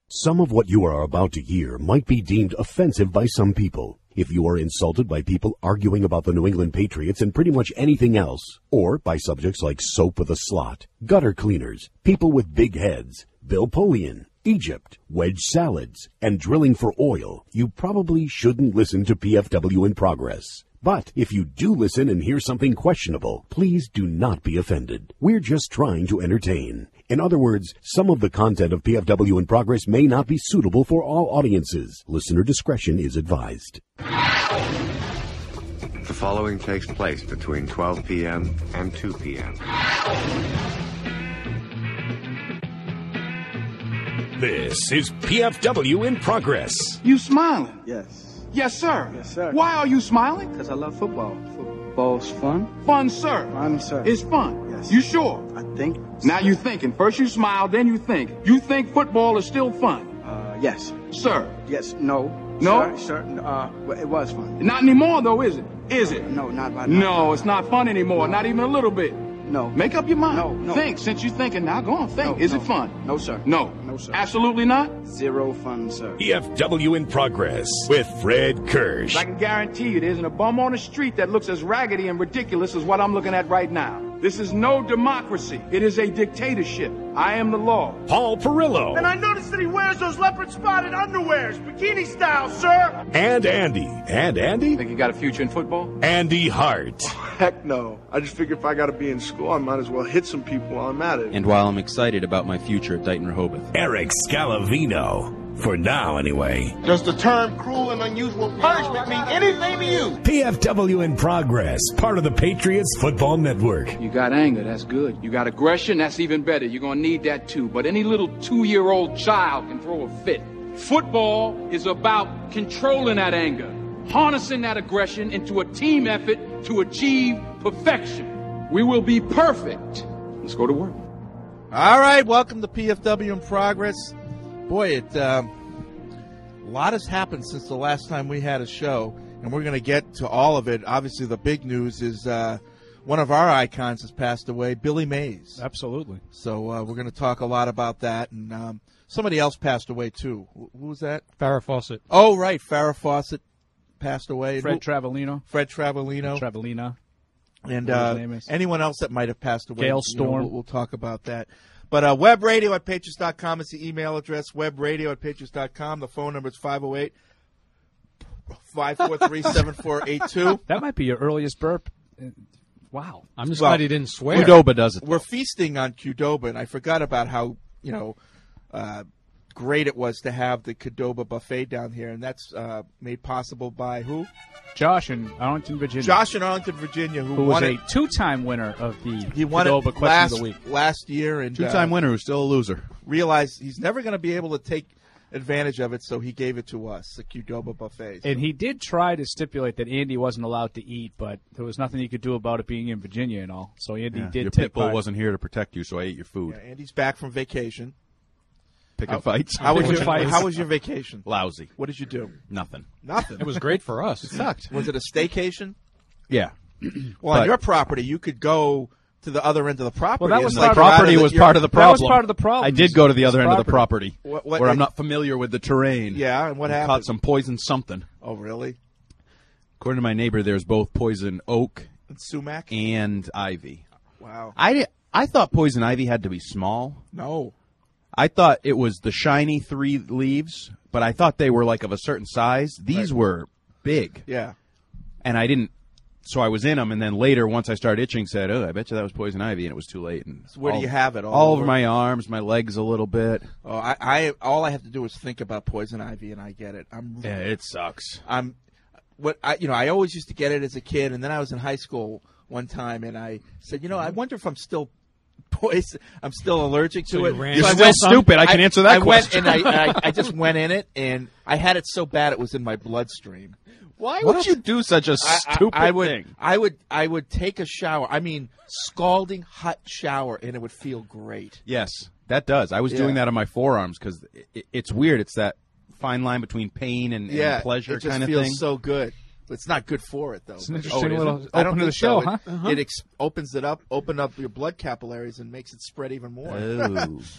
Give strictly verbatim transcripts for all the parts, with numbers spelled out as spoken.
Some of what you are about to hear might be deemed offensive by some people. If you are insulted by people arguing about the New England Patriots and pretty much anything else, or by subjects like soap with a slot, gutter cleaners, people with big heads, Bill Polian, Egypt, wedge salads, and drilling for oil, you probably shouldn't listen to P F W in Progress. But if you do listen and hear something questionable, please do not be offended. We're just trying to entertain. In other words, some of the content of P F W in Progress may not be suitable for all audiences. Listener discretion is advised. The following takes place between twelve p.m. and two p.m. This is P F W in Progress. You smiling? Yes. Yes, sir. Yes, sir. Why are you smiling? Because I love football. Football's fun. Fun, sir. Fun, sir. It's fun. Yes. You sure? I think. Now you thinking. First you smile, then you think. You think football is still fun? Uh, yes. Sir. Yes. No. No? Sir, sir, uh, well, it was fun. Not anymore, though, is it? Is it? No, not right No, now. it's not fun anymore. No. Not even a little bit. No. Make up your mind. No, no. Think. Since you're thinking, now go on, think. No, is no. it fun? No, sir. No. No, sir. Absolutely not? Zero fun, sir. P F W in Progress with Fred Kirsch. I can guarantee you there isn't a bum on the street that looks as raggedy and ridiculous as what I'm looking at right now. This is no democracy. It is a dictatorship. I am the law. Paul Perillo. And I noticed that he wears those leopard-spotted underwears, bikini style, sir. And Andy. And Andy? Think you got a future in football? Andy Hart. Heck no. I just figure if I got to be in school, I might as well hit some people while I'm at it. And while I'm excited about my future at Dighton Rehoboth. Eric Scalavino. For now, anyway. Does the term cruel and unusual punishment mean anything to you? P F W in Progress, part of the Patriots Football Network. You got anger, that's good. You got aggression, that's even better. You're going to need that too. But any little two-year-old child can throw a fit. Football is about controlling that anger, harnessing that aggression into a team effort to achieve perfection. We will be perfect. Let's go to work. All right, welcome to P F W in Progress. Boy, it um, a lot has happened since the last time we had a show, and we're going to get to all of it. Obviously, the big news is uh, one of our icons has passed away, Billy Mays. Absolutely. So uh, we're going to talk a lot about that, and um, somebody else passed away, too. Who was that? Farrah Fawcett. Oh, right, Farrah Fawcett passed away. Fred Travellino. Fred Travellino. Travellina. And uh, anyone else that might have passed away. Gail Storm. You know, we'll, we'll talk about that. But uh, web radio at patriots dot com is the email address. web radio at patriots dot com. The phone number is five oh eight, five four three, seven four eight two. That might be your earliest burp. Wow. I'm just well, glad he didn't swear. Qdoba does it. We're feasting on Qdoba, and I forgot about how, you know, uh, great it was to have the Qdoba buffet down here, and that's uh, made possible by who? Josh in Arlington, Virginia. Josh in Arlington, Virginia, who, who won was it. a two-time winner of the he won Qdoba it Question last, of the Week. last year. and Two-time uh, winner who's still a loser. Realized he's never going to be able to take advantage of it, so he gave it to us, the Qdoba buffet. So. And he did try to stipulate that Andy wasn't allowed to eat, but there was nothing he could do about it being in Virginia and all. So Andy Yeah, did your take pit bull part. wasn't here to protect you, so I ate your food. Yeah, Andy's back from vacation. Picking How- fights. How was, Picking your, fights. how was your vacation? Lousy. What did you do? Nothing. Nothing. It was great for us. It sucked. Was it a staycation? Yeah. Well, on But- your property, you could go to the other end of the property. Well, that was and, part like, of- you're out Property the- was you're- part of the That problem. was part of the problem. I did go to the other end of the property. property What- what- where I'm not familiar with the terrain. Yeah, and what I happened? Caught some poison something. Oh, really? According to my neighbor, there's both poison oak And sumac? and ivy. Wow. I, di- I thought poison ivy had to be small. No. I thought it was the shiny three leaves, but I thought they were like of a certain size. These Right. were big, Yeah. and I didn't. So I was in them, and then later, once I started itching, said, "Oh, I bet you that was poison ivy," and it was too late. And So where do all- you have it? All, All over? over my arms, my legs, a little bit. Oh, I, I, all I have to do is think about poison ivy, and I get it. I'm, Yeah, it sucks. I'm, what I, you know, I always used to get it as a kid, and then I was in high school one time, and I said, you know, I wonder if I'm still poison. I'm still allergic to So you it. ran- You're I still went- stupid. I can answer that I question. went and I, I, I just went in it, and I had it so bad it was in my bloodstream. Why What? would you do such a I- I- stupid I, would, thing? I would, I would take a shower. I mean, scalding hot shower, and it would feel great. Yes, that does. I was Yeah. doing that on my forearms because it, it's weird. It's that fine line between pain and, Yeah, and pleasure it just kind of feels thing. so good. It's not good for it, though. It's an But- interesting it little isn't? I don't open to the think so. show, It, huh? Uh-huh. it ex- opens it up, open up your blood capillaries, and makes it spread even more. Oh.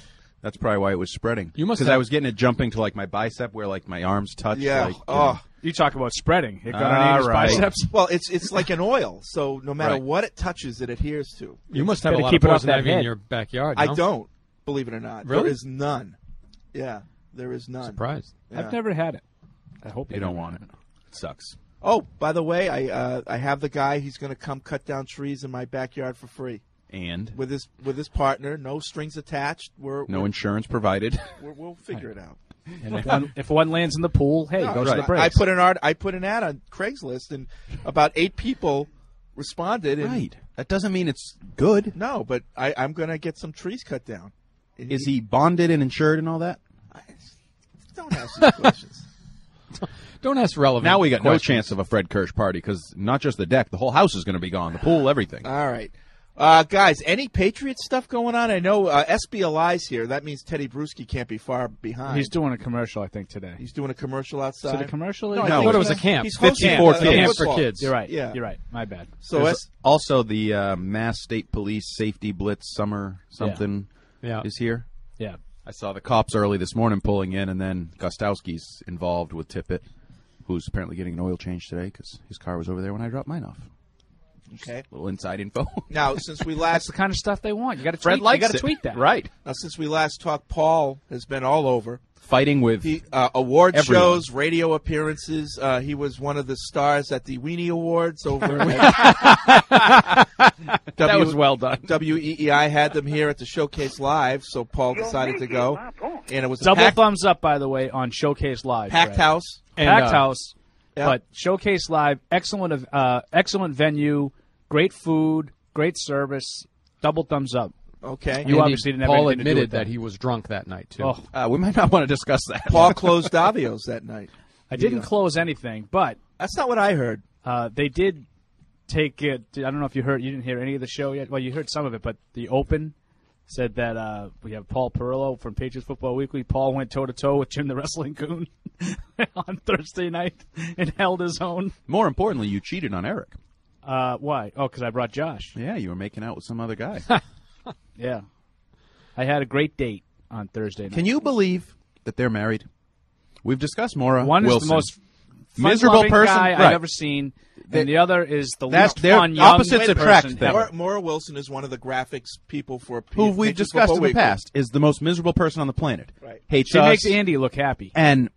That's probably why it was spreading. You must because have- I was getting it jumping to like my bicep where like my arms touch. Yeah. Like, Oh. You talk about spreading. It got All on Andy's right. biceps. Well, it's it's like an oil, so no matter Right. what it touches, it adheres to. You must have a Gotta lot keep of it off poison that ivy in head. your backyard. I no? don't, believe it or not. Really? There is none. Yeah, there is none. Surprised. Yeah. I've never had it. I hope you don't want it. It sucks. Oh, by the way, I uh, I have the guy. He's going to come cut down trees in my backyard for free And with his with his partner. No strings attached. We're, no we're, insurance provided. we're, we'll figure it out. And if one, if one lands in the pool, hey, No, goes right. to the breaks. I put an art. I put an ad on Craigslist, and about eight people responded. And Right. That doesn't mean it's good. No, but I, I'm going to get some trees cut down. And Is he bonded and insured and all that? Don't ask these questions. Don't ask relevant. Now we got no questions. chance of a Fred Kirsch party because not just the deck, the whole house is going to be gone. The pool, everything. All right. Uh, guys, any Patriot stuff going on? I know uh, S B L I's here. That means Teddy Bruschi can't be far behind. He's doing a commercial, I think, today. He's doing a commercial outside. Is it a commercial? No, I I No, think it was he's- a camp. He's hosting fifty-four a- a kids. Camp for football. kids. You're right. Yeah. You're right. My bad. So There's S- also the uh, Mass State Police Safety Blitz Summer something Yeah. is here. Yeah. I saw the cops early this morning pulling in, and then Gostowski's involved with Tippett, who's apparently getting an oil change today because his car was over there when I dropped mine off. okay. Little inside info. Now, since we That's last the kind of stuff they want. You got to Fred tweet. likes You got to it. tweet that. Right. now, since we last talked, Paul has been all over. Fighting with He uh, award Everyone. shows, radio appearances. Uh, he was one of the stars at the Weenie Awards over. at That was well done. W E E I had them here at the Showcase Live, so Paul decided to go, and it was a Double packed, thumbs up, by the way, on Showcase Live. packed Fred. house. And, Packed uh, house. yeah. But Showcase Live, excellent, uh, excellent venue, great food, great service. Double thumbs up. Okay, You Andy, obviously didn't have Paul anything to do admitted with that. that he was drunk that night too. Oh, uh, we might not want to discuss that. Paul closed Davio's that night. I didn't close anything, but That's not what I heard. uh, they did take it. I don't know if you heard. You didn't hear any of the show yet. Well, you heard some of it, but the Open said that uh, we have Paul Perillo from Patriots Football Weekly. Paul went toe to toe with Jim the Wrestling Coon on Thursday night and held his own. More importantly, you cheated on Eric. Uh, why? Oh, because I brought Josh. Yeah, you were making out with some other guy. Yeah, I had a great date on Thursday night. Can you believe that they're married? We've discussed Maura One Wilson. is the most miserable fun-loving person guy right. I've ever seen, and the other is the That's- least they're fun young opposites person attract ever. thing. Maura, Maura Wilson is one of the graphics people for P- who we've Patriots discussed Football in the Weekly. past, is the most miserable person on the planet. Right. Hates She us. makes Andy look happy. And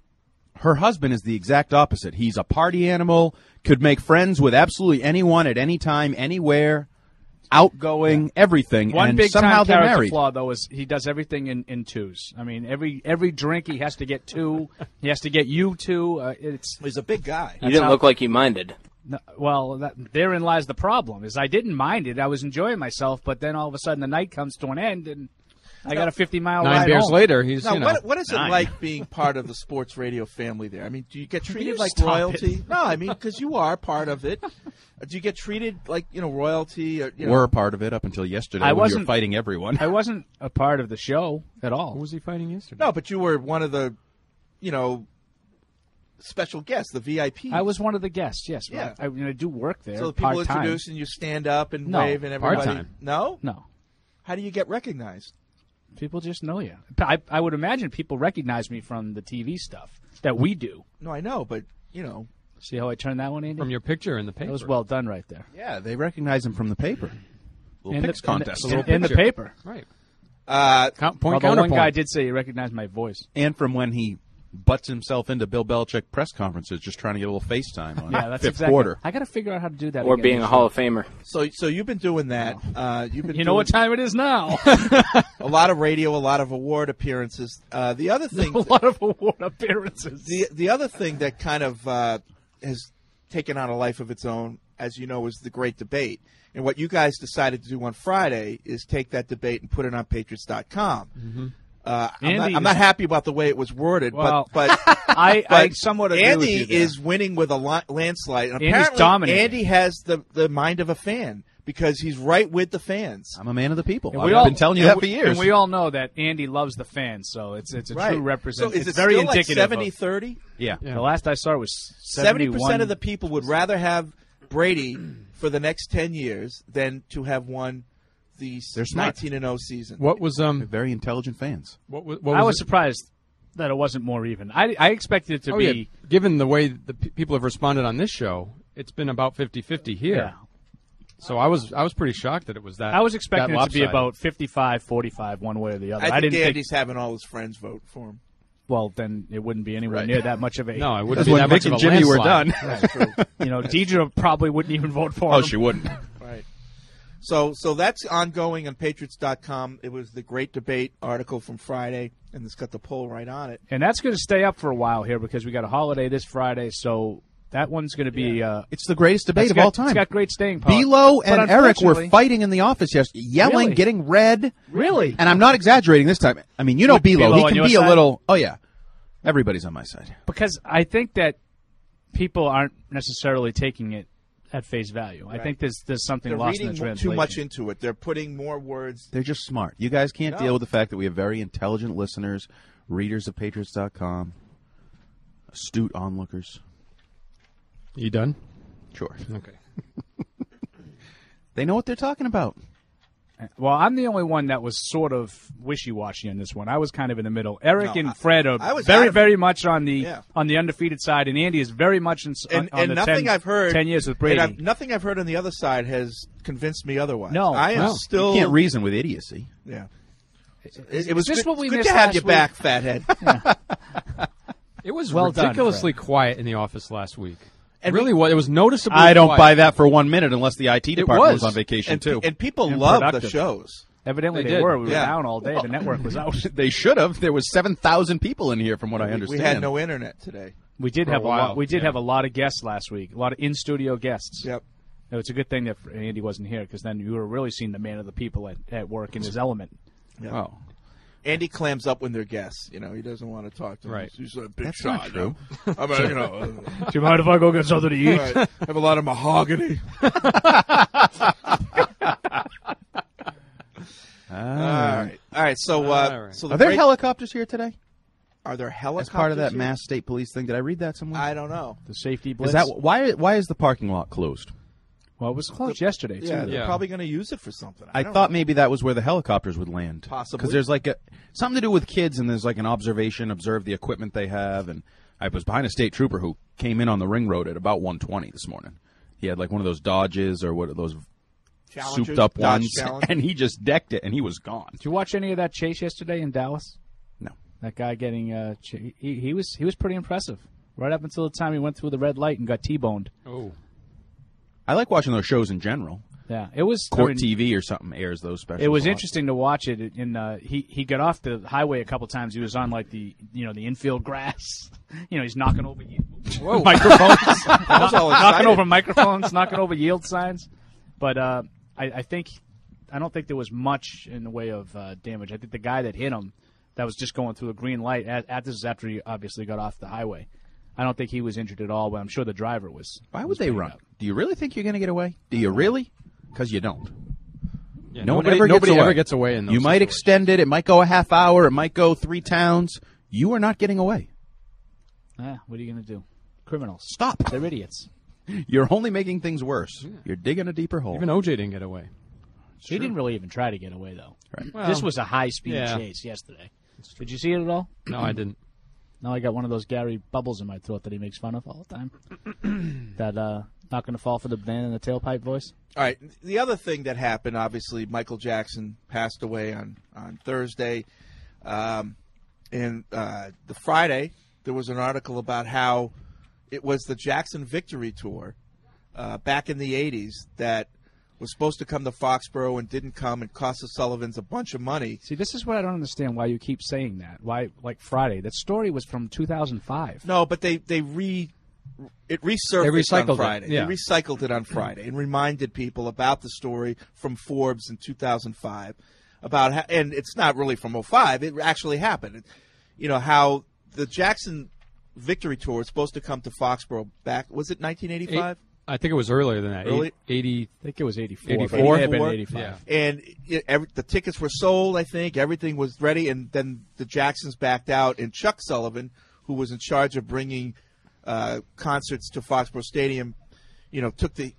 her husband is the exact opposite. He's a party animal, could make friends with absolutely anyone at any time, anywhere, outgoing, everything. One and big somehow time they're character married. flaw, though, is he does everything in, in twos. I mean, every every drink he has to get two. He has to get you two. Uh, it's He's a big guy. You didn't how- look like you minded. no, well, that, therein lies the problem. Is I didn't mind it. I was enjoying myself, but then all of a sudden the night comes to an end, and I got a fifty mile Nine ride beers home. later, he's Now, you know. what, what is it Nine. like being part of the sports radio family there? I mean, do you get treated you like stop royalty? No, I mean, because you are part of it. Do you get treated like, you know, royalty? Or, you know, We're a part of it up until yesterday I when we were wasn't- fighting everyone. I wasn't a part of the show at all. Who was he fighting yesterday? No, but you were one of the, you know, special guests, the V I P. I was one of the guests. Yes, Yeah. I, I, mean, I do work there. So the people part-time. introduce and you stand up and No, wave and everybody. part-time. No? No, How do you get recognized? people just know you. I, I would imagine people recognize me from the T V stuff that we do. No, I know, but, you know. See how I turned that one, Andy? From your picture in the paper. That was well done right there. Yeah, they recognize him from the paper. Little in picks the, in the- contest. in, in the paper. Right. Uh, Count, point Although one counterpoint. guy did say he recognized my voice. And from when he butts himself into Bill Belichick press conferences just trying to get a little FaceTime on Yeah, that's fifth exactly. quarter. I got to figure out how to do that. Or again being this a Hall year. of Famer. so so you've been doing that. Uh, you've been You know doing what time it is now? a lot of radio, a lot of award appearances. Uh, the other thing a lot of award appearances. the the other thing that kind of uh, has taken on a life of its own, as you know, is the great debate. And what you guys decided to do on Friday is take that debate and put it on Patriots dot com. Mm-hmm. Uh, I'm, not, Andy I'm not is- happy about the way it was worded, Well, but but, I, but I somewhat agree Andy with you there. is winning with a li- landslide. And Andy's apparently, dominating. Andy has the, the mind of a fan because he's right with the fans. I'm a man of the people. And I've we all- been telling you and that for we- years. And we all know that Andy loves the fans, so it's it's a Right. true representative. So is it's it very still like indicative. seventy of, thirty? yeah. The last I saw it was Seventy seventy-one percent of the people would rather have Brady for the next ten years than to have won the They're smart. nineteen and oh season. What was um? They're very intelligent fans. What was? What I was was it? surprised that it wasn't more even. I, I expected it to Oh, be. yeah. Given the way the p- people have responded on this show, it's been about fifty-fifty here. Yeah. So I was I was pretty shocked that it was that. I was expecting that it to be lopsided. about fifty-five forty-five one way or the other. I think didn't Andy's think. having all his friends vote for him. Well, then it wouldn't be anywhere Right. near that much of a. No, it wouldn't Because be when that Vic much of and a Jimmy were landslide. done. That's true. You know, Deidre probably wouldn't even vote for Oh, him. she wouldn't. Right. So so that's ongoing on Patriots dot com. It was the Great Debate article from Friday, and it's got the poll right on it. And that's going to stay up for a while here because we got a holiday this Friday, so that one's going to be. Uh, It's the greatest debate it's of got- all time. It's got great staying power. Bilo But and Eric were unfortunately- fighting in the office yesterday, yelling, Really? getting red. Really? And I'm not exaggerating this time. I mean, you know With Bilo. Bilo He on can your be a side? little. Oh, yeah. Everybody's on my side. Because I think that people aren't necessarily taking it at face value. I think there's there's something They're lost in reading the mo- too translation. much into it. They're putting more words. They're just smart. You guys can't No. deal with the fact that we have very intelligent listeners, readers of Patriots dot com, astute onlookers. You done? Sure. Okay. They know what they're talking about. Well, I'm the only one that was sort of wishy-washy on this one. I was kind of in the middle. Eric No, and I- Fred are I was very, adamant. very much on the Yeah. on the undefeated side, and Andy is very much in, And, on, on and the nothing ten, I've heard ten years with Brady. and I've, nothing I've heard on the other side has convinced me otherwise. No. I am No. still. You can't reason with idiocy. Yeah. Is It, it was this good, what we good missed to have last you week? back, fathead. It was Well done, ridiculously quiet in the office last week. And really, we- what it was noticeably. I don't quiet. buy that for one minute unless the I T department was. was. on vacation, and, too. and people And love the productive. shows. Evidently They they, did. were. We were Yeah. down all day. The network was out. They should have. There was seven thousand people in here, from what I We- understand. We had no internet today. We did For a have a, while, lot. We did yeah. have a lot of guests last week. A lot of in-studio guests. Yep. No, it's a good thing that Andy wasn't here because then you would have really seen the man of the people at, at work in his element. Oh. Andy clams up when they're guests. You know, he doesn't want to talk to them. Right. He's a big That's shot. not true. I mean, you know, Do you mind if I go get something to eat? right. have a lot of mahogany. All right. All right. So, uh, All right. so the Are there great- helicopters here today? are there As helicopters? part of that here? Mass State Police thing? Did I read that somewhere? I don't know. The safety blitz. Is that why? Why is the parking lot closed? well, it was closed yesterday too. Yeah, they're Yeah. probably going to use it for something. I don't thought know. maybe that was where the helicopters would land. Possibly. Because there's like a something to do with kids, and there's like an observation, observe the equipment they have. And I was behind a state trooper who came in on the ring road at about one twenty this morning. He had like one of those Dodges or what are those Challengers, souped up Dodge ones, Challenger. and he just decked it, and he was gone. Did you watch any of that chase yesterday in Dallas? No. That guy getting uh, ch- he, he was he was pretty impressive. Right up until the time he went through the red light and got T-boned. Oh. I like watching those shows in general. Yeah, it was I Court mean, T V or something airs those specials. It was a lot. interesting to watch it. In uh, he he got off the highway a couple times. He was on like the you know the infield grass. You know he's knocking over ye- microphones, I was all knocking excited. over microphones, knocking over yield signs. But uh, I, I think I don't think there was much in the way of uh, damage. I think the guy that hit him, that was just going through a green light. At, at this is after he obviously got off the highway. I don't think he was injured at all, but I'm sure the driver was. Why was would they banged run? up. Do you really think you're going to get away? Do you really? Because you don't. Yeah, No one nobody ever nobody gets away. ever gets away in those You might situations. extend it. It might go a half hour. It might go three towns. You are not getting away. Ah, what are you going to do? Criminals. Stop. They're idiots. You're only making things worse. You're digging a deeper hole. Even O J didn't get away. He didn't really even try to get away, though. Right. Well, This was a high-speed yeah. chase yesterday. Did you see it at all? No, I didn't. Now I got one of those Gary bubbles in my throat that he makes fun of all the time. that uh, not going to fall for the banana in the tailpipe voice. All right. The other thing that happened, obviously, Michael Jackson passed away on, on Thursday. Um, and uh, the Friday, there was an article about how it was the Jackson Victory Tour uh, back in the eighties that was supposed to come to Foxborough and didn't come and cost the Sullivans a bunch of money. See, this is what I don't understand. Why you keep saying that? Why, like Friday? That story was from two thousand five. No, but they they re it resurfaced They recycled on it, Friday. yeah. They recycled it on Friday and reminded people about the story from Forbes in two thousand five about how, and it's not really from oh five. It actually happened. You know how the Jackson Victory Tour was supposed to come to Foxborough back. Was it nineteen eighty-five? I think it was earlier than that. Early- eighty. I think it was eighty-four. eighty-four? But it may have been eighty-four? eighty-five. Yeah. And it, every, the tickets were sold, I think. Everything was ready. And then the Jacksons backed out. And Chuck Sullivan, who was in charge of bringing uh, concerts to Foxborough Stadium, you know, took the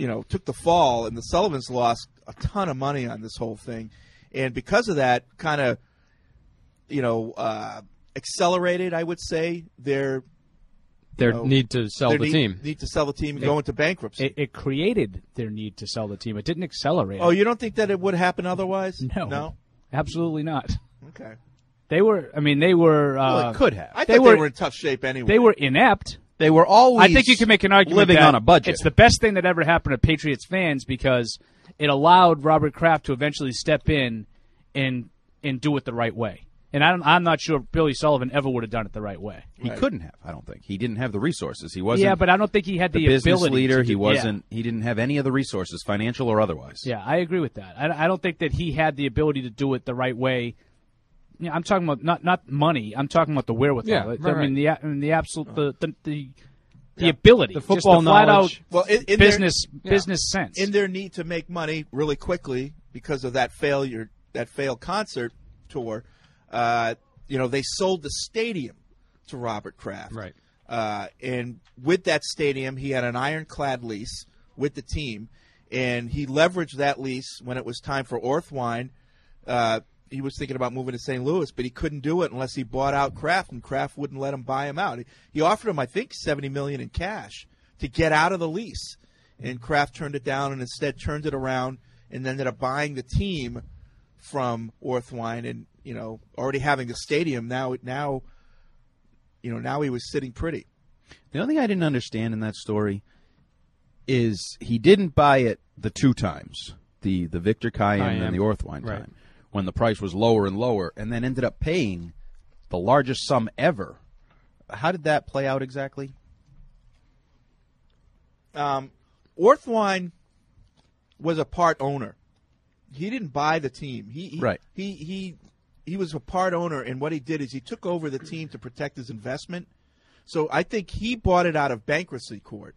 you know, took the fall, and the Sullivans lost a ton of money on this whole thing. And because of that, kind of, you know, uh, accelerated, I would say, their their know, need to sell their the need, team. Need to sell the team and It- go into bankruptcy. It, it created their need to sell the team. It didn't accelerate oh, it. you don't think that it would happen otherwise? No. No? Absolutely not. Okay. They were, I mean, they were. Uh, Well, it could have. I They thought were- they were in tough shape anyway. They were inept. They were always I think you can make an argument living that on a budget. It's the best thing that ever happened to Patriots fans because it allowed Robert Kraft to eventually step in and and do it the right way. And I'm, I'm not sure Billy Sullivan ever would have done it the right way. He couldn't have. I don't think he didn't have the resources. He wasn't. Yeah, but I don't think he had the, the, business ability leader. to He do- wasn't. He didn't have any of the resources, financial or otherwise. Yeah. yeah, I agree with that. I, I don't think that he had the ability to do it the right way. Yeah, I'm talking about not not money. I'm talking about the wherewithal. Yeah, I right, mean the I mean, the absolute the the the, the Yeah. ability, The just football flat knowledge. out well, in, in business Yeah. business sense. their, in their need to make money really quickly because of that failure, that failed concert tour. Uh, you know, they sold the stadium to Robert Kraft. Right. Uh, and with that stadium, he had an ironclad lease with the team, and he leveraged that lease when it was time for Orthwein. Uh, he was thinking about moving to Saint Louis, but he couldn't do it unless he bought out Kraft, and Kraft wouldn't let him buy him out. He, he offered him, I think, seventy million dollars in cash to get out of the lease, and Kraft turned it down and instead turned it around and ended up buying the team from Orthwein, and you know, already having the stadium now. Now, you know, now he was sitting pretty. The only thing I didn't understand in that story is he didn't buy it the two times, the the Victor Kayem Kayem. and the Orthwein Right. time, when the price was lower and lower, and then ended up paying the largest sum ever. How did that play out exactly? Um, Orthwein was a part owner. He didn't buy the team. He, he Right. He he he was a part owner, and what he did is he took over the team to protect his investment. So I think he bought it out of bankruptcy court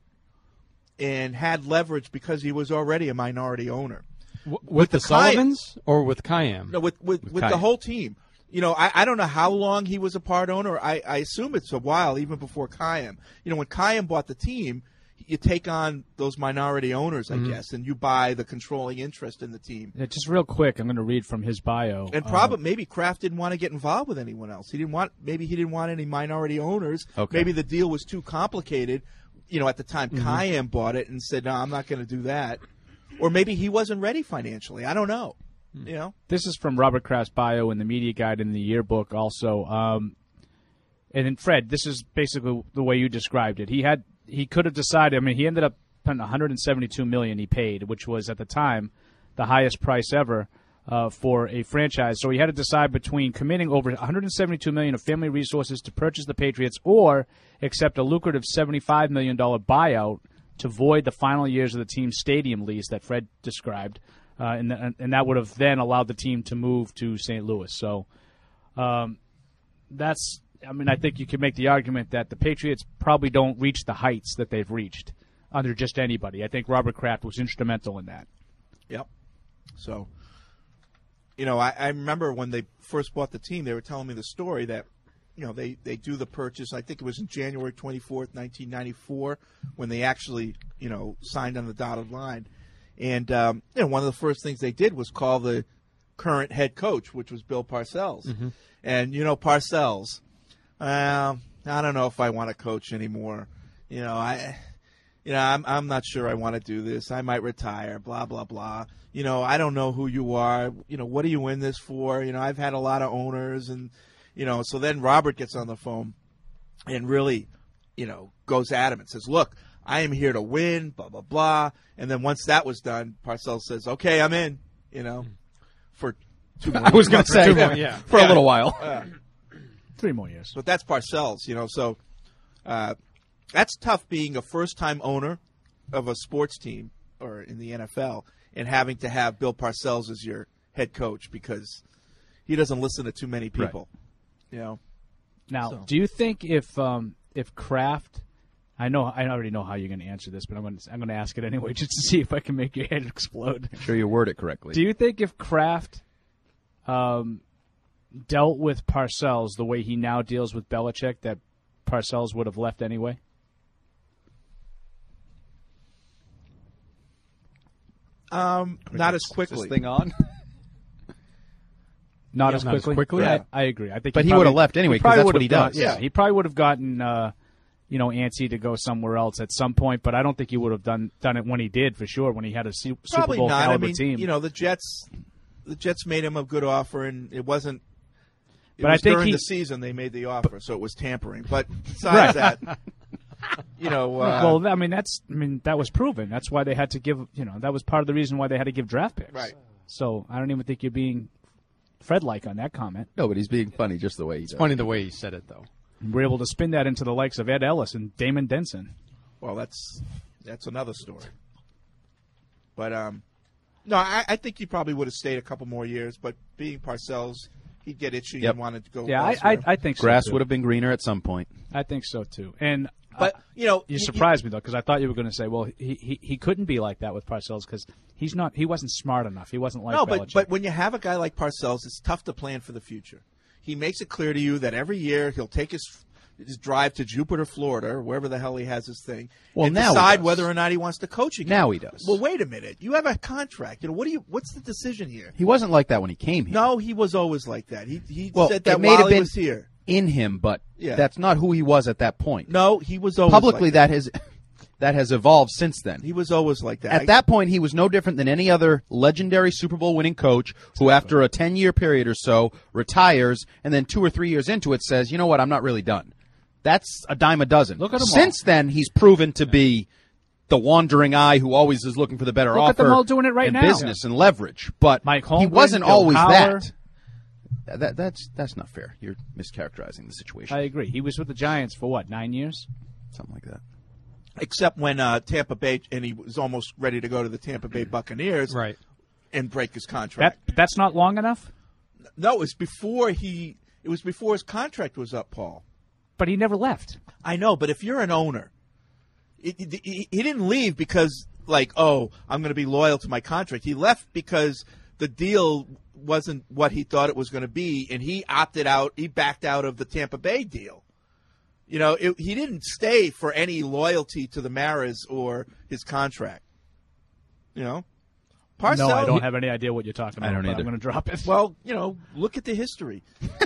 and had leverage because he was already a minority owner. W- with, the, the Kay- Sullivans or with Kayem? No, with with, with, Kayem. the whole team. You know, I, I don't know how long he was a part owner. I, I assume it's a while, even before Kayem. You know, when Kayem bought the team, you take on those minority owners, I Mhm. guess, and you buy the controlling interest in the team. Yeah, just real quick, I'm going to read from his bio. And Uh, probably maybe Kraft didn't want to get involved with anyone else. He didn't want maybe he didn't want any minority owners. Okay. Maybe the deal was too complicated. You know, at the time, Mhm. Kayem bought it and said, "No, I'm not going to do that." Or maybe he wasn't ready financially. I don't know. You know. This is from Robert Kraft's bio in the media guide in the yearbook also. Um, and then Fred, this is basically the way you described it. He had he could have decided. I mean, he ended up spending one hundred seventy-two million dollars he paid, which was at the time the highest price ever uh, for a franchise. So he had to decide between committing over one hundred seventy-two million dollars of family resources to purchase the Patriots or accept a lucrative seventy-five million dollars buyout to void the final years of the team's stadium lease that Fred described. Uh, and, th- and that would have then allowed the team to move to Saint Louis. So um, that's, I mean, I think you can make the argument that the Patriots probably don't reach the heights that they've reached under just anybody. I think Robert Kraft was instrumental in that. Yep. So, you know, I, I remember when they first bought the team, they were telling me the story that, you know, they, they do the purchase. I think it was in January twenty-fourth, nineteen ninety-four, when they actually, you know, signed on the dotted line. And, um, you know, one of the first things they did was call the current head coach, which was Bill Parcells. Mhm. And, you know, Parcells, uh, I don't know if I want to coach anymore. You know, I... You know, I'm I'm not sure I want to do this. I might retire, blah, blah, blah. You know, I don't know who you are. You know, what are you in this for? You know, I've had a lot of owners. And, you know, so then Robert gets on the phone and really, you know, goes at him and says, look, I am here to win, blah, blah, blah. And then once that was done, Parcells says, okay, I'm in, you know, for two more I was going months. to say, Two more, yeah. for Yeah. a little while. Uh, Three more years. But that's Parcells, you know, so uh, that's tough being a first-time owner of a sports team or in the N F L and having to have Bill Parcells as your head coach because he doesn't listen to too many people, you know. Now, So. do you think if um, if Kraft, I know I already know how you're going to answer this, but I'm going to I'm going to ask it anyway just to see if I can make your head explode. Make sure you word it correctly. Do you think if Kraft um, dealt with Parcells the way he now deals with Belichick, that Parcells would have left anyway? Um, not as quickly. This thing on. Not, Yeah, as, not as quickly. quickly? I, Yeah. I agree. I think, But he probably- would've left anyway, 'cause probably that's would've what he gone- does. Yeah, he probably would have gotten, uh, you know, antsy to go somewhere else at some point. But I don't think he would have done done it when he did for sure. When he had a Su- Super Probably Bowl not. I caliber mean, team. you know, the Jets, the Jets made him a good offer, and it wasn't. It But I was think during he- the season they made the offer, so it was tampering. But besides Right. that, you know, uh, well, I mean, that's I mean that was proven. That's why they had to give. You know, that was part of the reason why they had to give draft picks. Right. So I don't even think you're being Fred-like on that comment. No, but he's being funny just the way he does. It's funny the way he said it, though. We're able to spin that into the likes of Ed Ellis and Damon Denson. well, that's that's another story. But um, no, I, I think he probably would have stayed a couple more years. But being Parcells, he'd get itchy Yep. and wanted to go. Yeah, I, elsewhere. I, I think Grass so too. would have been greener at some point. I think so too. And But uh, you know, you y- surprised me though, because I thought you were going to say, well, he, he he couldn't be like that with Parcells because he's not. He wasn't smart enough. He wasn't like no, Belichick. but but when you have a guy like Parcells, it's tough to plan for the future. He makes it clear to you that every year he'll take his his drive to Jupiter, Florida, or wherever the hell he has his thing, Well, and now he decide does. whether or not he wants to coach again. Now he does. Well, wait a minute. You have a contract. You know what do you? What's the decision here? He wasn't like that when he came here. No, he was always like that. He he well, said that it may while have he been was here. in him, but Yeah. that's not who he was at that point. No, he was always Publicly, like that has that has evolved since then. He was always like that. At I- that point, he was no different than any other legendary Super Bowl winning coach who, after a ten-year period or so, retires and then two or three years into it says, you know what, I'm not really done. That's a dime a dozen. Look at them Since then, he's proven to be the wandering eye who always is looking for the better Look offer at them all doing it right in now. business and leverage. But Mike he Holmgren, wasn't Bill always Cowher. that. That, that. That's that's not fair. You're mischaracterizing the situation. I agree. He was with the Giants for what, nine years? Something like that. except when uh, Tampa Bay, and he was almost ready to go to the Tampa Bay Buccaneers, right, and break his contract. That that's not long enough. No, it was before he. It was before his contract was up, Paul. But he never left. I know, but if you're an owner, it, it, he, he didn't leave because, like, oh, I'm going to be loyal to my contract. He left because the deal wasn't what he thought it was going to be, and he opted out. He backed out of the Tampa Bay deal. You know, it, he didn't stay for any loyalty to the Maras or his contract. You know, Parcells, no, I don't have any idea what you're talking about. I don't but either. I'm going to drop it. Well, you know, look at the history.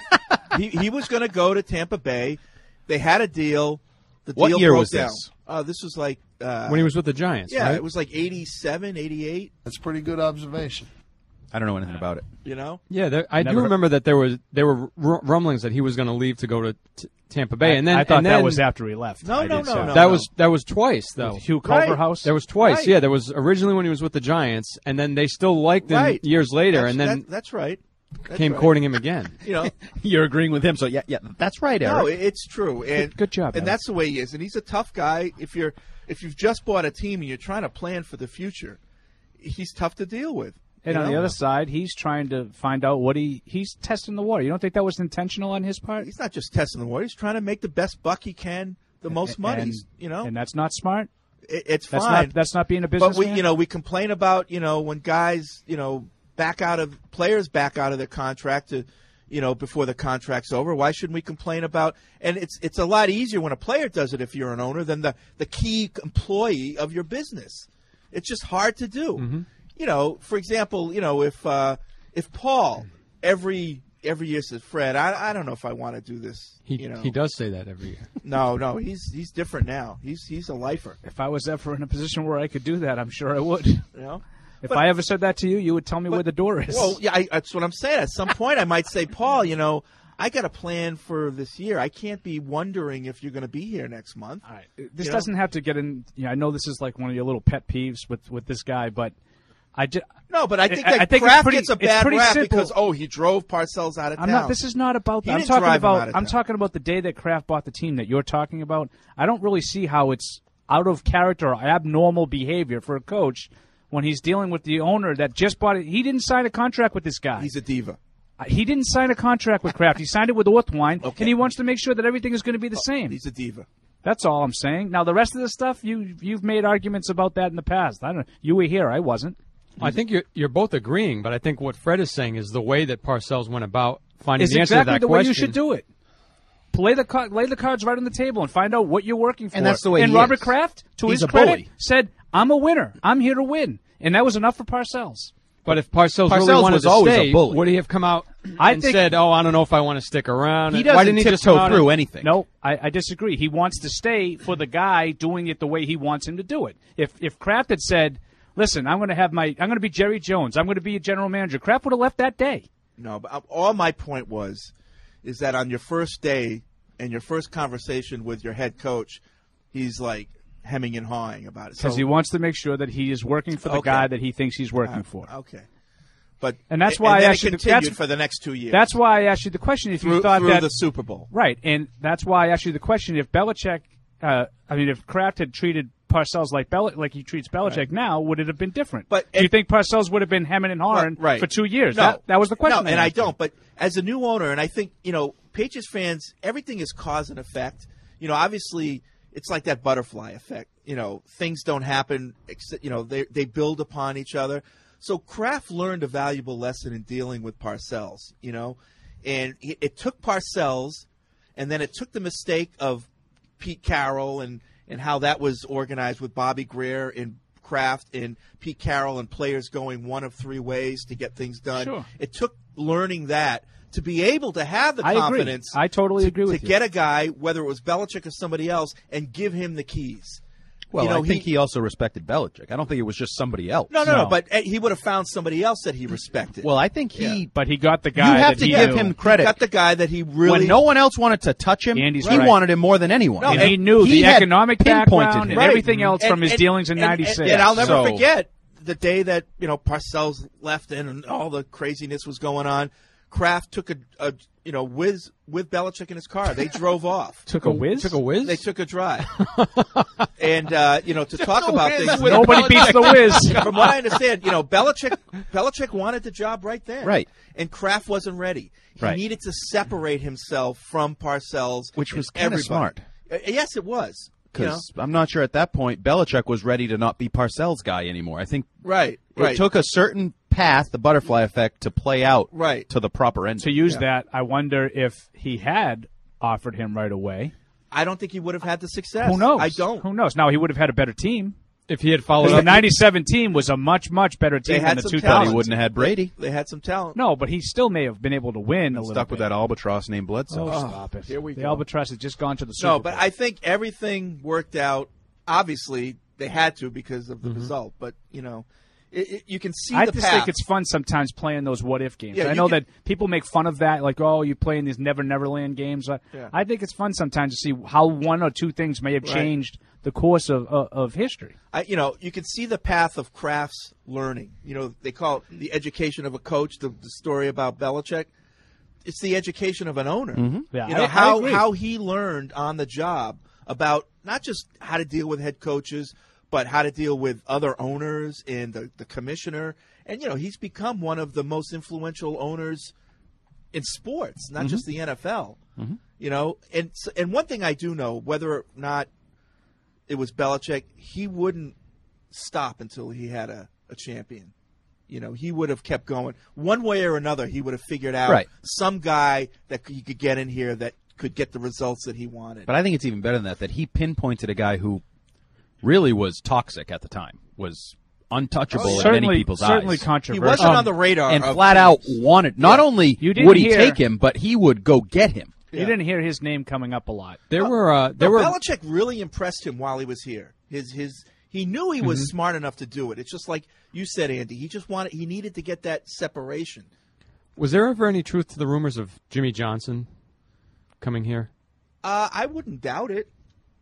he, he was going to go to Tampa Bay. They had a deal. The What deal year broke was down. this? Uh, this was like uh, when he was with the Giants. Yeah, right? it was like eighty-seven, eighty-eight. That's a pretty good observation. I don't know anything about it. You know? Yeah, there, I Never do heard- remember that there was there were r- rumblings that he was going to leave to go to t- Tampa Bay, and then I thought and that then, was after he left. No, I no, did no, say. no. that was that was twice though. With Hugh Right. Culverhouse. There was twice. Right. Yeah, there was originally when he was with the Giants, and then they still liked him Right. years later, That's, and then that, that's right. That's came right. courting him again. You know, You're agreeing with him, so yeah, yeah, that's right, Eric. no, it- it's true. And good job, And Eric. that's the way he is. And he's a tough guy. If you're if you've just bought a team and you're trying to plan for the future, he's tough to deal with. And you on know? the other side, he's trying to find out what he he's testing the water. You don't think that was intentional on his part? He's not just testing the water. He's trying to make the best buck he can, the most money. And, He's- you know, and that's not smart. It- it's That's fine. not that's not being a But businessman. we, you know, we complain about, you know, when guys, you know, back out of players back out of their contract to, you know, before the contract's over. Why shouldn't we complain about? And it's it's a lot easier when a player does it if you're an owner than the the key employee of your business. It's just hard to do. Mm-hmm. You know, for example, you know, if uh, if Paul every every year says, Fred, I I don't know if I want to do this. He you know, he does say that every year. no, no, he's he's different now. He's he's a lifer. if I was ever in a position where I could do that, I'm sure I would. You know. If But- I ever said that to you, you would tell me where the door is. Well, yeah, I, that's what I'm saying. At some point, I might say, Paul, you know, I got a plan for this year. I can't be wondering if you're going to be here next month. All right. This You know? doesn't have to get in. You know, I know this is like one of your little pet peeves with, with this guy, but I just No, but I think I- that I think it's Kraft pretty- gets a it's bad pretty rap simple. because oh, he drove Parcells out of I'm town. not. This is not about He that. I'm didn't talking drive him out about. of I'm town. talking about the day that Kraft bought the team that you're talking about. I don't really see how it's out of character or abnormal behavior for a coach when he's dealing with the owner that just bought it. He didn't sign a contract with this guy. He's a diva. Uh, He didn't sign a contract with Kraft. He signed it with Orthwine, Okay. and he wants to make sure that everything is going to be the same. He's a diva. That's all I'm saying. Now the rest of the stuff, you you've made arguments about that in the past. I don't. You were here. I wasn't. I think you're you're both agreeing, but I think what Fred is saying is the way that Parcells went about finding It's the answer exactly to that the question. way you should do it. Lay the car- lay the cards right on the table and find out what you're working for. And that's the way And he Robert is. Kraft, to He's his a credit, bully. said, "I'm a winner. I'm here to win. and that was enough for Parcells. But if Parcells, Parcells really wanted was to always stay, a bully. would he have come out I and think- said, "Oh, I don't know if I want to stick around"? He Why doesn't didn't he just come tiptoe out through and- anything. No, I, I disagree. He wants to stay for the guy doing it the way he wants him to do it. If if Kraft had said, "Listen, I'm going to have my, I'm going to be Jerry Jones. I'm going to be a general manager," Kraft would have left that day. No, but all my point was, is that on your first day and your first conversation with your head coach, he's like hemming and hawing about it. Because So- he wants to make sure that he is working for the Okay. guy that he thinks he's working Uh, for. Okay. But And that's why and I then asked it you the- continued that's- for the next two years. That's why I asked you the question. If through, you thought through that the Super Bowl. right, and that's why I asked you the question. If Belichick, uh, I mean, if Kraft had treated Parcells like Bel- like he treats Belichick Right. now, would it have been different? But- do you think Parcells would have been hemming and hawing Right, right. for two years? No, that, that was the question. No, and I asked you. don't. But as a new owner, and I think, you know, Patriots fans, everything is cause and effect. You know, obviously, it's like that butterfly effect. You know, things don't happen, except, you know, they, they build upon each other. So Kraft learned a valuable lesson in dealing with Parcells, you know, and it, it took Parcells, and then it took the mistake of Pete Carroll and, and how that was organized with Bobby Greer and Kraft and Pete Carroll and players going one of three ways to get things done. Sure. It took learning that to be able to have the I agree. confidence. I totally to, agree with to you. get a guy, whether it was Belichick or somebody else, and give him the keys. Well, you know, I think he, also respected Belichick. I don't think it was just somebody else. No, no, no, No. but uh, he would have found somebody else that he respected. Well, I think he. Yeah. But he got the guy. You have that to he give knew. him credit. He got the guy that he really. When no one else wanted to touch him, Andy's he right. wanted him more than anyone. No, and and he knew he the had economic pinpointed background him. and everything else And- from his and- dealings in and- ninety-six. And, and I'll never So- forget the day that, you know, Parcells left in and all the craziness was going on. Kraft took a, a you know, whiz with Belichick in his car. They drove off. Took a whiz? Took a whiz? They took a drive. and, uh, you know, to talk about whiz things. with Nobody beats the whiz. From what I understand, you know, Belichick Belichick wanted the job right then. Right. And Kraft wasn't ready. He Right. needed to separate himself from Parcells. Which was and kinda everybody. smart. Uh, yes, it was. You know? Because I'm not sure at that point Belichick was ready to not be Parcells' guy anymore. I think Right, it right. took a certain path, the butterfly effect, to play out Right. to the proper end. To use that, I wonder if he had offered him right away. I don't think he would have had the success. Who knows? I don't. Who knows? Now he would have had a better team. If he had followed Because the up, ninety-seven team was a much, much better They team had than the some two But talent. he thousands. wouldn't have had Brady. They had some talent. No, but he still may have been able to win a little Stuck bit. with that albatross named Bledsoe. Oh, stop it. here we the go. albatross has just gone to the Super No, but Bowl. I think everything worked out. Obviously, they had to because of the result. But, you know, it, it, you can see I the just path. think it's fun sometimes playing those what if games. Yeah, I you know can- that people make fun of that, like, oh, you're playing these Never Neverland games. I- Yeah. I think it's fun sometimes to see how one or two things may have Right. changed the course of of, of history. I, you know, you can see the path of Kraft's learning. You know, they call it the education of a coach. The, the story about Belichick, it's the education of an owner. Yeah, You know I- I how agree. how he learned on the job about not just how to deal with head coaches, but how to deal with other owners and the, the commissioner. And you know, he's become one of the most influential owners in sports, not just the N F L. You know, and s- and one thing I do know, whether or not it was Belichick, he wouldn't stop until he had a, a champion. You know, he would have kept going. One way or another, he would have figured out Right. some guy that he could get in here that could get the results that he wanted. But I think it's even better than that, that he pinpointed a guy who really was toxic at the time, was untouchable Oh, yeah. in certainly, many people's certainly eyes. he controversial. wasn't on the radar. and of flat things. out wanted, not Yeah. only You didn't would he hear- take him, but he would go get him. You didn't hear his name coming up a lot. there were uh, there No, were Belichick really impressed him while he was here. His his he knew he was smart enough to do it. It's just like you said, Andy. He just wanted he needed to get that separation. was there ever any truth to the rumors of Jimmy Johnson coming here? Uh, I wouldn't doubt it.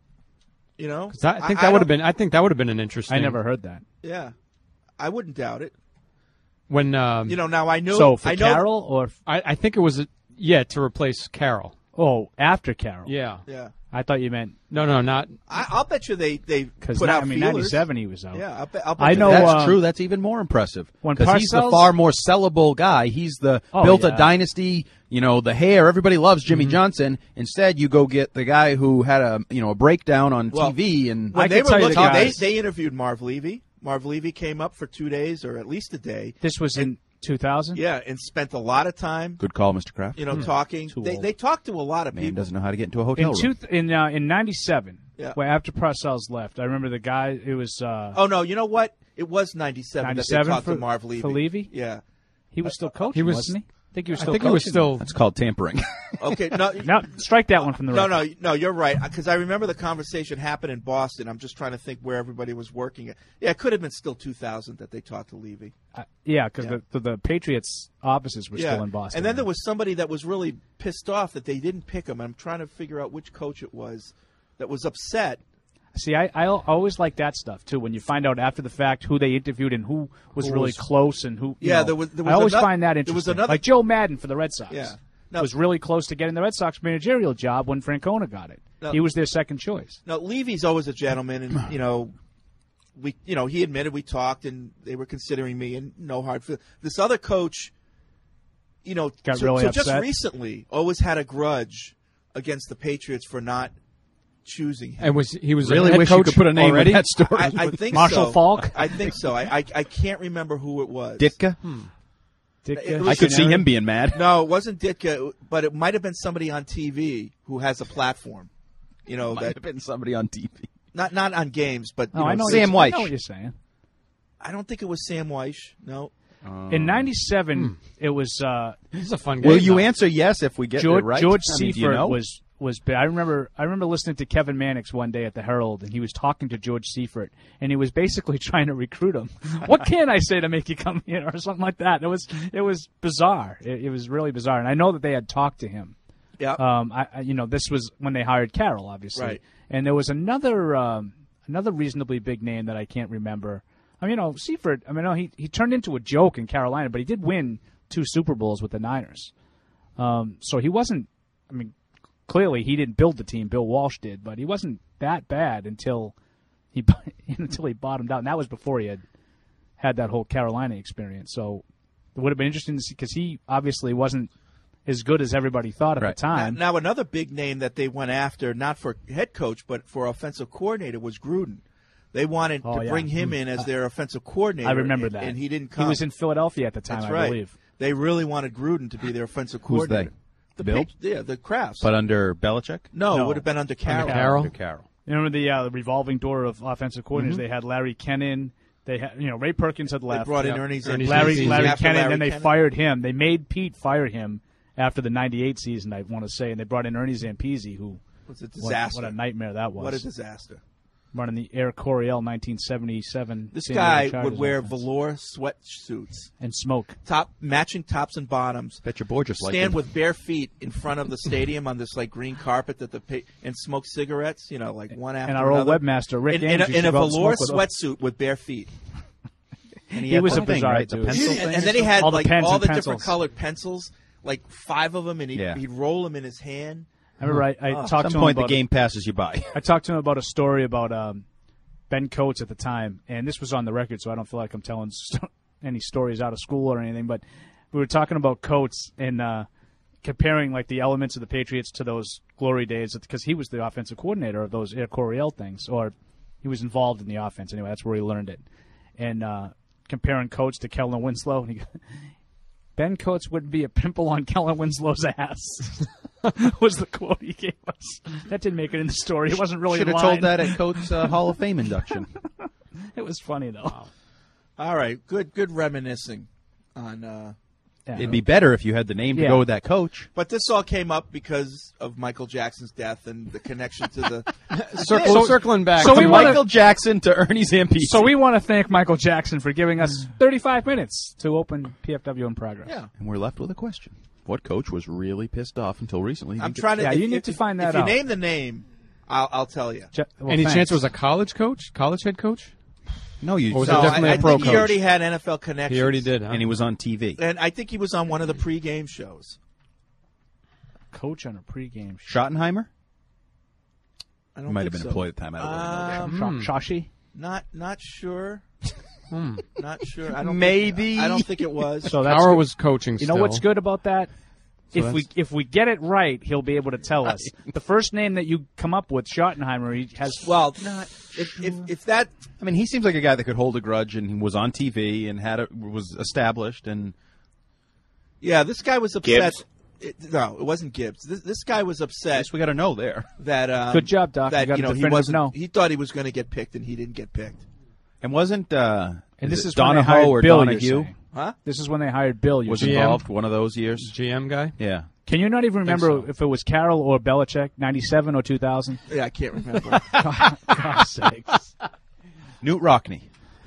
You know, 'Cause I think I that would have don't- been I think that would have been an interesting. I never heard that. Yeah, I wouldn't doubt it. when um, You know, now I know. So for I know, Carroll or I, I think it was a, yeah to replace Carroll. oh after Carroll? Yeah. Yeah, I thought you meant No, no, not. I, I'll bet you they they because put out I mean feelers. ninety-seven he was out. Yeah, I'll bet, I'll bet I you know, that. That's uh, true. That's even more impressive. when Because he's the Parcells- far more sellable guy. He's the Oh, built yeah. a dynasty. You know, the hair. Everybody loves Jimmy Johnson. Instead, you go get the guy who had a you know a breakdown on Well, T V and When I they can were tell you the looking, they, guys- they interviewed Marv Levy. Marv Levy came up for two days or at least a day. This was in two thousand. Yeah, and spent a lot of time, good call, Mister Kraft. you know, talking. Too They old. they talked to a lot of Man people. doesn't know how to get into a hotel In room. two in uh, in ninety-seven, Yeah. where after Parcells left, I remember the guy. It was uh, Oh no, you know what? It was ninety-seven, that they ninety-seven talked for, to Marv Levy. For Levy? Yeah. He was still coaching, He was- wasn't he? I think he was I still think coaching. he was still. That's called tampering. Okay, no, No, strike that one from the no, record. no, no, you're right. Because I remember the conversation happened in Boston. I'm just trying to think where everybody was working. Yeah, it could have been still two thousand that they talked to Levy. Uh, yeah, because Yeah. the, the the Patriots offices were yeah. still in Boston. And then there was somebody that was really pissed off that they didn't pick him. I'm trying to figure out which coach it was that was upset. See, I, I always like that stuff too. When you find out after the fact who they interviewed and who was Who really was- close and who. you Yeah, know, there was- there was I always ano- find that there interesting. was another- like Joe Madden for the Red Sox. Yeah. Now- was really close to getting the Red Sox managerial job when Francona got it. Now- he was their second choice. Now, Levy's always a gentleman, and you know, we, you know, he admitted we talked, and they were considering me, and no hard feelings. This other coach, you know, Got so, really so just upset? recently, always had a grudge against the Patriots for not choosing him. And was he was Really a head wish you coach could put a name in already? that story. I, I think Marshall so. Falk? I think so. I, I I can't remember who it was. Ditka? Dick, It uh, was I could see Canary? him being mad. No, it wasn't Ditka, but it might have been somebody on T V who has a platform. You know Might that have been somebody on T V. not not on games, but you Oh, know, I know. Sam what you're- I Weish. know what you're saying. I don't think it was Sam Weish. No. In ninety-seven, it was uh, This is a fun game. Will you though. answer yes if we get George, it right? George I mean, do you Seifert know? was was big. I remember I remember listening to Kevin Mannix one day at the Herald, and he was talking to George Seifert, and he was basically trying to recruit him. What can I say to make you come here, or something like that? It was it was bizarre. It, it was really bizarre, and I know that they had talked to him. Yeah. Um, I, I you know this was when they hired Carroll, obviously, Right. and there was another um, another reasonably big name that I can't remember. I mean, you know, Seifert. I mean, no, he he turned into a joke in Carolina, but he did win two Super Bowls with the Niners. Um, so he wasn't. I mean, clearly he didn't build the team. Bill Walsh did, but he wasn't that bad until he until he bottomed out, and that was before he had had that whole Carolina experience. So it would have been interesting to see because he obviously wasn't as good as everybody thought at Right. the time. Now, another big name that they went after, not for head coach, but for offensive coordinator, was Gruden. They wanted Oh, to yeah. bring him in as their offensive coordinator. I remember and, that, and he didn't come. He was in Philadelphia at the time, That's I right. believe. They really wanted Gruden to be their offensive Who's they? coordinator. The Bill? Patri- yeah, the Crafts. But under Belichick? no, No. it would have been under Carroll. Carroll? Under Carroll. You remember the uh, the revolving door of offensive coordinators? Mm-hmm. They had Larry Kennan. They had you know Ray Perkins had They left. brought in Yep. Ernie Ernie Zampese. Larry Zampese. Larry After Kennan. Larry then they Kennan. fired him. They made Pete fire him after the ninety-eight season, I want to say, and they brought in Ernie Zampese, who It was a what, disaster. what a nightmare that was. What a disaster. Running the Air Coryell nineteen seventy-seven. This San Diego guy Chargers would wear offense. velour sweatsuits, and smoke. top matching tops and bottoms. Bet your boy just like Stand him. with bare feet in front of the stadium on this like green carpet that the pa- and smoke cigarettes. You know, like one after And our old another. webmaster Rick in, in a, Andrews in a should go out and velour smoke with sweatsuit with bare feet. And He had was the a thing, bizarre right? The dude. pencil and, thing and then he had All the like pens all and the pencils. different colored pencils, like five of them, and he'd, Yeah. he'd roll them in his hand. I remember I, I Oh. talked At to some him point, the about game passes you by. I talked to him about a story about um, Ben Coates at the time, and this was on the record, so I don't feel like I'm telling st- any stories out of school or anything. But we were talking about Coates and uh, comparing like the elements of the Patriots to those glory days because he was the offensive coordinator of those Air Coryell things, or he was involved in the offense anyway. That's where he learned it. And uh, comparing Coates to Kellen Winslow, and he, Ben Coates wouldn't be a pimple on Kellen Winslow's ass. Was the quote he gave us. That didn't make it in the story. It wasn't really Should in have line. told that at Coates' uh, Hall of Fame induction. It was funny though. All right, good, good reminiscing on. Uh, Yeah. It'd be better if you had the name to Yeah. go with that coach. but this all came up because of Michael Jackson's death and the connection to the. Circle, So- circling back. so From we wanna- Michael Jackson to Ernie Zampese. So we want to thank Michael Jackson for giving us thirty-five minutes to open P F W in progress. Yeah. And we're left with a question. What coach was really pissed off until recently? I'm trying to. Yeah, if, you need if- to find that If you out. name the name, I'll, I'll tell you. Je- well, Any thanks. chance it was a college coach, college head coach? No, you. Or was No, it definitely I, a I pro think coach? he already had N F L connections. He already did, huh? and he was on T V. And I think he was on one of the pregame shows. coach on a pregame show? Schottenheimer? I He don't might have think been so. employed at the time. I don't really know. Um, Sha- Shashi? Not not sure. Hmm. Not sure. I don't Maybe. Think, I don't think it was. So that's Howard good. was coaching You still. know what's good about that? So if we that's- if we get it right, he'll be able to tell us. The first name that you come up with, Schottenheimer, he has. well, not if, if if that. I mean, he seems like a guy that could hold a grudge, and he was on T V and had a, was established. And Yeah, this guy was upset. Gibbs? It, no, it wasn't Gibbs. This, this guy was I upset guess we got to know there. that. Um, Good job, Doc. You That got you a know he definitive wasn't. no. He thought he was going to get picked, and he didn't get picked. And wasn't uh, And Is this it is when they Donahoe hired or Bill, Donahue? you're saying. Huh? This is when they hired Bill. You're Was saying. involved one of those years? G M guy? Yeah. Can you not even remember so. if it was Carroll or Belichick, ninety-seven or two thousand? Yeah, I can't remember. God, God's sakes. Newt Rockney.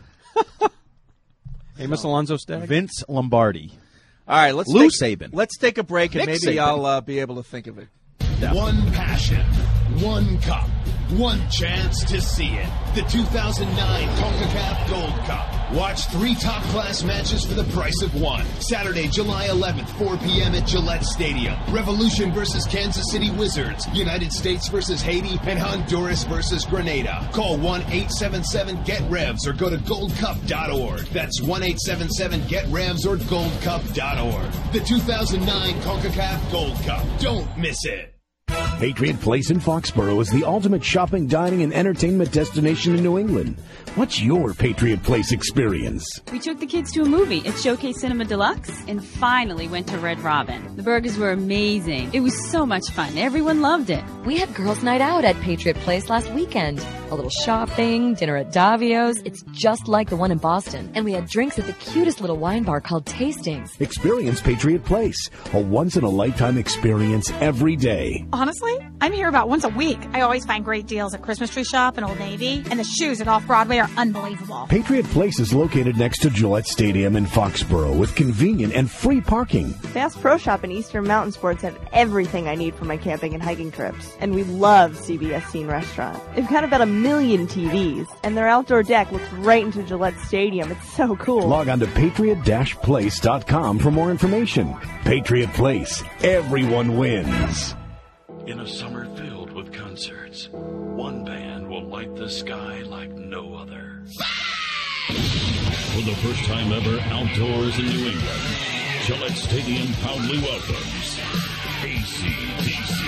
Amos Alonzo Stagg? Vince Lombardi. All right, let's Lou take, Saban. Let's take a break, and Nick maybe Saban. I'll uh, be able to think of it. One passion, one cup, one chance to see it. The two thousand nine CONCACAF Gold Cup. Watch three top-class matches for the price of one. Saturday, July eleventh, four p.m. at Gillette Stadium. Revolution versus Kansas City Wizards. United States versus Haiti. And Honduras versus Grenada. Call one eight seven seven get revs or go to gold cup dot org. That's one eight seven seven get revs or gold cup dot org. The two thousand nine CONCACAF Gold Cup. Don't miss it. Patriot Place in Foxborough is the ultimate shopping, dining, and entertainment destination in New England. What's your Patriot Place experience? We took the kids to a movie at Showcase Cinema Deluxe and finally went to Red Robin. The burgers were amazing. It was so much fun. Everyone loved it. We had girls' night out at Patriot Place last weekend. A little shopping, dinner at Davio's. It's just like the one in Boston. And we had drinks at the cutest little wine bar called Tastings. Experience Patriot Place, a once-in-a-lifetime experience every day. Honestly, I'm here about once a week. I always find great deals at Christmas Tree Shop and Old Navy, and the shoes at Off-Broadway are unbelievable. Patriot Place is located next to Gillette Stadium in Foxborough with convenient and free parking. Bass Pro Shop and Eastern Mountain Sports have everything I need for my camping and hiking trips. And we love C B S Scene Restaurant. They've got about a million T Vs, and their outdoor deck looks right into Gillette Stadium. It's so cool. Log on to patriot place dot com for more information. Patriot Place. Everyone wins. In a summer filled with concerts, one band will light the sky like no other. For the first time ever outdoors in New England, Gillette Stadium proudly welcomes A C D C.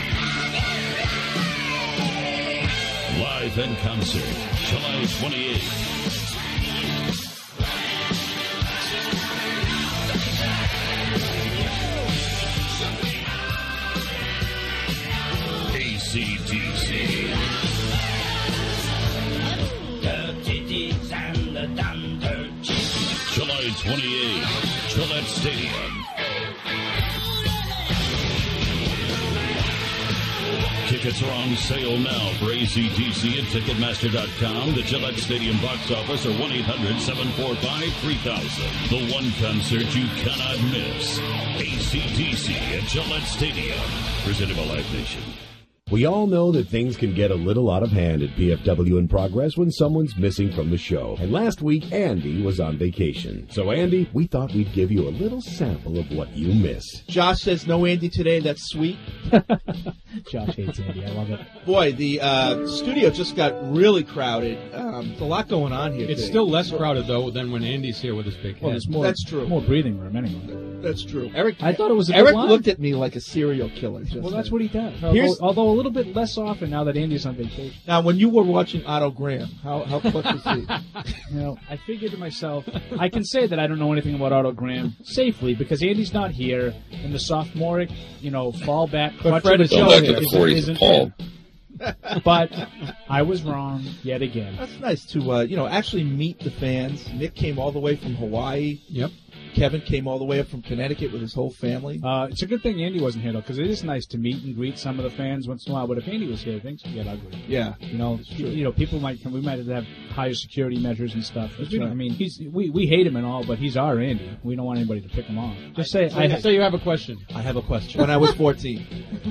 Live in concert, July twenty-eighth. A C D C. July twenty-eighth, Gillette Stadium. Tickets are on sale now for A C D C at Ticketmaster dot com, the Gillette Stadium box office, or one eight hundred seven four five three thousand. The one concert you cannot miss. A C D C at Gillette Stadium. Presented by Live Nation. We all know that things can get a little out of hand at P F W in Progress when someone's missing from the show. And last week, Andy was on vacation. So, Andy, we thought we'd give you a little sample of what you miss. Josh says no Andy today. That's sweet. Josh hates Andy. I love it. Boy, the uh, studio just got really crowded. Um, there's a lot going on here It's today. still less crowded, though, than when Andy's here with his big head. Well, there's more. That's true. More breathing room anyway. That's true. Eric, I thought it was a Eric good line. looked at me like a serial killer. Just Well, that's then. what he does. Here's- Although, although a little bit less often now that Andy's on vacation. Now, when you were watching Otto Graham, how how close was he? You know, I figured to myself, I can say that I don't know anything about Otto Graham safely because Andy's not here, and the sophomoric, you know, fallback But clutch Fred of the is show back to the isn't- forties, isn't Paul. there. But I was wrong yet again. That's nice to uh, you know actually meet the fans. Nick came all the way from Hawaii. Yep. Kevin came all the way up from Connecticut with his whole family. Uh, it's a good thing Andy wasn't here, though, because it is nice to meet and greet some of the fans once in a while. But if Andy was here, things would get ugly. Yeah, you know, true. you know, people might come. We might have to have higher security measures and stuff. That's We don't- right. I mean, he's we, we hate him and all, but he's our Andy. We don't want anybody to pick him off. Just say, So, I, so you have a question. I have a question. When I was fourteen.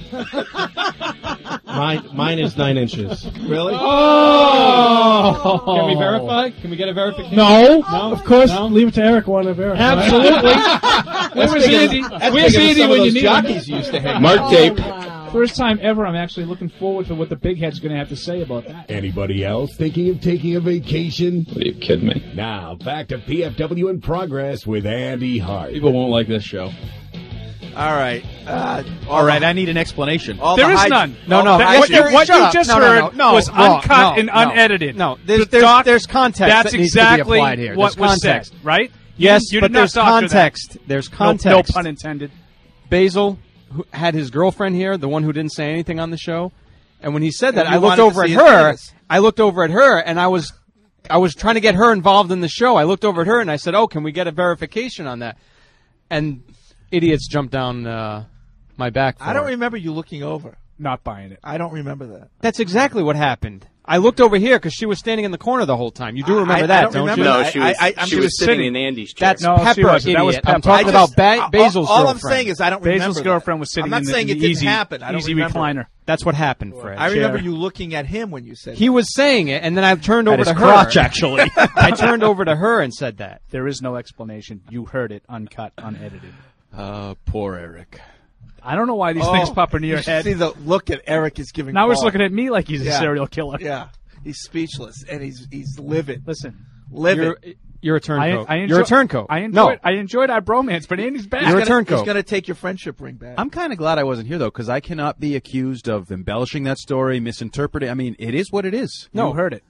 Mine, mine is nine inches. Really? Oh! Can we verify? Can we get a verification? No, No? of course. No? Leave it to Eric. Want to verify? Absolutely. Where's Where's Andy? Where's Andy when you need him? jockeys used to hang Mark out. tape. First time ever, I'm actually looking forward to what the big head's going to have to say about that. Anybody else thinking of taking a vacation? What, are you kidding me? Now, back to P F W in Progress with Andy Hart. People won't like this show. All right. Uh, All right, I need an explanation. all There the is hyd- none. No, all no. the That- hyd- what you, what Shut you up. just No, no, heard no, no, was wrong. uncut No, and no. unedited. No, there's, The there's, doc- there's context That's that needs exactly to be applied here. what There's was context. said, right? Yes, you but did not there's doctor that. context. There's No- context. No, pun intended. Basil who had his girlfriend here, the one who didn't say anything on the show, and when he said that, And you I looked wanted to over at see his her. penis. I looked over at her, and I was I was trying to get her involved in the show. I looked over at her and I said, "Oh, can we get a verification on that?" And idiots jumped down uh, my back. For I don't it. remember you looking over. Not buying it. I don't remember that. That's exactly what happened. I looked over here because she was standing in the corner the whole time. You do remember I, that, I don't, don't remember you? that. No, she was, I, I, she she was was sitting sitting in Andy's chair. That's No, she Pepper, wasn't. idiot. That was I'm Pepper. talking I about just- ba- all- Basil's all, all I'm girlfriend. saying is I don't Basil's remember girlfriend that. was sitting I'm not in the, saying in it the didn't easy, happen. I don't easy remember. recliner. That's what happened, Fred. I remember chair. you looking at him when you said He that. was saying it, and then I turned At over his to her. crotch, actually. I turned over to her and said that. There is no explanation. You heard it, uncut, unedited. Uh, poor Eric. I don't know why these Oh, things pop into your you should head. see the look that Eric is giving Now he's Paul. looking at me like he's Yeah. a serial killer. Yeah, he's speechless and he's he's livid. Listen, livid. You're, you're a I, turncoat. I enjoy, You're a turncoat. I enjoyed, no. I enjoyed our bromance, but Andy's back. You're a He's gonna- turncoat. He's going to take your friendship ring back. I'm kind of glad I wasn't here, though, because I cannot be accused of embellishing that story, misinterpreting. I mean, it is what it is. No. You heard it.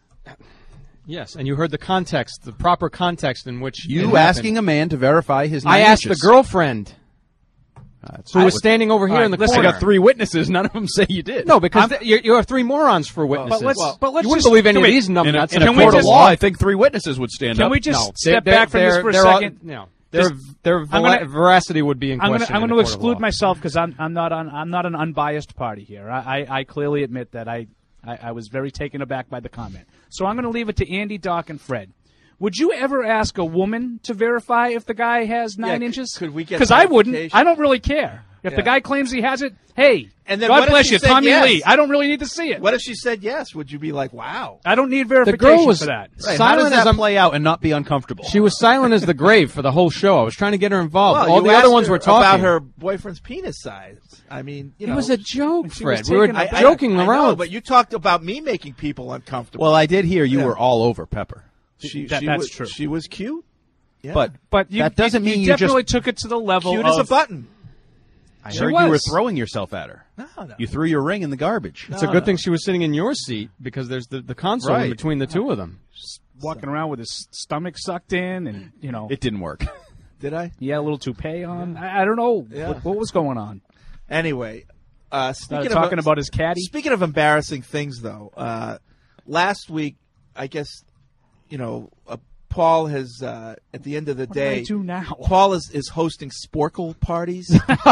Yes, and you heard the context, the proper context in which You it asking happened. a man to verify his I nine asked inches. the girlfriend Uh, it's who I was would- standing over here All right, in the listen, corner. I got three witnesses. None of them say you did. No, because th- you, you have three morons for witnesses. But let's, but let's you wouldn't just, believe any can of we- these in a, numbnuts in in a a court court of of law, law. I think three witnesses would stand Can up. we just No, step they're- back from this they're- for a they're all- second? no, their Just- their I'm vala- gonna- veracity would be in I'm question. gonna, I'm in going a to court of exclude law. myself because I'm, I'm not un, I'm not an unbiased party here. I, I, I clearly admit that I, I, I was very taken aback by the comment. So I'm going to leave it to Andy, Doc, and Fred. Would you ever ask a woman to verify if the guy has nine c- inches? could we get Because I wouldn't. clarification? I don't really care. If Yeah. the guy claims he has it, hey, And then God what if bless she you, said Tommy yes? Lee. I don't really need to see it. What if she said yes? Would you be like, wow? I don't need The verification girl was for that. Right, how does silent as that a play out and not be uncomfortable? She was silent as the grave for the whole show. I was trying to get her involved. Well, All you the other asked ones her were talking about her boyfriend's penis size. I mean, you It know, was a joke, She was Fred. We were taken aback. joking I around. know, but you talked about me making people uncomfortable. Well, I did hear you Yeah. were all over Pepper. she, that- she that's was, true. She was cute. Yeah. But But you, that doesn't you, mean you you definitely just. took it to the level cute of as a button. I She heard you were was. throwing yourself at her. No, no. You threw your ring in the garbage. it's a good thing she was sitting in your seat because there's the, the console in Right. between the two of them. walking around with his stomach sucked in, and you know, It didn't work. Did I? he had a little toupee on. I, I don't know Yeah. what, what was going on. Anyway, uh, Started speaking talking of, about his caddy. Speaking of embarrassing things, though, uh, last week, I guess, you know, uh, Paul has, uh, at the end of the What day, do I do now? Paul is, is hosting Sporkle parties.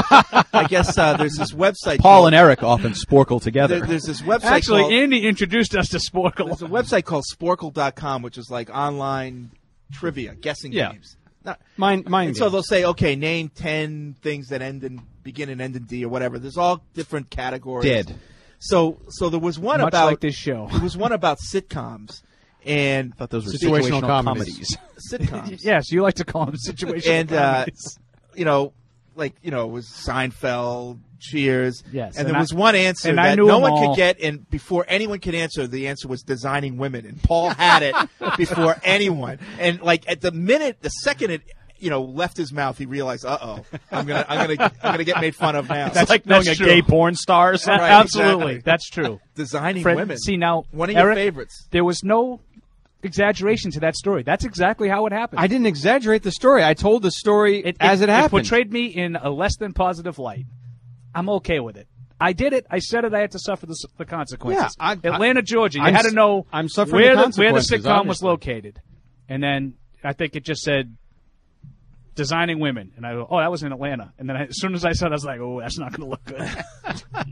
I guess uh, there's this website. Paul called- and Eric often sporkle together. There, there's this website Actually, called, Andy introduced us to Sporkle. there's a website called Sporkle dot com, which is like online trivia, guessing Yeah. games. Not, Mine, mine. and so they'll say, okay, name ten things that end in begin and end in D or whatever. There's all different categories. Dead. So, so there was one Much about like this show. There was one about sitcoms and I thought those were Situational situational, comedies. comedies. sitcoms. Yes, you like to call them situational and uh, comedies. you know, like you know, it was Seinfeld, Cheers. Yes, and, and there I- was one answer and I that knew no them one all. could get, and before anyone could answer, the answer was designing women, and Paul had it before anyone. And like at the minute, the second it. You know, left his mouth. He realized, "Uh oh, I'm gonna, I'm gonna, I'm gonna get made fun of now." That's like that's knowing a true. gay porn star. or A- something. Right, Absolutely, exactly. that's true. Designing Fred, women. see now, one of Eric, your favorites. There was no exaggeration to that story. That's exactly how it happened. I didn't exaggerate the story. I told the story it, as it, it happened. portrayed me in a less than positive light. I'm okay with it. I did it. I said it. I had to suffer the, the consequences. Yeah, I- Atlanta, Georgia. You I'm had to s- know I'm suffering where the the, where the consequences, sitcom was obviously. located, and then I think it just said designing women, and I go, oh, that was in Atlanta. And then I, as soon as I said, it, I was like, oh, that's not going to look good.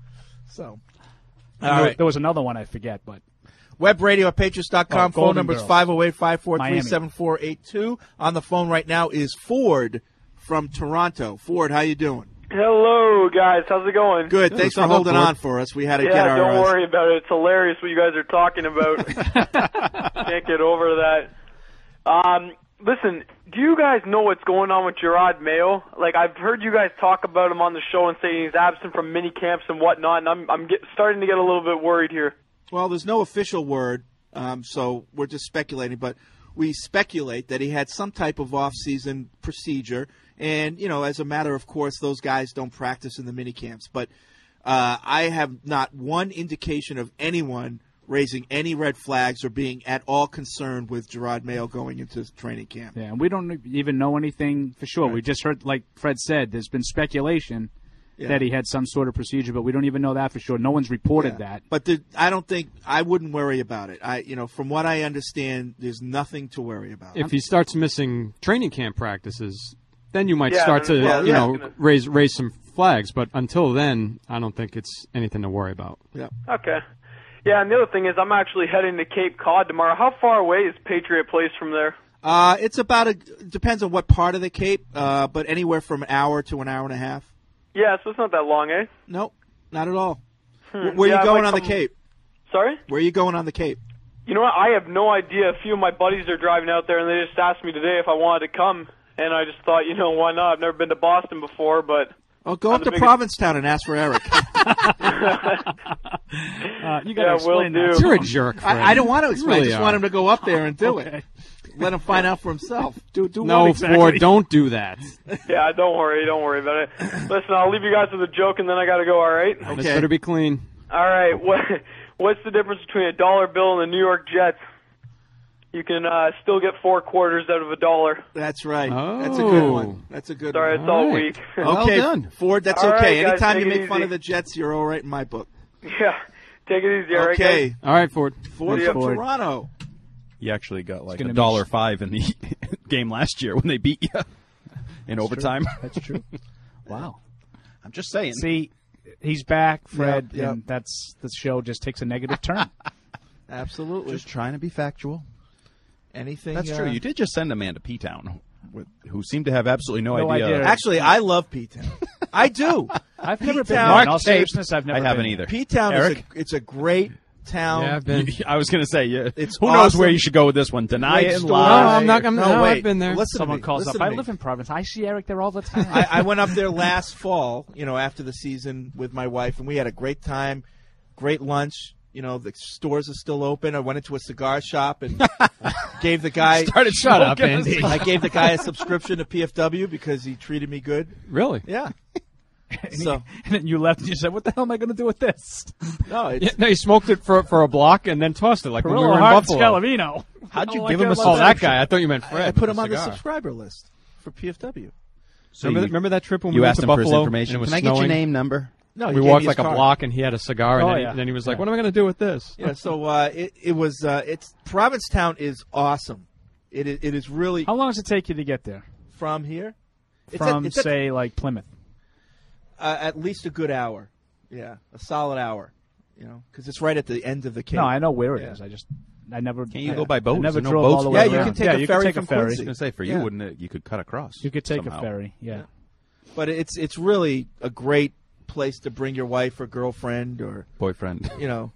So, All all right. There was another one I forget, but Web radio at patriots dot com. Oh, phone Golden number is Girls. five oh eight, five four three, Miami. seven four eight two. On the phone right now is Ford from Toronto. Ford, how you doing? Hello, guys. How's it going? Good. Thanks for what's up, holding Ford? on for us. We had to Yeah, get our. don't uh, worry about it. It's hilarious what you guys are talking about. Can't get over that. Um, listen, do you guys know what's going on with Gerard Mayo? Like, I've heard you guys talk about him on the show and saying he's absent from mini camps and whatnot, and I'm I'm get, starting to get a little bit worried here. Well, there's no official word, um, so we're just speculating. But we speculate that he had some type of off-season procedure, and you know, as a matter of course, those guys don't practice in the mini camps. But uh, I have not one indication of anyone raising any red flags or being at all concerned with Gerard Mayo going into training camp. yeah, and we don't even know anything for sure. We just heard, like Fred said, there's been speculation. Yeah. that he had some sort of procedure, but we don't even know that for sure. No one's reported Yeah. that. But the, I don't think I wouldn't worry about it. I, you know, from what I understand, there's nothing to worry about. If he starts missing training camp practices, then you might Yeah, start to, then- well, you yeah. know, raise raise some flags. But until then, I don't think it's anything to worry about. Yeah. Okay. Yeah, and the other thing is I'm actually heading to Cape Cod tomorrow. How far away is Patriot Place from there? Uh, it's about a depends on what part of the Cape, uh, but anywhere from an hour to an hour and a half. Yeah, so it's not that long, eh? Nope, not at all. Hmm. Where Yeah, are I you going might on the come- Cape? Sorry? Where are you going on the Cape? You know what? I have no idea. A few of my buddies are driving out there, and they just asked me today if I wanted to come, and I just thought, you know, why not? I've never been to Boston before, but... Oh, go I'm up the to biggest- Provincetown and ask for Eric. Uh, you Yeah, will do. You're a jerk, Fred. I, I don't want to You explain. I really just are. want him to go up there and do Okay. it. Let him find out for himself. Do do No, what exactly? Ford, don't do that. Yeah, don't worry, don't worry about it. Listen, I'll leave you guys with a joke, and then I got to go, all right? This better be clean. All right, what, what's the difference between a dollar bill and the New York Jets? You can uh, still get four quarters out of a dollar. That's right. Oh. That's a good one. That's a good Sorry, one. it's all week. Okay, Ford, that's All okay. right, guys, Anytime take you it make fun easy. of the Jets, you're all right in my book. Yeah, take it easy, all right, Okay. guys? All right, Ford. Ford See from ya. Toronto. You actually got like gonna a be- dollar five in the game last year when they beat you in overtime. That's true. Wow. I'm just saying. See, he's back, Fred, Yep, yep. and that's the show just takes a negative turn. Absolutely. Just trying to be factual. Anything. That's uh, true. You did just send a man to P-Town, with, who seemed to have absolutely no, No idea. idea. Actually, I love P-Town. I do. I've never been P-Town- there. In all Mark Tape. seriousness, I've never I haven't been either. P-Town is Eric? a, it's a great town. Yeah, I've been. I was going to say, yeah. It's who knows awesome. where you should go with this one? Deny Great it and story. No, lie. I'm not. I'm, No, no, wait. I've been there. Listen to Someone me. calls Listen up. to I me. live in Providence. I see Eric there all the time. I, I went up there last fall, you know, after the season with my wife, and we had a great time, great lunch. You know, the stores are still open. I went into a cigar shop and gave the guy. Started Shut up, smoking. Andy. I gave the guy a subscription to P F W because he treated me good. Really? Yeah. and, So and then you left and you said, what the hell am I going to do with this? no, it's, Yeah, no, you smoked it for for a block and then tossed it like when we Perillo were in Hart Buffalo. Scalabino. How'd you Oh, give I him a care Oh, about that guy. I thought you meant Fred. I put with him on the cigar. subscriber list for P F W. So remember, you, remember that trip when you we went asked to him for his Buffalo information. and it was Can I get your snowing? name, number? No, he we gave me walked his like a card. block and he had a cigar, and, Oh, then, yeah. and then he was like, Yeah. "What am I going to do with this?" Yeah, so uh, it it was uh, it's Provincetown is awesome. It is, it is really How long does it take you to get there? from here. It's From, at, it's at, say, like Plymouth. uh, at least a good hour. Yeah, a solid hour. You know, because it's right at the end of the Cape. No, I know where it Yeah. is. I just, I never. Can't you I, go by boat? I never There's no drove boats all the for way Yeah, you around. can take yeah, a you ferry can take from a ferry. I was going to say, for you, Yeah. wouldn't it? You could cut across. You could take somehow. a ferry. Yeah. But it's it's really a great place to bring your wife or girlfriend or Boyfriend. you know.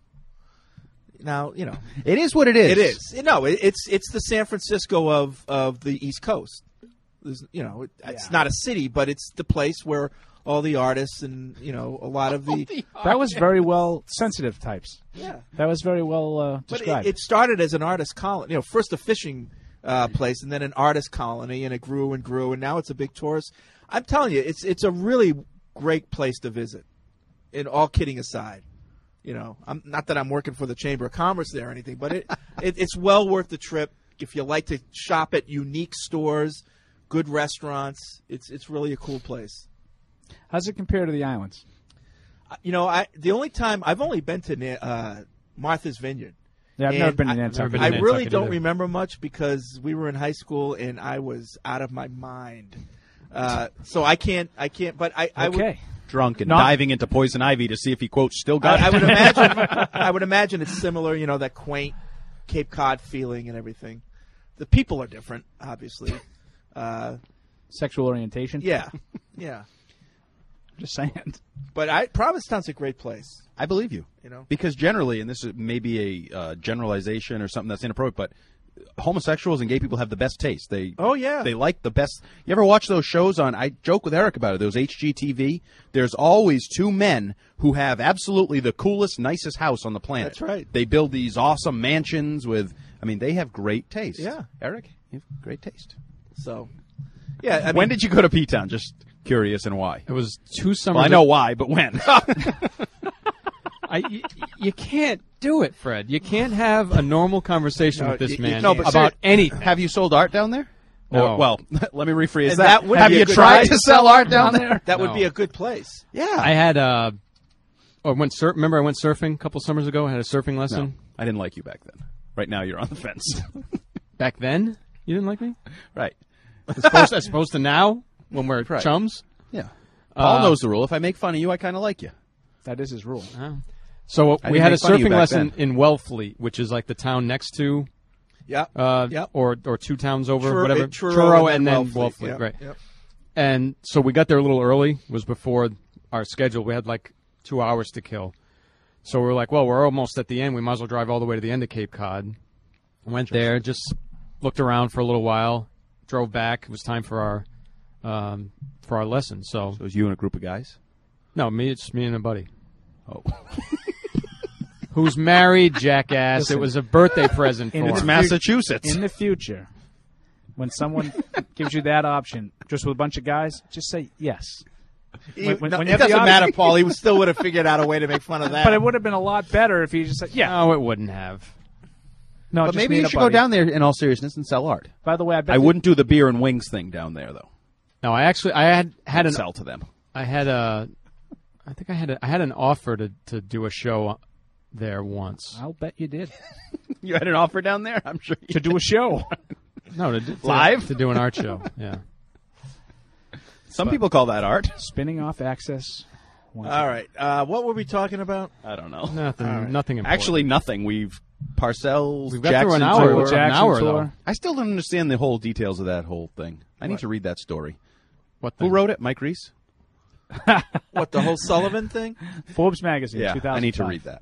Now you know It is what it is. it is. No, it, it's it's the San Francisco of of the East Coast. There's, you know, it, it's not a city, but it's the place where all the artists and you know a lot of the. That was very well sensitive types. Yeah. That was very well uh, But described. it, it started as an artist colony. You know, first a fishing uh, place, and then an artist colony, and it grew and grew, and now it's a big tourist. I'm telling you, it's it's a really great place to visit. And all kidding aside, you know, I'm not that I'm working for the Chamber of Commerce there or anything, but it, it it's well worth the trip if you like to shop at unique stores, good restaurants. It's it's really a cool place. How's it compare to the islands? You know, I the only time I've only been to Na- uh, Martha's Vineyard. Yeah, I've never And been to I- Nantucket. Never been I to really Nantucket don't either. remember much because we were in high school and I was out of my mind. Uh, so I can't, I can't. But I, I would, Okay. Drunk and Not- diving into poison ivy to see if he, quote, still got I, I it. would imagine, I would imagine it's similar. You know, that quaint Cape Cod feeling and everything. The people are different, obviously. Uh, Sexual orientation? yeah, yeah. Just saying. But I, Provincetown's a great place. I believe you. You know, Because generally, and this is maybe a uh, generalization or something that's inappropriate, but homosexuals and gay people have the best taste. They Oh, yeah. they like the best. You ever watch those shows on? I joke with Eric about it. Those H G T V. There's always two men who have absolutely the coolest, nicest house on the planet. That's right. They build these awesome mansions with. I mean, they have great taste. Yeah. Eric, you have great taste. so yeah. I mean, when did you go to P-Town? Just curious, and why? It was two summers. Well, I know why, but when? I, you, you can't do it, Fred. You can't have a normal conversation No, with this y- y- man no, but about seri- anything. Have you sold art down there? No. Or, well, let me rephrase And that. that would Have be a you good tried place. to sell art down there? That would No. be a good place. Yeah. I had uh, oh, I went sur- remember I went surfing a couple summers ago. I had a surfing lesson. No, I didn't like you back then. Right now, you're on the fence. Back then, you didn't like me, right? As opposed, as opposed to now, when we're Right. chums. Yeah. Paul Uh, knows the rule. If I make fun of you, I kind of like you. That is his rule. Oh. So I we didn't had a make fun of you surfing back lesson then. in Wellfleet, which is like the town next to, Yep. uh, Yep. or or two towns over, Truro- whatever, Truro and and then then Wellfleet, Wellfleet, yep, right? yep. And so we got there a little early. It was before our schedule. We had like two hours to kill. So we were like, well, we're almost at the end. We might as well drive all the way to the end of Cape Cod. Went there, just looked around for a little while, drove back. It was time for our um, for our lesson. So, So it was you and a group of guys? no, me, it's me and a buddy. Oh. Who's married, jackass. Listen, it was a birthday present in for the him. fu- Massachusetts. In the future, when someone gives you that option, just with a bunch of guys, just say yes. He- When- when- no, when you it have the doesn't option- matter, Paul. He still would have figured out a way to make fun of that. But it would have been a lot better if you just said, yeah. No, it wouldn't have. No, But just maybe me you and a should go buddy. down there in all seriousness and sell art. By the way, I bet I you- wouldn't do the beer and wings thing down there, though. No, I actually I had had an Sell to them. I had a I think I had a, I had an offer to, to do a show there once. I'll bet you did. You had an offer down there? I'm sure you To do a show. No, to, do- to Live? to do an art show. Yeah. Some people call that art. Spinning off access. All right. Uh, what were we talking about? I don't know. Nothing. All right. Nothing important. Actually, nothing. We've Parcells. We've got Jackson through an hour. tour. An Jackson hour tour. though. I still don't understand the whole details of that whole thing. I need What? to read that story. What? Who thing? wrote it? Mike Reese? What, the whole Sullivan thing? Forbes magazine. Yeah, two thousand five. I need to read that.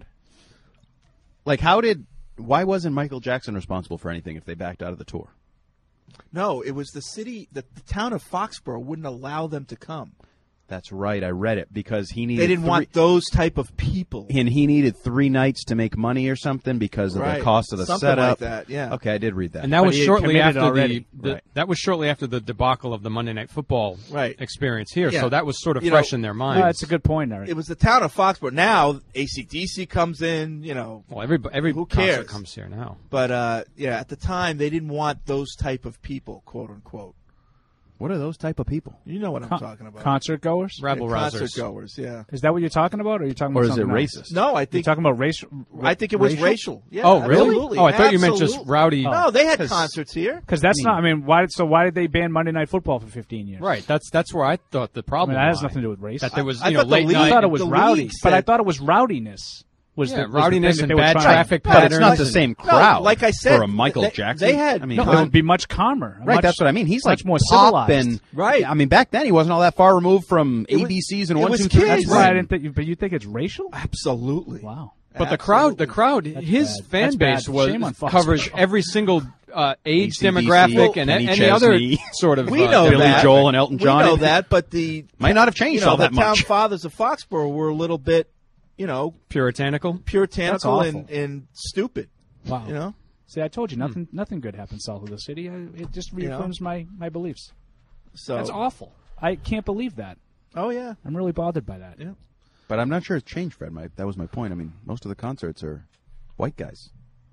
Like, how did? Why wasn't Michael Jackson responsible for anything if they backed out of the tour? No, it was the city, the, the town of Foxborough wouldn't allow them to come. That's right. I read it because he needed. They didn't three, want those type of people. and he needed three nights to make money or something because of Right. the cost of the Something setup. like that, yeah. Okay, I did read that. And that But was he had shortly committed after already. the, the Right. that was shortly after the debacle of the Monday Night Football Right. experience here. Yeah. So that was sort of You know, fresh in their minds. No, that's a good point, Eric. It was the town of Foxborough. Now, A C D C comes in, you know. well, every every Who concert cares? comes here now. But, uh, yeah, at the time, they didn't want those type of people, quote unquote. What are those type of people? You know what I'm Con- talking about. Concert goers? Rabble Yeah, concert rousers. goers, yeah. Is that what you're talking about, or are you talking Or about is it something else? racist? No, I You're think talking about racial. I think it was racial. racial. Yeah, Oh, really? absolutely. Oh, I thought you meant just Absolutely. rowdy. No, they had 'Cause- concerts here. Because that's not. I mean, why? So why did they ban Monday Night Football for fifteen years? Right. That's that's where I thought the I problem. mean, that has lay. nothing to do with race. That there was I you know thought the late league- I night. thought it was the rowdy, league but I said- thought it was rowdiness. Was Yeah, the, was the rowdiness thing that and they were bad trying- traffic But it's not patterns the and- same No, crowd. like I said, for a Michael they- Jackson. they had- I mean, No, how- it would be much calmer. right. Much- That's what I mean. He's much like more pop civilized. and Right. I mean, back then he wasn't all that far removed from It was- A B Cs and it one, was two, three. kids. That's why I Right. didn't think. But you think it's racial? Absolutely. Wow. But the crowd, the Absolutely. crowd, That's his bad. fan That's base bad. was Shame on Fox covers Sports. every single uh, age A C D C, demographic and Kenny any other Chesney. sort of. We uh, know Billy that. Joel and Elton John. We know that, but the Might not have changed you know, all that the town much. fathers of Foxborough were a little bit, you know, puritanical. puritanical That's and, awful. and stupid. Wow. You know, See, I told you nothing. Nothing good happens south of the city. I, it just You know? reaffirms my my beliefs. so That's awful. I can't believe that. Oh yeah, I'm really bothered by that. yeah. But I'm not sure it's changed, Fred. My, that was my point. I mean, most of the concerts are white guys.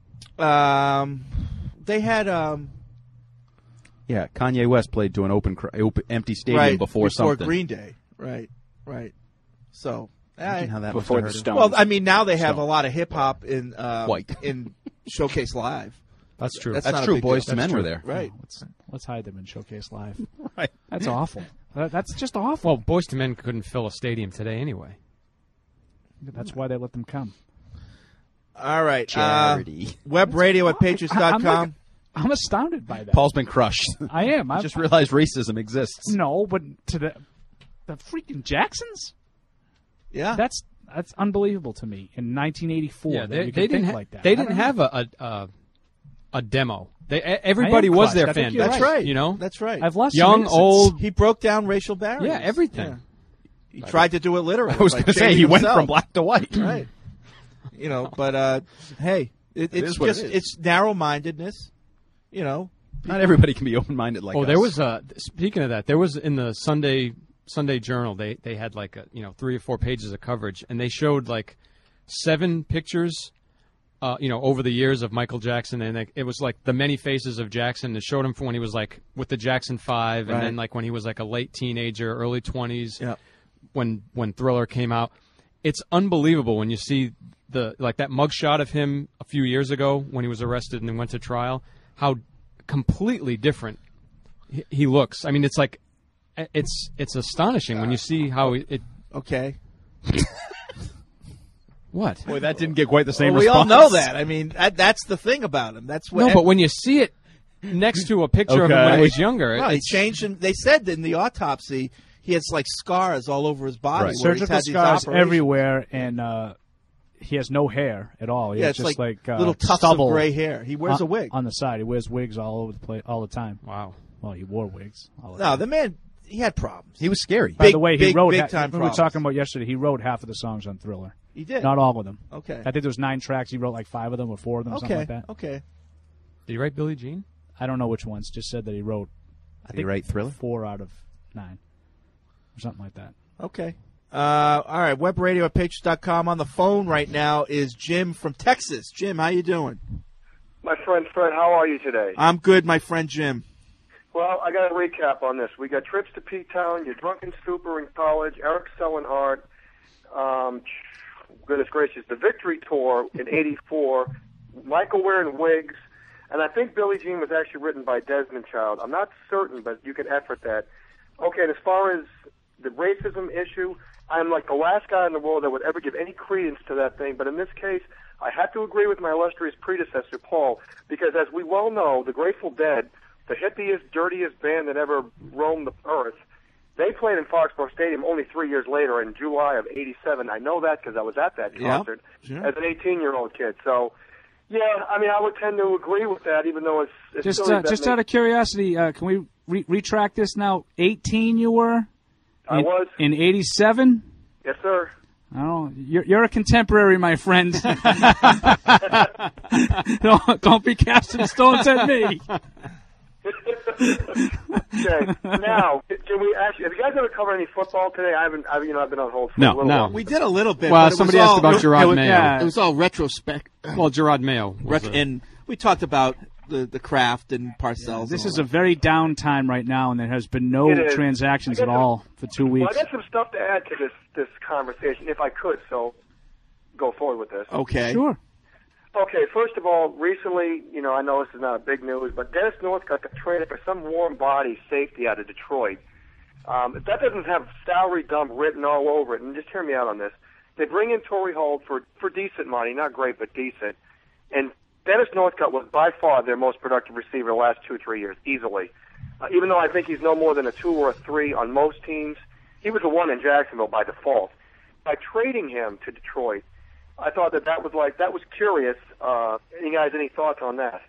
Um, they had um Yeah, Kanye West played to an open, cr- open empty stadium right before, something. Green Day. Right, right. So Imagine I- how that Before must the have hurt Stones. well, I mean, now they have So- a lot of hip hop in uh, White. in Showcase Live. That's true. That's That's not a true. big Boys deal. to Men That's were true. there. Right. Let's let's hide them in Showcase Live. Right. That's awful. That, that's just awful. Well, Boys to Men couldn't fill a stadium today anyway. That's why they let them come. All right. Charity. Uh, web radio at patriots dot I'm like- com. I'm astounded by that. Paul's been crushed. I am. I I just realized racism exists. No, but to the the freaking Jacksons. Yeah. That's that's unbelievable to me. In nineteen eighty-four, Yeah, that they, you they could didn't. think Ha- like that. They I didn't don't know. have a a, a, a demo. They e- everybody I am was crushed. their I think fan. you're base, That's right. You know. That's right. I've lost Young, some innocence. old. He broke down racial barriers. Yeah, everything. Yeah. He tried to do it literally. I was by going to say changing he went himself. from black to white. Right. You know, but uh, hey, it, it's is what it just is. it's narrow-mindedness. You know, Not everybody can be open-minded like oh, us. there was a. Speaking of that, there was in the Sunday Sunday Journal. They they had like a, you know three or four pages of coverage, and they showed like seven pictures uh, you know, over the years of Michael Jackson, and it, it was like the many faces of Jackson. It showed him from when he was like with the Jackson Five, and Right. then like when he was like a late teenager, early twenties, Yep. when when Thriller came out. It's unbelievable when you see the like that mugshot of him a few years ago when he was arrested and then went to trial. How completely different he, he looks. I mean, it's like it's it's astonishing when you see how it. it okay. What? Boy, that didn't get quite the same Well, we all response. know that. I mean, that, that's the thing about him. That's what. No, but when you see it next to a picture of him when he was younger, Well, they it's, changed him. They said in the autopsy he has like scars all over his body. Right. where he's Surgical had these scars operations. everywhere, and uh, he has no hair at all. He Yeah, has it's just like uh, little tufts of stubble gray hair. He wears on, a wig. on the side. He wears wigs all over the place all the time. Wow. Well, he wore wigs. All the No, time. the man, he had problems. He was scary. By Big, the way, he big, wrote. big ha- time we were problems. talking about yesterday. He wrote half of the songs on Thriller. He did. Not all of them. Okay. I think there was nine tracks. He wrote like five of them or four of them, something Okay. like that. Okay. Did he write Billie Jean? I don't know which ones. Just said that he wrote. I Did he think write Thriller? Four out of nine, or something like that. Okay. Uh, all right. Web radio at patriots dot com. On the phone right now is Jim from Texas. Jim, how you doing? My friend Fred, how are you today? I'm good, my friend Jim. Well, I got a recap on this. We got trips to P-Town, your drunken stupor in college, Eric Sellenhart, um, goodness gracious, the Victory Tour in eighty-four, Michael wearing wigs, and I think Billie Jean was actually written by Desmond Child. I'm not certain, but you can effort that. Okay, and as far as the racism issue, I'm like the last guy in the world that would ever give any credence to that thing, but in this case, I have to agree with my illustrious predecessor, Paul, because as we well know, the Grateful Dead, the hippiest, dirtiest band that ever roamed the earth, they played in Foxborough Stadium only three years later in July of eighty-seven. I know that because I was at that Yeah, concert sure. as an eighteen-year-old kid. So, yeah, I mean, I would tend to agree with that, even though it's, it's Just, silly uh, that just may- out of curiosity, uh, can we re- retract this now? eighteen, you were. I in, was. in eighty-seven. Yes, sir. Oh, you're, you're a contemporary, my friend. don't, don't be casting stones at me. Okay. Now, can we actually? Have you guys ever covered any football today? I haven't. I've, you know, I've been on hold for No, a little no. while. We did a little bit. Well, but it somebody was asked all, about it, Gerard it was, Mayo. yeah, it was all retrospect. Well, Gerard Mayo. was Ret- a- and we talked about the, the craft and Parcells. This and is all a very down time right now, and there has been no It is. transactions I at got some- all for two Well, weeks. I got some stuff to add to this this conversation, if I could. So, go forward with this. that. Okay. Sure. Okay, first of all, recently, you know, I know this is not a big news, but Dennis Northcutt got traded for some warm body safety out of Detroit. Um, if that doesn't have salary dump written all over it, and just hear me out on this, they bring in Torrey Holt for, for decent money, not great, but decent. And Dennis Northcutt was by far their most productive receiver the last two, three years, easily. Uh, even though I think he's no more than a two or a three on most teams, he was a one in Jacksonville by default. By trading him to Detroit, I thought that that was like that was curious. Uh, any guys, any thoughts on that?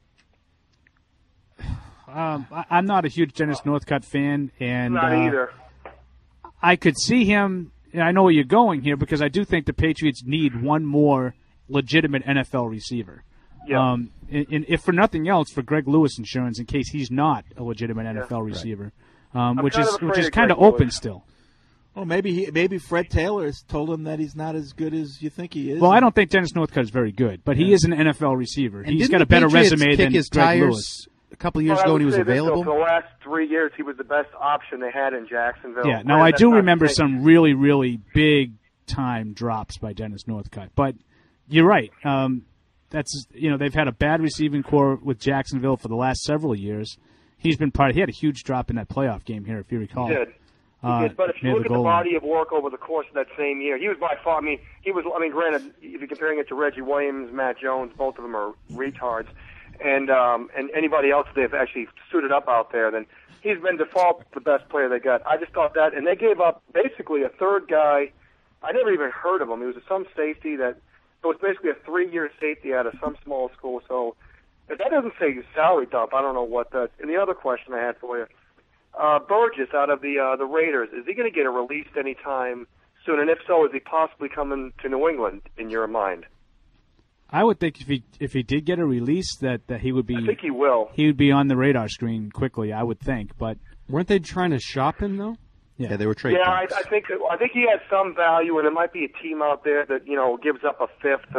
Um, I, I'm not a huge Dennis Northcutt fan, and Not uh, either. I could see him. And I know where you're going here because I do think the Patriots need one more legitimate N F L receiver. Yeah. Um, and, and if for nothing else, for Greg Lewis insurance in case he's not a legitimate N F L receiver, um, I'm which kind is of afraid which is of kind of Greg open Lewis. still. Well, maybe he, maybe Fred Taylor has told him that he's not as good as you think he is. Well, I don't think Dennis Northcutt is very good, but he is an N F L receiver. And He's didn't got the a better Patriots resume kick than his Greg tires Lewis. a couple years Well, I ago would when he was say this, though, available? for the last three years, he was the best option they had in Jacksonville. Yeah. Now Granted, I that's do not remember the same. some really, really big time drops by Dennis Northcutt, but you're right. Um, that's you know they've had a bad receiving core with Jacksonville for the last several years. He's been part. He had a huge drop in that playoff game here, if you recall. He did. He Uh, did. But if you near look the at the goal line. body of work over the course of that same year, he was by far. I mean, he was. I mean, granted, if you're comparing it to Reggie Williams, Matt Jones, both of them are retards, and um, and anybody else they've actually suited up out there, then he's been default the best player they got. I just thought that, and they gave up basically a third guy. I never even heard of him. He was some safety that it was basically a three-year safety out of some small school. So if that doesn't say salary dump, I don't know what does. And the other question I had for you. Uh, Burgess out of the uh, the Raiders, is he going to get a released anytime soon? And if so, is he possibly coming to New England in your mind? I would think if he if he did get a release, that, that he would be. I think he will. He would be on the radar screen quickly. I would think, but weren't they trying to shop him though? Yeah, they were Yeah, I, I think I think he has some value, and it might be a team out there that you know gives up a fifth or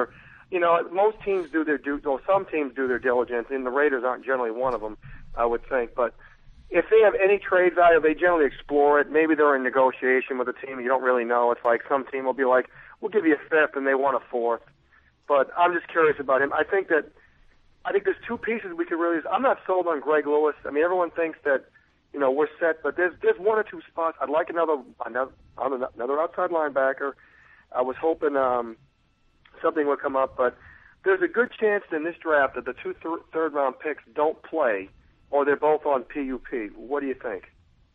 you know, most teams do their due, well, some teams do their diligence, and the Raiders aren't generally one of them, I would think. But if they have any trade value, they generally explore it. Maybe they're in negotiation with a team you don't really know. It's like some team will be like, we'll give you a fifth, and they want a fourth. But I'm just curious about him. I think that I think there's two pieces we could really use. I'm not sold on Greg Lewis. I mean, everyone thinks that, you know, we're set, but there's there's one or two spots. I'd like another another, another outside linebacker. I was hoping um, something would come up, but there's a good chance in this draft that the two th- third-round picks don't play, or they're both on P U P. What do you think?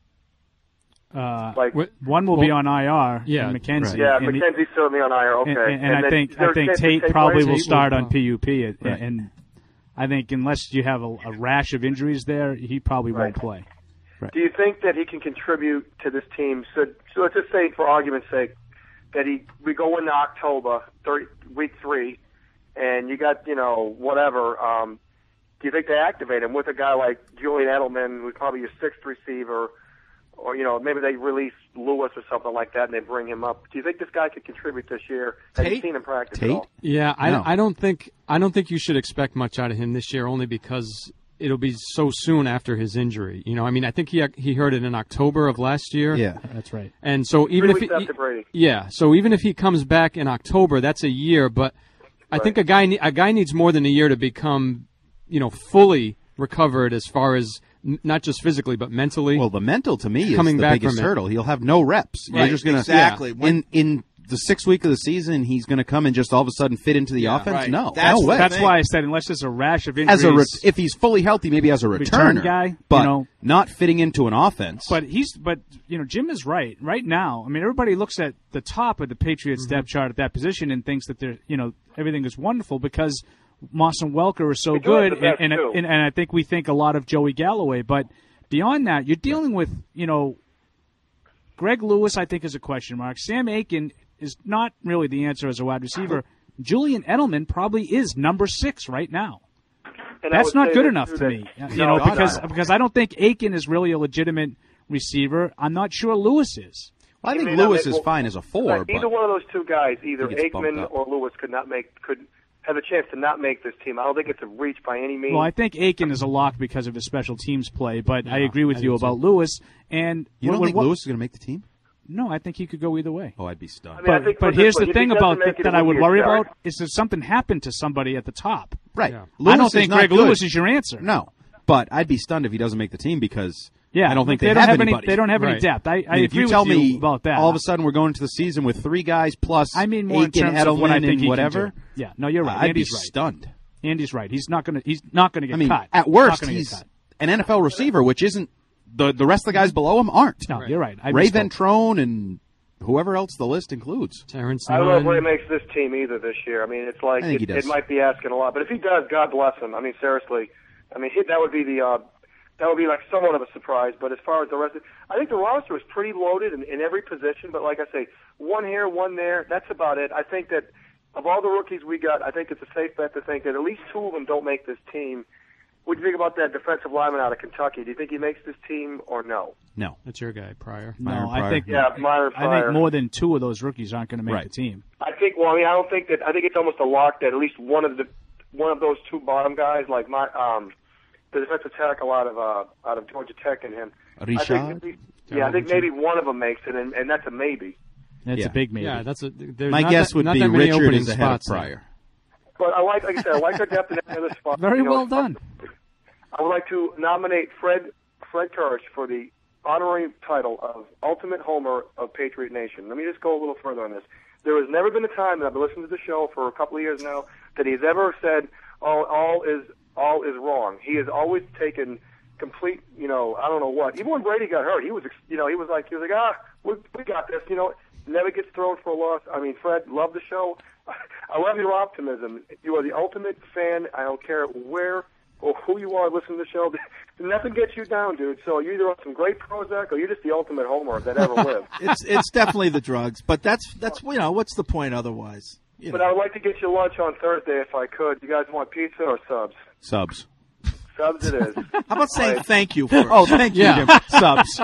Uh, Like- one will be on I R. Yeah, and McKenzie. Yeah, and he- McKenzie's certainly on I R. Okay, And, and, and I then think is there I a think chance that Tate Tate probably plays? will start on uh, P U P, and, Right. and I think unless you have a, a rash of injuries there, he probably won't play. Do you think that he can contribute to this team? So, so let's just say, for argument's sake, that he we go into October, thirty, week three, and you got you know whatever. Um, do you think they activate him with a guy like Julian Edelman, who's probably your sixth receiver, or you know maybe they release Lewis or something like that and they bring him up? Do you think this guy could contribute this year? Have you seen him practice at all? Yeah, I, No. I don't think I don't think you should expect much out of him this year, only because it'll be so soon after his injury. You know, I mean, I think he he heard it in October of last year. Yeah, that's right. And so even Three if weeks he, after Brady. yeah, so even if he comes back in October, that's a year. But I think a guy ne- a guy needs more than a year to become, you know, fully recovered as far as n- not just physically but mentally. Well, the mental to me is coming the back biggest from it. hurdle. He'll have no reps. Right, You're just gonna, exactly. yeah. When- in in the sixth week of the season, he's going to come and just all of a sudden fit into the offense. right. No, That's, no way. that's why I said unless there's a rash of injuries. as a re- if he's fully healthy, maybe as a Return returner guy, you but know. not fitting into an offense. But he's, but you know, Jim is right. Right now, I mean, everybody looks at the top of the Patriots Mm-hmm. depth chart at that position and thinks that they're, you know, everything is wonderful because Moss and Welker are so They do have good, the best, and, and, too. and and I think we think a lot of Joey Galloway. But beyond that, you're dealing with, you know, Greg Lewis. I think is a question mark. Sam Aiken is not really the answer as a wide receiver. Julian Edelman probably is number six right now. And I That's would not say good that, enough too, to that- me, you No, know, it's because not. because I don't think Aiken is really a legitimate receiver. I'm not sure Lewis is. Well, I He think may not Lewis make- is well, fine as a four, Right, but either one of those two guys, either He gets bumped Aikman up. or Lewis, could not make could have a chance to not make this team. I don't think it's a reach by any means. Well, I think Aiken is a lock because of his special teams play, but I Yeah, agree with I you do about too. Lewis. And you don't when- think when- Lewis is going to make the team? No, I think he could go either way. Oh, I'd be stunned. I mean, I But, think but put it here's this way, the if he thing doesn't about make that, it, that it I will would be a worry start. about is if something happened to somebody at the top. Right. I Lewis don't is think not Greg good. Lewis is your answer. No, but I'd be stunned if he doesn't make the team because Yeah, I don't think they they, don't have, have any- anybody. they don't have any depth. I- I mean, if agree you with tell you me about that. all of a sudden we're going into the season with three guys plus I mean more in Aiken, terms of what I Edelman, think and he whatever. can do. Yeah, no, you're right. I'd Andy's be right. stunned. Andy's right. He's not going to. He's not going to get I mean, cut. at Not worst, gonna get he's cut. an N F L receiver, which isn't the the rest of the guys below him aren't. No, you're right. I Ray misspoke. Ventrone and whoever else the list includes. Terrence I don't know if Ray makes this team either this year. I mean, it's like I think it, he does. it might be asking a lot, but if he does, God bless him. I mean, seriously, I mean, he, that would be the uh, that would be like somewhat of a surprise. But as far as the rest, of, I think the roster is pretty loaded in, in every position. But like I say, one here, one there. That's about it. I think that of all the rookies we got, I think it's a safe bet to think that at least two of them don't make this team. What do you think about that defensive lineman out of Kentucky? Do you think he makes this team or no? No, that's your guy, Pryor. No, I think Yeah, Myron I Pryor. think more than two of those rookies aren't going to make Right. the team. I think. Well, I mean, I don't think that. I think it's almost a lock that at least one of the one of those two bottom guys, like my um, the defensive tackle out of uh, out of Georgia Tech and him. I think Richard? at least- yeah, I think maybe one of them makes it, and, and that's a maybe. That's Yeah. a big maybe. Yeah, that's a. There's My not guess that, would not be that many Richard opening is ahead of spots there. Pryor. But I like, like I said, I like the depth in every other spot. Very You know, well done. I would like to nominate Fred Fred Kirsch for the honorary title of Ultimate Homer of Patriot Nation. Let me just go a little further on this. There has never been a time that I've been listening to the show for a couple of years now that he's ever said, "Oh, all is all is wrong." He has always taken complete, you know, I don't know what. Even when Brady got hurt, he was, you know, he was like, he was like, ah, we, we got this. You know, never gets thrown for a loss. I mean, Fred, love the show. I love your optimism. You are the ultimate fan. I don't care where or who you are listening to the show. Nothing gets you down, dude. So you're either on some great Prozac or you're just the ultimate homer that ever lived. It's it's definitely the drugs, but that's that's you know what's the point otherwise? You But know. I would like to get you lunch on Thursday if I could. You guys want pizza or subs? Subs. Subs it is. How about saying Right. thank you first? Oh, thank you, Yeah. Jim. Subs.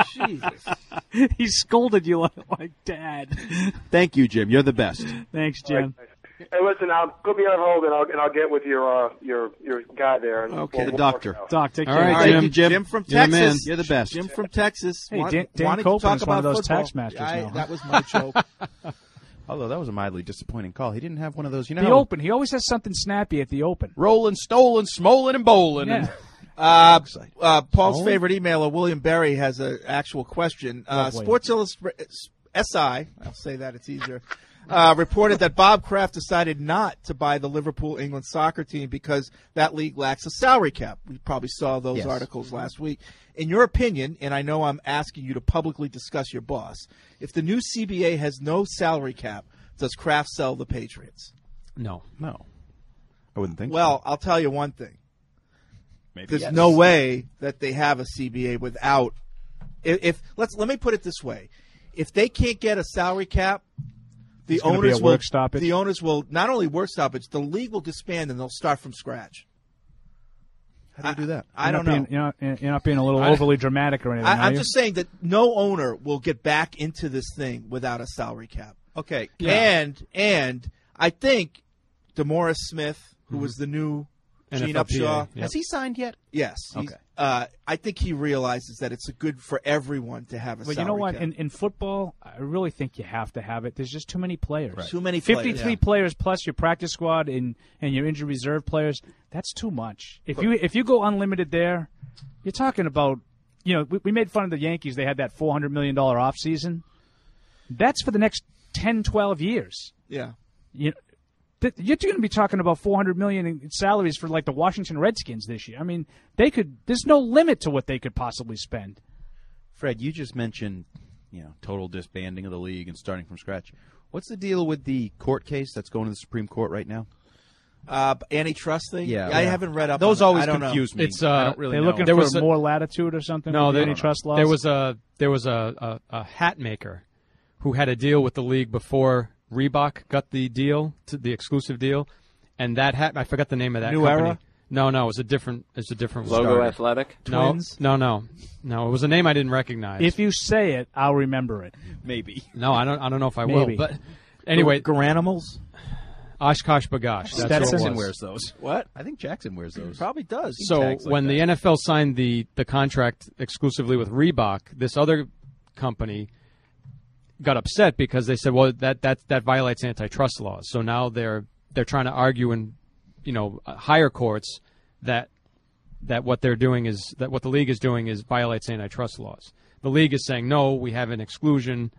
He scolded you like, like dad. Thank you, Jim. You're the best. Thanks, Jim. Hey, listen, I'll put me on hold and I'll and I'll get with your uh, your your guy there. And Okay. we'll- The we'll doctor. work it out. Doc, take All care. right, All right, Jim. Jim. Jim. from You're the Texas. man. You're the best. Jim from Texas. Hey, Want- Dan- Dan wanting to Copeland's talk one of about those football. Taskmasters I, now. That was my joke. Although that was a mildly disappointing call. He didn't have one of those. You know, The how Open. He always has something snappy at the Open. rolling, stolen, smolin, and bowling. Yeah. And Uh, uh, Paul's Oh. favorite emailer, William Berry, has an actual question. Uh, Love William. Sports Illustrated S I, I'll say that, it's easier, uh, reported that Bob Kraft decided not to buy the Liverpool England soccer team because that league lacks a salary cap. We probably saw those Yes. articles last week. In your opinion, and I know I'm asking you to publicly discuss your boss, if the new C B A has no salary cap, does Kraft sell the Patriots? No. no, I wouldn't think. Well, I'll tell you one thing. Maybe There's yes. no way that they have a C B A without. If, if let's let me put it this way, if they can't get a salary cap, the It's gonna be owners a will work stoppage? the owners will not only work stoppage, the league will disband and they'll start from scratch. How do you do that? I You're don't not know. Being, you're, not, you're not being a little I- overly dramatic or anything. I, are I'm you? just saying that no owner will get back into this thing without a salary cap. Okay. And and I think DeMaurice Smith, who was the new Gene N F L P A, Upshaw, yeah. Has he signed yet? yes, he's- Okay. Uh, I think he realizes that it's good for everyone to have a But salary you know what? cap. In, in football, I really think you have to have it. There's just too many players. Right. Too many players, fifty-three yeah. players plus your practice squad and, and your injured reserve players. That's too much. If you if you go unlimited there, you're talking about, you know, we, we made fun of the Yankees. They had that four hundred million dollars offseason. That's for the next ten, twelve years. Yeah. You th- you're going to be talking about four hundred million dollars in salaries for like the Washington Redskins this year. I mean, they could. There's no limit to what they could possibly spend. Fred, you just mentioned, you know, total disbanding of the league and starting from scratch. What's the deal with the court case that's going to the Supreme Court right now? Uh, antitrust thing? Yeah, I yeah. haven't read up Those on it. always I don't confuse know. me. It's uh, I don't really They're know. looking There for was a- more latitude or something. No, with the there, antitrust laws. there was a there was a, a, a hat maker who had a deal with the league before Reebok got the deal, to the exclusive deal, and that hat I forgot the name of that New company. Era? No, no, it was a different. It's a different Logo starter. Athletic? No, Twins? no, no, no. It was a name I didn't recognize. If you say it, I'll remember it. Maybe. no, I don't. I don't know if I Maybe. will. But anyway, Garanimals? Oshkosh Bagosh. That's Jackson what it was. wears those. What? I think Jackson wears those. Probably does. So tags like when that. the N F L signed the, the contract exclusively with Reebok, this other company got upset because they said, well, that that that violates antitrust laws. So now they're they're trying to argue in, you know, uh, higher courts that that what they're doing is that what the league is doing is violates antitrust laws. The league is saying no, we have an exclusion,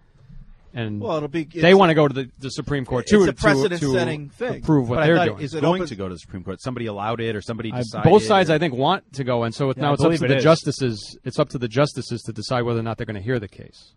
and Well, it'll be- they it's- want to go to the, the Supreme Court it's too a to, precedent-setting to thing. prove what But I they're thought doing. it's Is it going open- to go to the Supreme Court. Somebody allowed it, or somebody I- decided. both sides, or- I think, want to go, and so it, Yeah, now I it's up believe to it the is. justices. It's up to the justices to decide whether or not they're going to hear the case.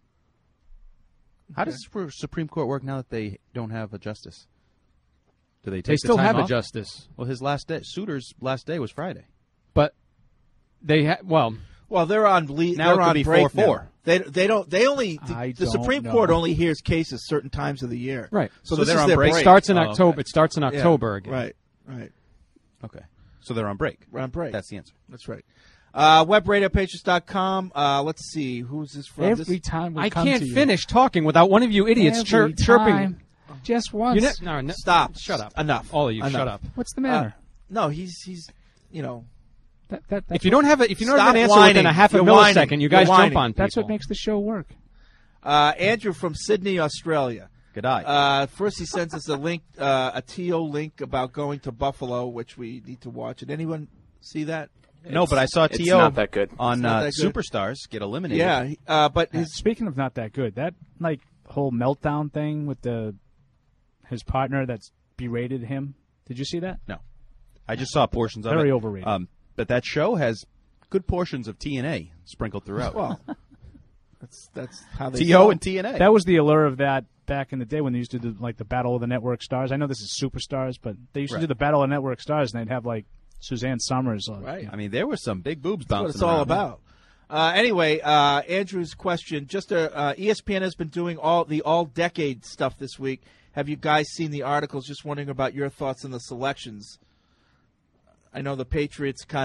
How does the Supreme Court work now that they don't have a justice? Do they take They the still time have a off? justice, Well, his last day, Souter's last day was Friday. but they ha- well, Well, they're on le- Now it they're could on be break four four. now. They they don't they only the, I the don't Supreme know. Court only hears cases certain times of the year. right. So, So this they're is on their break? It break. starts in Oh, October. okay. It starts in Yeah. October again. Right. Right. Okay, so they're on break. We're on break. That's the answer. That's right. Uh, web radio patriots dot com. Uh, let's see. Who's this from? Every This- time we I come can't to you. finish talking without one of you idiots chir- Every chirping. time. Just once. You ne- no, no, Stop. Shut up. Enough. All of you, Enough. shut up. What's the matter? Uh, no, he's he's you know. that, that, that's If you don't have a, if you don't Stop have an answer whining. within a half a You're millisecond, whining. you guys You're jump whining. on people. That's what makes the show work. Uh, Andrew from Sydney, Australia. Good eye. Uh, first, he sends us a link, uh, a T O link about going to Buffalo, which we need to watch. Did anyone see that? no, but I saw it's T O not that good. on It's not uh, that good. Superstars get eliminated. Yeah, he- uh, but Uh, his Speaking of not that good, that like whole meltdown thing with the his partner that's berated him. Did you see that? No, I just saw portions of it. Very overrated. Um, but that show has good portions of T N A sprinkled throughout. well, that's that's how they T O sell. and T N A. That was the allure of that back in the day when they used to do like the Battle of the Network Stars. I know this is Superstars, but they used to Right. do the Battle of Network Stars, and they'd have like Suzanne Summers. On, Right. I mean, there were some big boobs That's bouncing what it's all around. about. Uh, anyway, uh, Andrew's question: Just a, uh, E S P N has been doing all the all-decade stuff this week. Have you guys seen the articles? Just wondering about your thoughts on the selections. I know the Patriots kind of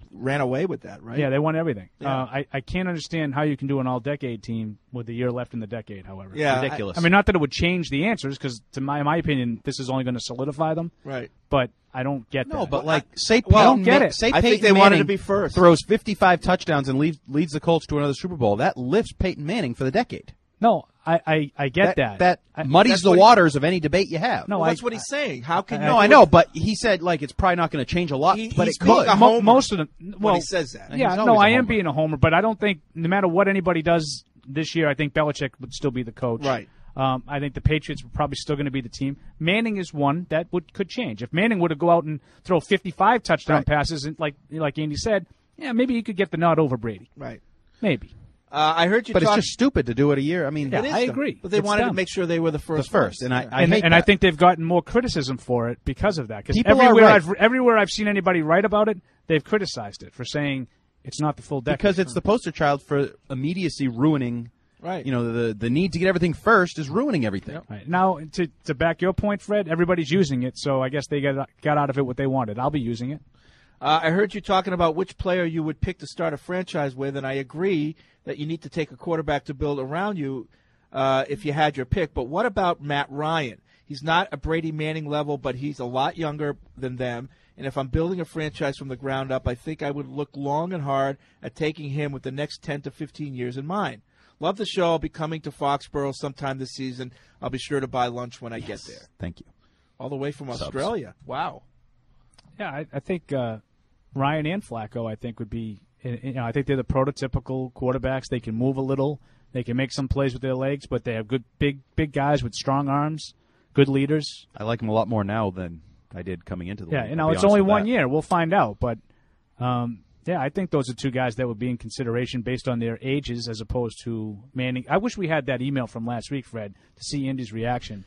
ran away with that, right? Yeah, they won everything. Yeah. Uh, I, I can't understand how you can do an all-decade team with a year left in the decade, however. Yeah, ridiculous. I, I mean, not that it would change the answers, because to my my opinion, this is only going to solidify them. Right. But I don't get No, that. but like, say well, I Peyton, don't get Ma- it. say I Peyton think they wanted to Manning be first. throws fifty-five touchdowns and leads, leads the Colts to another Super Bowl. That lifts Peyton Manning for the decade. No, I, I, I get that. That, I, muddies that's the what he- waters of any debate you have. No, Well, I- that's what he's saying. How can I- you? No, I know, but he said like it's probably not going to change a lot. He- but he's it being could. a Mo- homer most of them. when Well, he says that. Yeah, He's no, always a I am homer. being a homer, but I don't think no matter what anybody does this year, I think Belichick would still be the coach. Right. Um, I think the Patriots were probably still going to be the team. Manning is one that would could change. If Manning would have go out and throw fifty-five touchdown Right. passes, and like like Andy said, yeah, maybe he could get the nod over Brady. Right. Maybe. Uh, I heard you But talk. it's just stupid to do it a year. I mean, Yeah, It is I dumb. agree. But they It's wanted to dumb. make sure they were the first. first, and I- Yeah. I and hate and I that. think they've gotten more criticism for it because of that. Because People are everywhere right. I've everywhere I've seen anybody write about it, they've criticized it for saying it's not the full decade. because it's the poster child for immediacy ruining. Right. You know, the the need to get everything first is ruining everything. Right. Now, to to back your point, Fred, everybody's using it, so I guess they got got out of it what they wanted. I'll be using it. Uh, I heard you talking about which player you would pick to start a franchise with, and I agree that you need to take a quarterback to build around you uh, if you had your pick. But what about Matt Ryan? He's not a Brady Manning level, but he's a lot younger than them. And if I'm building a franchise from the ground up, I think I would look long and hard at taking him with the next ten to fifteen years in mind. Love the show. I'll be coming to Foxborough sometime this season. I'll be sure to buy lunch when I get there. Thank you. All the way from Subs. Australia. Wow. Yeah, I, I think uh, Ryan and Flacco, I think, would be. You know, I think they're the prototypical quarterbacks. They can move a little. They can make some plays with their legs, but they have good, big, big guys with strong arms, good leaders. I like him a lot more now than I did coming into the Yeah, league. you know, I'll be it's honest only with one that. year. We'll find out, but um, yeah, I think those are two guys that would be in consideration based on their ages as opposed to Manning. I wish we had that email from last week, Fred, to see Andy's reaction.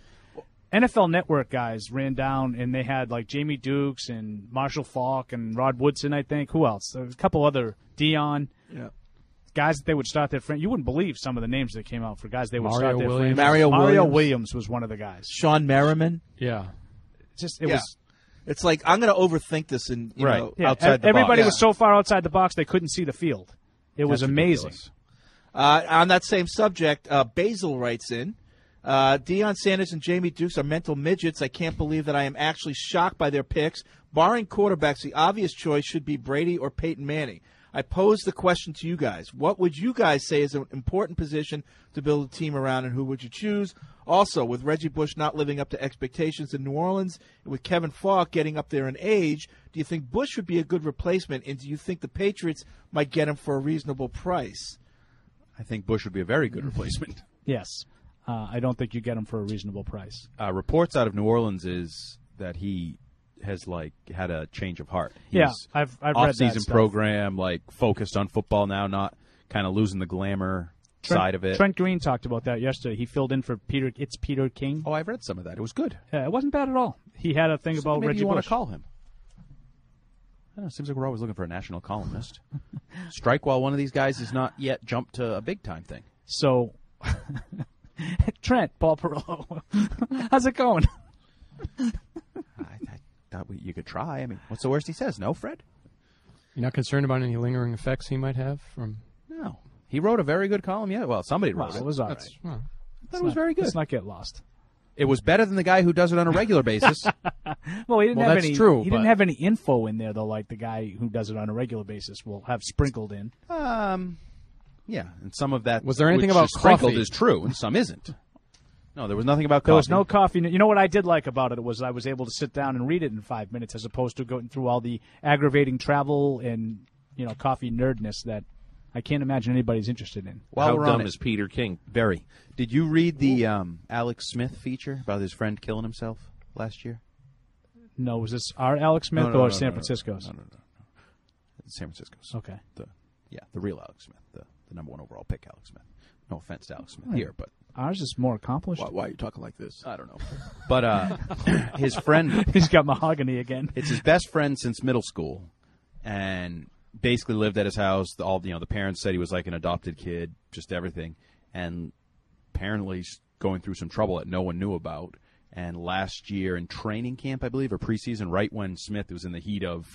N F L Network guys ran down and they had like Jamie Dukes and Marshall Faulk and Rod Woodson, I think. Who else? There was a couple other Dion. Yeah. Guys that they would start their friend. You wouldn't believe some of the names that came out for guys they would Mario start their Williams. franchise. Mario Mario Williams. Williams was one of the guys. Sean Merriman. Yeah. It's just it Yeah. was It's like I'm going to overthink this, and you Right. know, yeah, outside the everybody box. was so far outside the box they couldn't see the field. It was That's amazing. ridiculous. Uh, on that same subject, uh, Basil writes in, uh, Deion Sanders and Jamie Dukes are mental midgets. I can't believe that I am actually shocked by their picks. Barring quarterbacks, the obvious choice should be Brady or Peyton Manning. I pose the question to you guys. What would you guys say is an important position to build a team around, and who would you choose? Also, with Reggie Bush not living up to expectations in New Orleans, and with Kevin Falk getting up there in age, do you think Bush would be a good replacement, and do you think the Patriots might get him for a reasonable price? I think Bush would be a very good replacement. Yes. Uh, I don't think you get him for a reasonable price. Uh, reports out of New Orleans is that he has like had a change of heart. Yeah, He's I've- I've read that off-season stuff. program, like focused on football now, not kind of losing the glamour Trent, side of it. Trent Green talked about that yesterday. He filled in for Peter. It's Peter King. Oh, I've read some of that. It was good. Yeah, it wasn't bad at all. He had a thing So about maybe Reggie you want Bush. to call him. I don't know, it seems like we're always looking for a national columnist. Strike while one of these guys has not yet jumped to a big time thing. So, Trent, Paul Perillo, how's it going? I, I thought we, you could try. I mean, what's the worst he says? No, Fred? You're not concerned about any lingering effects he might have from. No. He wrote a very good column. Yeah, well, somebody wrote Well, it. it was all right. That's- Well, I thought it was very good. Let's not get lost. It was better than the guy who does it on a regular basis. Well, he didn't Well, have that's any. true, He but- didn't have any info in there though, like the guy who does it on a regular basis will have sprinkled in. Um, yeah, and some of that Was there anything which about is sprinkled coffee? is true, and some isn't. No, there was nothing about coffee. There was no coffee. You know what I did like about it was I was able to sit down and read it in five minutes as opposed to going through all the aggravating travel and you know coffee nerdness that I can't imagine anybody's interested in. While How we're dumb on it, is Peter King? Very. Did you read the um, Alex Smith feature about his friend killing himself last year? No, was this our Alex Smith No, no, or no, San no, no, Francisco's? No, no, no, no. San Francisco's. Okay. The yeah, the real Alex Smith, the, the number one overall pick, Alex Smith. No offense to Alex Smith Right. here, but Ours is more accomplished. Why, why are you talking like this? I don't know. But uh, his friend, he's got mahogany again. It's his best friend since middle school, and basically lived at his house. All you know, the parents said he was like an adopted kid, just everything, and apparently he's going through some trouble that no one knew about. And last year in training camp, I believe, or preseason, right when Smith was in the heat of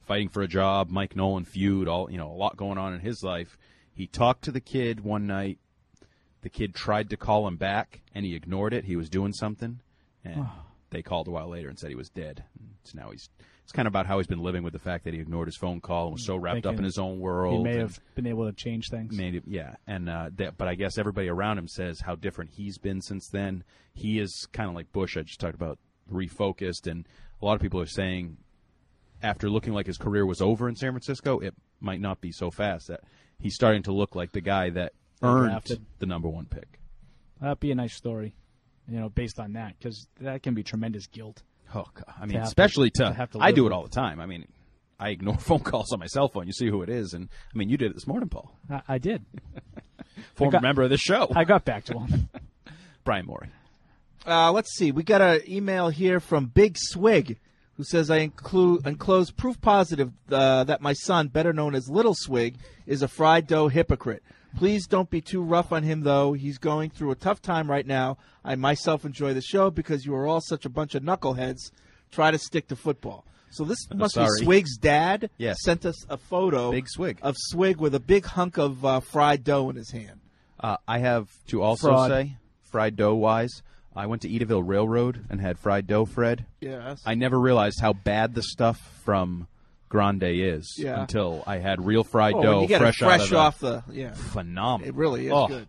fighting for a job, Mike Nolan feud, all you know, a lot going on in his life. He talked to the kid one night. The kid tried to call him back, and he ignored it. He was doing something, and they called a while later and said he was dead. So now he's it's kind of about how he's been living with the fact that he ignored his phone call and was so wrapped up in his own world. He may and have been able to change things. Made it, yeah, and uh, that, but I guess everybody around him says how different he's been since then. He is kind of like Bush. I just talked about, refocused, and a lot of people are saying after looking like his career was over in San Francisco, it might not be so fast. That he's starting to look like the guy that earned Drafted. the number one pick. That'd be a nice story, you know, based on that, because that can be tremendous guilt. Oh, God. I To mean, have especially to- to, to have to I live do it with all the time. I mean, I ignore phone calls on my cell phone. You see who it is, and I mean, you did it this morning, Paul. I, I did. Former I got- member of this show. I got back to him. Brian Morey. Uh, let's see. We got an email here from Big Swig, who says, I include enclose proof positive uh, that my son, better known as Little Swig, is a fried dough hypocrite. Please don't be too rough on him, though. He's going through a tough time right now. I myself enjoy the show because you are all such a bunch of knuckleheads. Try to stick to football. So this I'm must sorry. be Swig's dad. Yes. Sent us a photo Big Swig. of Swig with a big hunk of uh, fried dough in his hand. Uh, I have to also Fraud. say, fried dough wise, I went to Edaville Railroad and had fried dough, Fred. Yes. I never realized how bad the stuff from Grande is Yeah. until I had real fried Oh, when dough you get it fresh, fresh out of the, off the- yeah. phenomenal. It really is Oh, good.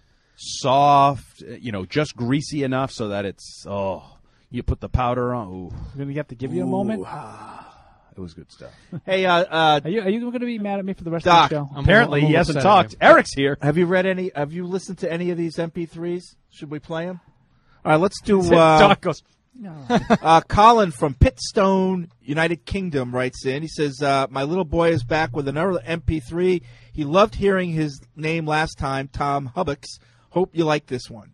Soft, you know, just greasy enough so that it's oh, you put the powder on. Ooh, We're going to have to give you a moment. it was good stuff. Hey, uh, uh, Are you, are you going to be mad at me for the rest Doc, of the show? Apparently he hasn't talked. Eric's here. Have you read any? Have you listened to any of these M P threes? Should we play them? All right, let's do. Uh, Doc goes, no. uh, Colin from Pitstone, United Kingdom, writes in. He says, uh, "My little boy is back with another M P three. He loved hearing his name last time, Tom Hubbicks. Hope you like this one."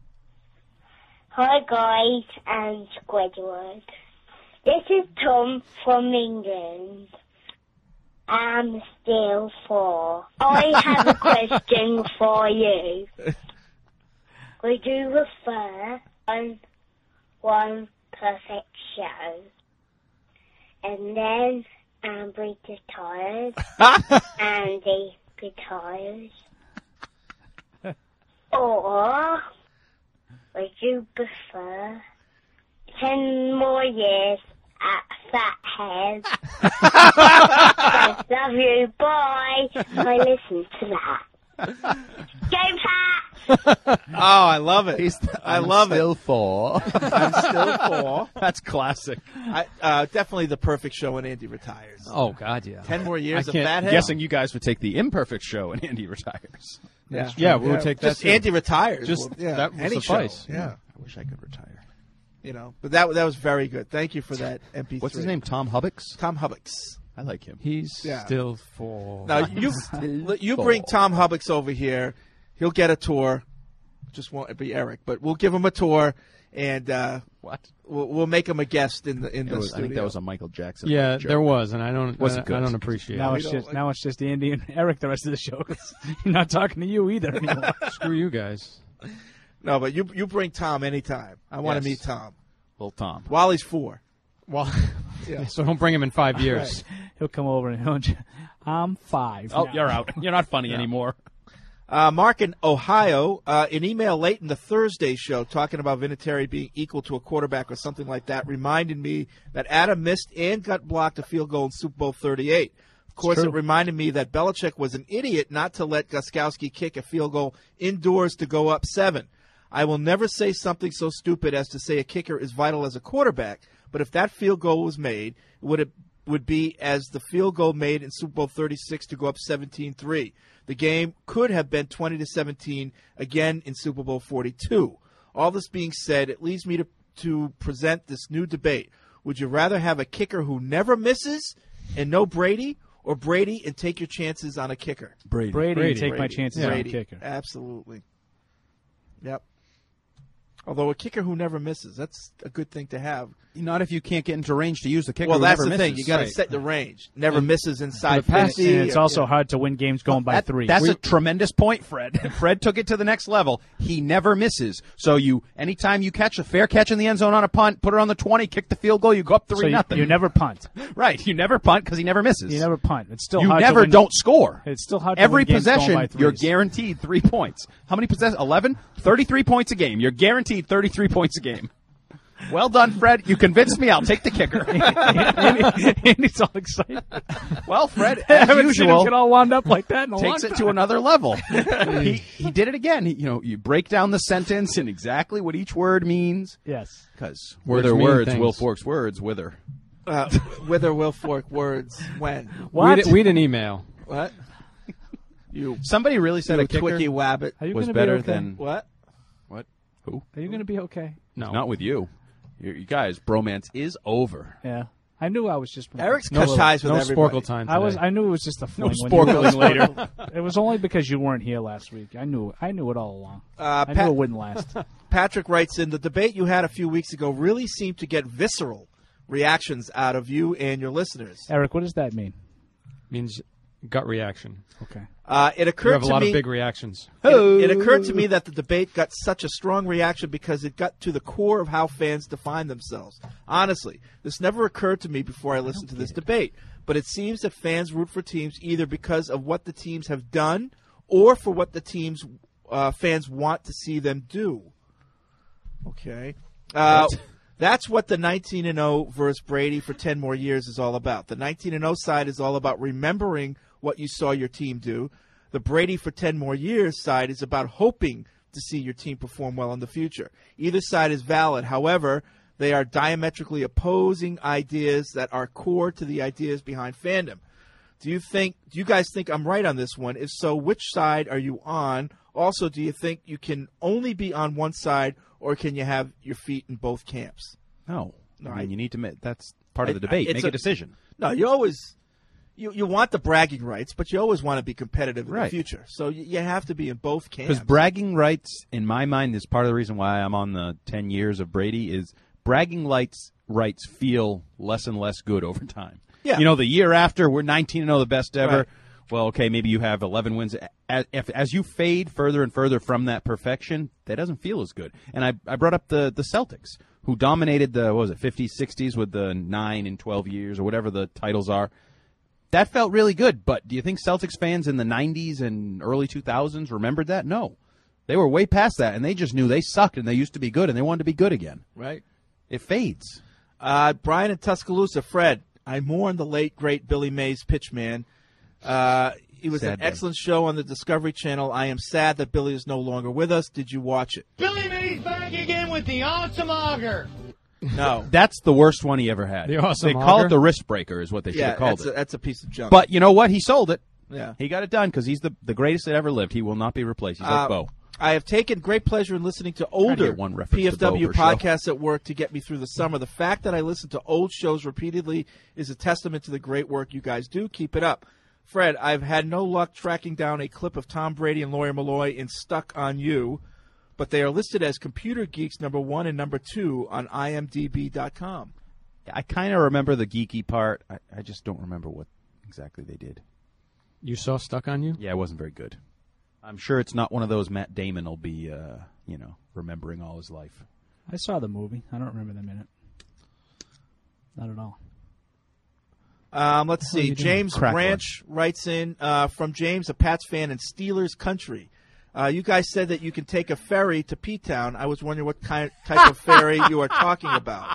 Hi guys and Squidward. This is Tom from England. I'm still four. I have a question for you. Would you refer on one perfect show? And then Amber retires, Andy retires. Or would you prefer ten more years at Fathead? I love you, bye. I listen to that. Go Pat! Oh, I love it. I I'm love still it. four. I'm still four. That's classic. I, uh, definitely the perfect show when Andy retires. Oh, God, yeah. Ten more years I of can't- Fathead. guessing you guys would take the imperfect show and Andy retires. Yeah, Yeah, we would take that, Just too. Andy retires. Just- Well, yeah, that would any suffice. show. Yeah. I wish I could retire. You know, but that that was very good. Thank you for that M P three. What's his name? Tom Hubbicks? Tom Hubbicks. I like him. He's Yeah. still four. Now you you bring Tom Hubbicks over here. He'll get a tour. Just won't be Eric, but we'll give him a tour, and uh, what we'll, we'll make him a guest in the in It the was- I studio. think that was a Michael Jackson. Yeah, joke. there was, and I don't, Wasn't I, good. I don't appreciate Now it. it's just now it's just Andy and Eric the rest of the show. 'Cause you're not talking to you either anymore. Screw you guys. No, but you you bring Tom anytime. I want Yes. to meet Tom. Little Tom. While he's four. Well, Yeah. so don't bring him in five years. He'll come over and he'll. I'm five. Oh, now." you're out. You're not funny No. anymore. Uh, Mark in Ohio, uh, an email late in the Thursday show talking about Vinatieri being equal to a quarterback or something like that reminded me that Adam missed and got blocked a field goal in Super Bowl thirty-eight. Of course, true. it reminded me that Belichick was an idiot not to let Gostkowski kick a field goal indoors to go up seven. I will never say something so stupid as to say a kicker is vital as a quarterback, but if that field goal was made, would it would be as the field goal made in Super Bowl thirty-six to go up seventeen three. The game could have been twenty to seventeen again in Super Bowl forty-two. All this being said, it leads me to, to present this new debate. Would you rather have a kicker who never misses and no Brady, or Brady and take your chances on a kicker? Brady. Brady, Brady. take my Brady. chances on a Brady. kicker. Absolutely. Yep. Although a kicker who never misses, that's a good thing to have. Not if you can't get into range to use the kicker. Well, who that's never the thing. misses. You got to Right. set the range. Never And misses inside For the pass, fifty. and it's also Yeah. hard to win games going by That- three. That's We- a tremendous point, Fred. Fred took it to the next level. He never misses. So you, anytime you catch a fair catch in the end zone on a punt, put it on the twenty, kick the field goal, you go up three so you, nothing. you never punt. Right. You never punt because he never misses. You never punt. It's still you hard never to win. don't score. It's still hard to Every win games going possession, by you're threes. guaranteed three points. How many possessions? eleven? thirty-three points a game. You're guaranteed thirty-three points a game. Well done, Fred. You convinced me. I'll take the kicker. Andy's all excited. Well, Fred, I as haven't seen him usual, get all wound up like that in a takes long it time. to another level. he he did it again. He, you know, you break down the sentence and exactly what each word means. Yes, because Words wither mean words, things. Will Fork's words wither. Uh, wither will fork words when? We, did, we didn't email. What? You Somebody really said you a kicker twicky wabbit. Are you was gonna better be okay? than What? what? Who? Are you going to be okay? No. Not with you. You you guys, bromance is over. Yeah. I knew I was just. Eric's No, cut ties with no everybody. Sporkle time I was. today. I knew it was just a No fling. when you were sporkling later. It was only because you weren't here last week. I knew. I knew it all along. Uh, I Pat- knew it wouldn't last. Patrick writes in, the debate you had a few weeks ago really seemed to get visceral reactions out of you and your listeners. Eric, what does that mean? Means gut reaction. Okay. Uh, it You occurred have a to lot me of big reactions. It, it occurred to me that the debate got such a strong reaction because it got to the core of how fans define themselves. Honestly, this never occurred to me before I listened to this debate, but it seems that fans root for teams either because of what the teams have done or for what the teams uh, fans want to see them do. Okay. Uh, that's what the nineteen and oh versus Brady for ten more years is all about. The nineteen and oh side is all about remembering what you saw your team do. The Brady for ten more years side is about hoping to see your team perform well in the future. Either side is valid. However, they are diametrically opposing ideas that are core to the ideas behind fandom. Do you think? Do you guys think I'm right on this one? If so, which side are you on? Also, do you think you can only be on one side, or can you have your feet in both camps? No. No, I mean, I- you need to make that's part I- of the debate. it's Make a, decision. No, you always you you want the bragging rights, but you always want to be competitive in Right. the future. So you, you have to be in both camps. Because bragging rights, in my mind, is part of the reason why I'm on the ten years of Brady. Is bragging rights rights feel less and less good over time. Yeah. You know, the year after we're nineteen and oh, the best ever. Right. Well, okay, maybe you have eleven wins. As, if, as you fade further and further from that perfection, that doesn't feel as good. And I, I brought up the, the Celtics, who dominated the, what was it, fifties, sixties with the nine and twelve years or whatever the titles are. That felt really good. But do you think Celtics fans in the nineties and early two thousands remembered that? No. They were way past that, and they just knew they sucked and they used to be good, and they wanted to be good again. Right. It fades. Uh, Brian in Tuscaloosa, Fred, I mourn the late, great Billy Mays pitchman. Uh, it was Sad an day. excellent show on the Discovery Channel. I am sad that Billy is no longer with us. Did you watch it? Billy Mays back again with the awesome auger. No. That's the worst one he ever had. The awesome they call auger? it the wrist breaker is what they should yeah, have called that's it. a, that's a piece of junk. But you know what? He sold it. Yeah. He got it done because he's the, the greatest that ever lived. He will not be replaced. He's Uh, like Bo. I have taken great pleasure in listening to Trying to older get one reference P F W to Bo per show. podcasts at work to get me through the summer. The fact that I listen to old shows repeatedly is a testament to the great work you guys do. Keep it up. Fred, I've had no luck tracking down a clip of Tom Brady and Lawyer Malloy in Stuck on You, but they are listed as Computer Geeks number one and number two on I M D B dot com. I kind of remember the geeky part. I, I just don't remember what exactly they did. You saw Stuck on You? Yeah, it wasn't very good. I'm sure it's not one of those Matt Damon will be, uh, you know, remembering all his life. I saw the movie. I don't remember them in it. Not at all. Um, let's What are see. you doing? James Crack Branch writes in uh, from James, a Pats fan in Steelers country. Uh, you guys said that you can take a ferry to P-Town. I was wondering what kind type of ferry you are talking about.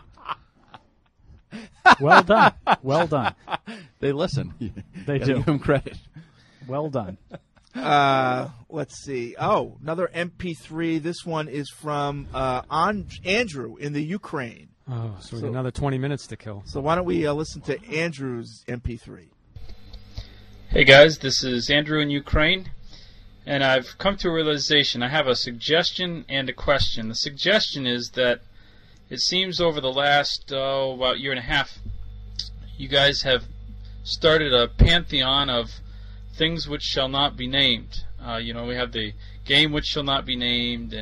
Well done. Well done. They listen. They Gotta do. give them credit. Well done. Uh, let's see. Oh, another M P three. This one is from uh, An- Andrew in the Ukraine. Oh, so we So- got another twenty minutes to kill. So why don't we uh, listen to Andrew's M P three? Hey guys, this is Andrew in Ukraine, and I've come to a realization. I have a suggestion and a question. The suggestion is that it seems over the last, oh, about year and a half, you guys have started a pantheon of things which shall not be named. Uh, you know, we have the game which shall not be named, and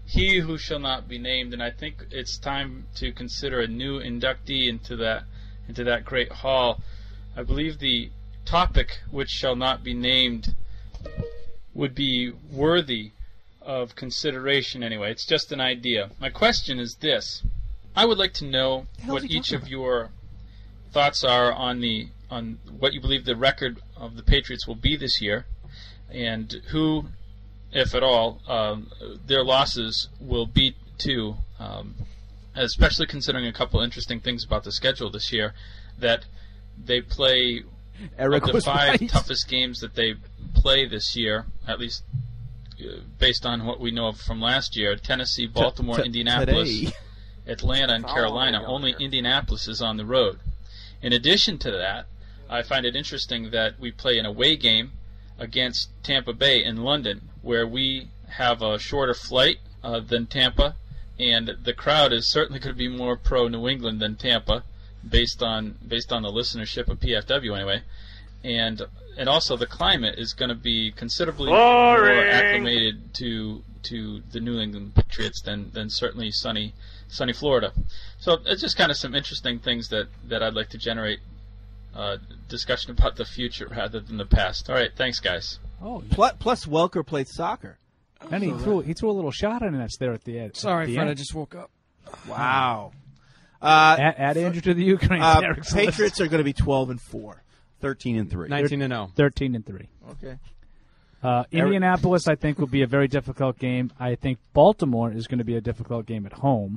He Who Shall Not Be Named, and I think it's time to consider a new inductee into that into that great hall. I believe the topic which shall not be named would be worthy of consideration anyway. It's just an idea. My question is this. I would like to know what each of your thoughts are on the on what you believe the record of the Patriots will be this year, and who, if at all, um, their losses will be to, um, especially considering a couple interesting things about the schedule this year, that they play Eric of the was five right. toughest games that they play this year, at least uh, based on what we know of from last year, Tennessee, Baltimore, T- t- Indianapolis, today. Atlanta, and Carolina. Only Indianapolis is on the road. In addition to that, I find it interesting that we play an away game against Tampa Bay in London, where we have a shorter flight uh, than Tampa, and the crowd is certainly going to be more pro New England than Tampa, based on based on the listenership of P F W anyway, and and also the climate is going to be considerably Boring. more acclimated to to the New England Patriots than than certainly sunny sunny Florida. So it's just kind of some interesting things that that I'd like to generate uh, discussion about the future rather than the past. All right, thanks guys. Oh, plus, plus Welker played soccer. And he So threw he threw a little shot in us there at the end. Sorry, at the Fred, end. I just woke up. Wow. Uh, add, add Andrew to the Ukraine. uh, Eric's Patriots list. are going to be twelve and four. Thirteen and three. nineteen and oh. Thirteen and three. Okay. Uh, Indianapolis, I think, will be a very difficult game. I think Baltimore is going to be a difficult game at home.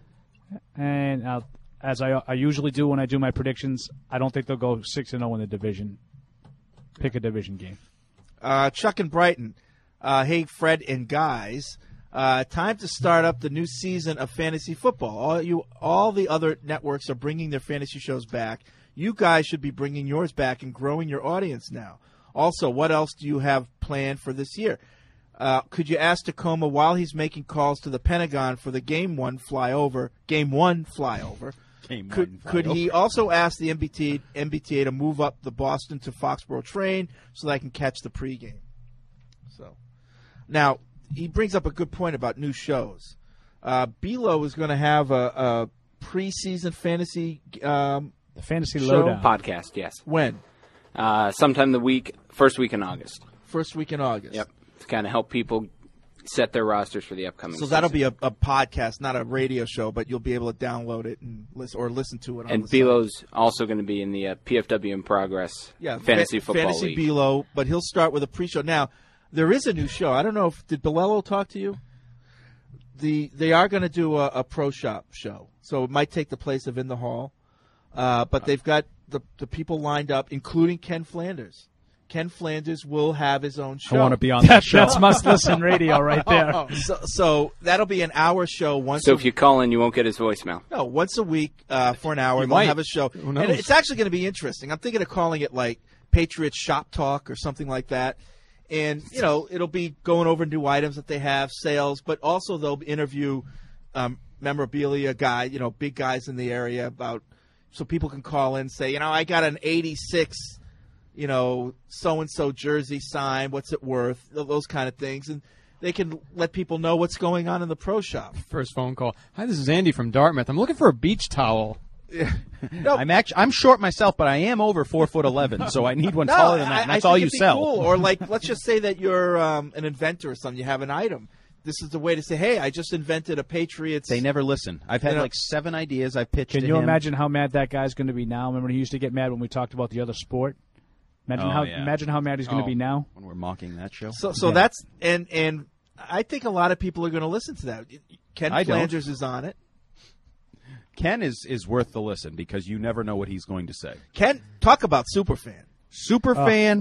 And uh, as I, I usually do when I do my predictions, I don't think they'll go six and zero in the division. Pick a division game. Uh, Chuck and Brighton. Uh, hey, Fred and guys. Uh, time to start up the new season of fantasy football. All you, all the other networks are bringing their fantasy shows back. You guys should be bringing yours back and growing your audience now. Also, what else do you have planned for this year? Uh, could you ask Tacoma while he's making calls to the Pentagon for the game one flyover? Game one flyover. Game could one could he flyover. also ask the M B T M B T A to move up the Boston to Foxborough train so that I can catch the pregame? So, now he brings up a good point about new shows. Uh, Belo is going to have a, a preseason fantasy um, the fantasy show? lowdown podcast. Yes. When? Uh, sometime the week, first week in August. First week in August. Yep. To kind of help people set their rosters for the upcoming. So season. that'll be a, a podcast, not a radio show, but you'll be able to download it and listen or listen to it. On And the site. Belo's also going to be in the uh, P F W in Progress Yeah, Fantasy fa- Football Fantasy League. Belo, but he'll start with a pre-show. Now, there is a new show. I don't know if did Bilello talk to you. The they are going to do a, a pro shop show, so it might take the place of In the Hall, uh, but they've got the the people lined up, including Ken Flanders. Ken Flanders will have his own show. I want to be on that show. That's must-listen radio right there. Oh, oh. So, so that'll be an hour show once. So a if you call in, you won't get his voicemail. No, once a week uh, for an hour. You They'll might. have a show. Who And knows? it's actually going to be interesting. I'm thinking of calling it like Patriots Shop Talk or something like that. And, you know, it'll be going over new items that they have, sales, but also they'll interview um, memorabilia guy, you know, big guys in the area about so people can call in and say, you know, I got an eighty-six, you know, so-and-so jersey signed. What's it worth? Those kind of things. And they can let people know what's going on in the pro shop. First phone call. Hi, this is Andy from Dartmouth. I'm looking for a beach towel. I'm actually I'm short myself, but I am over four foot eleven, so I need one No, taller than that. I- And I that's think all you it'd be sell. Cool. Or like, let's just say that you're um, an inventor or something. You have an item. This is the way to say, hey, I just invented a Patriots. They never listen. I've had You know- like seven ideas I've pitched Can to you him. imagine how mad that guy's going to be now? Remember, he used to get mad when we talked about the other sport. Imagine Oh, how yeah. imagine how mad he's going to Oh, be now. when we're mocking that show. So, so Yeah. that's and and I think a lot of people are going to listen to that. Ken I don't. Flanders is on it. Ken is, is worth the listen because you never know what he's going to say. Ken, talk about superfan. Super fan,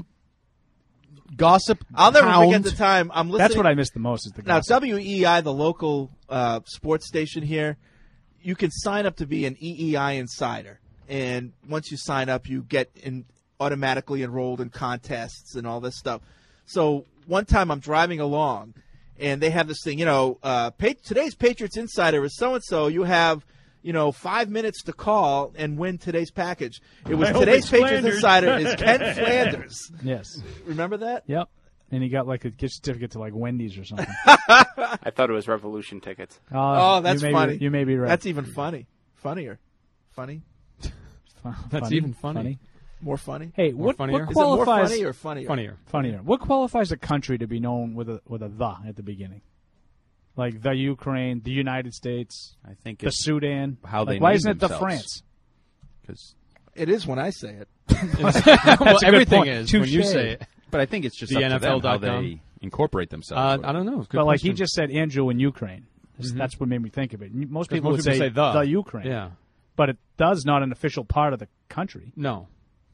gossip. I'll never hound. forget the time I'm listening. That's what I missed the most. Is the Now, gossip. W E I, the local uh, sports station here, you can sign up to be an E E I insider. And once you sign up, you get in, automatically enrolled in contests and all this stuff. So one time I'm driving along, and they have this thing, you know, uh, pa- today's Patriots Insider is so-and-so. You have, you know, five minutes to call and win today's package. It was I hope today's it's Patriots Flanders. Insider is Ken Flanders. Yes. Remember that? Yep. And he got like a gift certificate to like Wendy's or something. I thought it was Revolution tickets. Uh, Oh, that's you may funny. Be, you may be right. That's even funny. Funnier. Funny. That's funny, even funny. funny. More funny. Hey, More what, funnier? what Is it more qualifies funny or funnier? Funnier. Funnier. What qualifies a country to be known with a with a the at the beginning? Like the Ukraine, the United States, I think the it's Sudan. how they like, why name isn't it the themselves. France? Because It is when I say it. well, a everything good point. is when you Touche. say it. But I think it's just The up to N F L them how dot com. they incorporate themselves. Uh, I don't know. Good But like he question. just said, Andrew in Ukraine. That's- Mhm. That's what made me think of it. Most 'Cause people most would people say, say the. the Ukraine. Yeah. But it does not an official part of the country. No.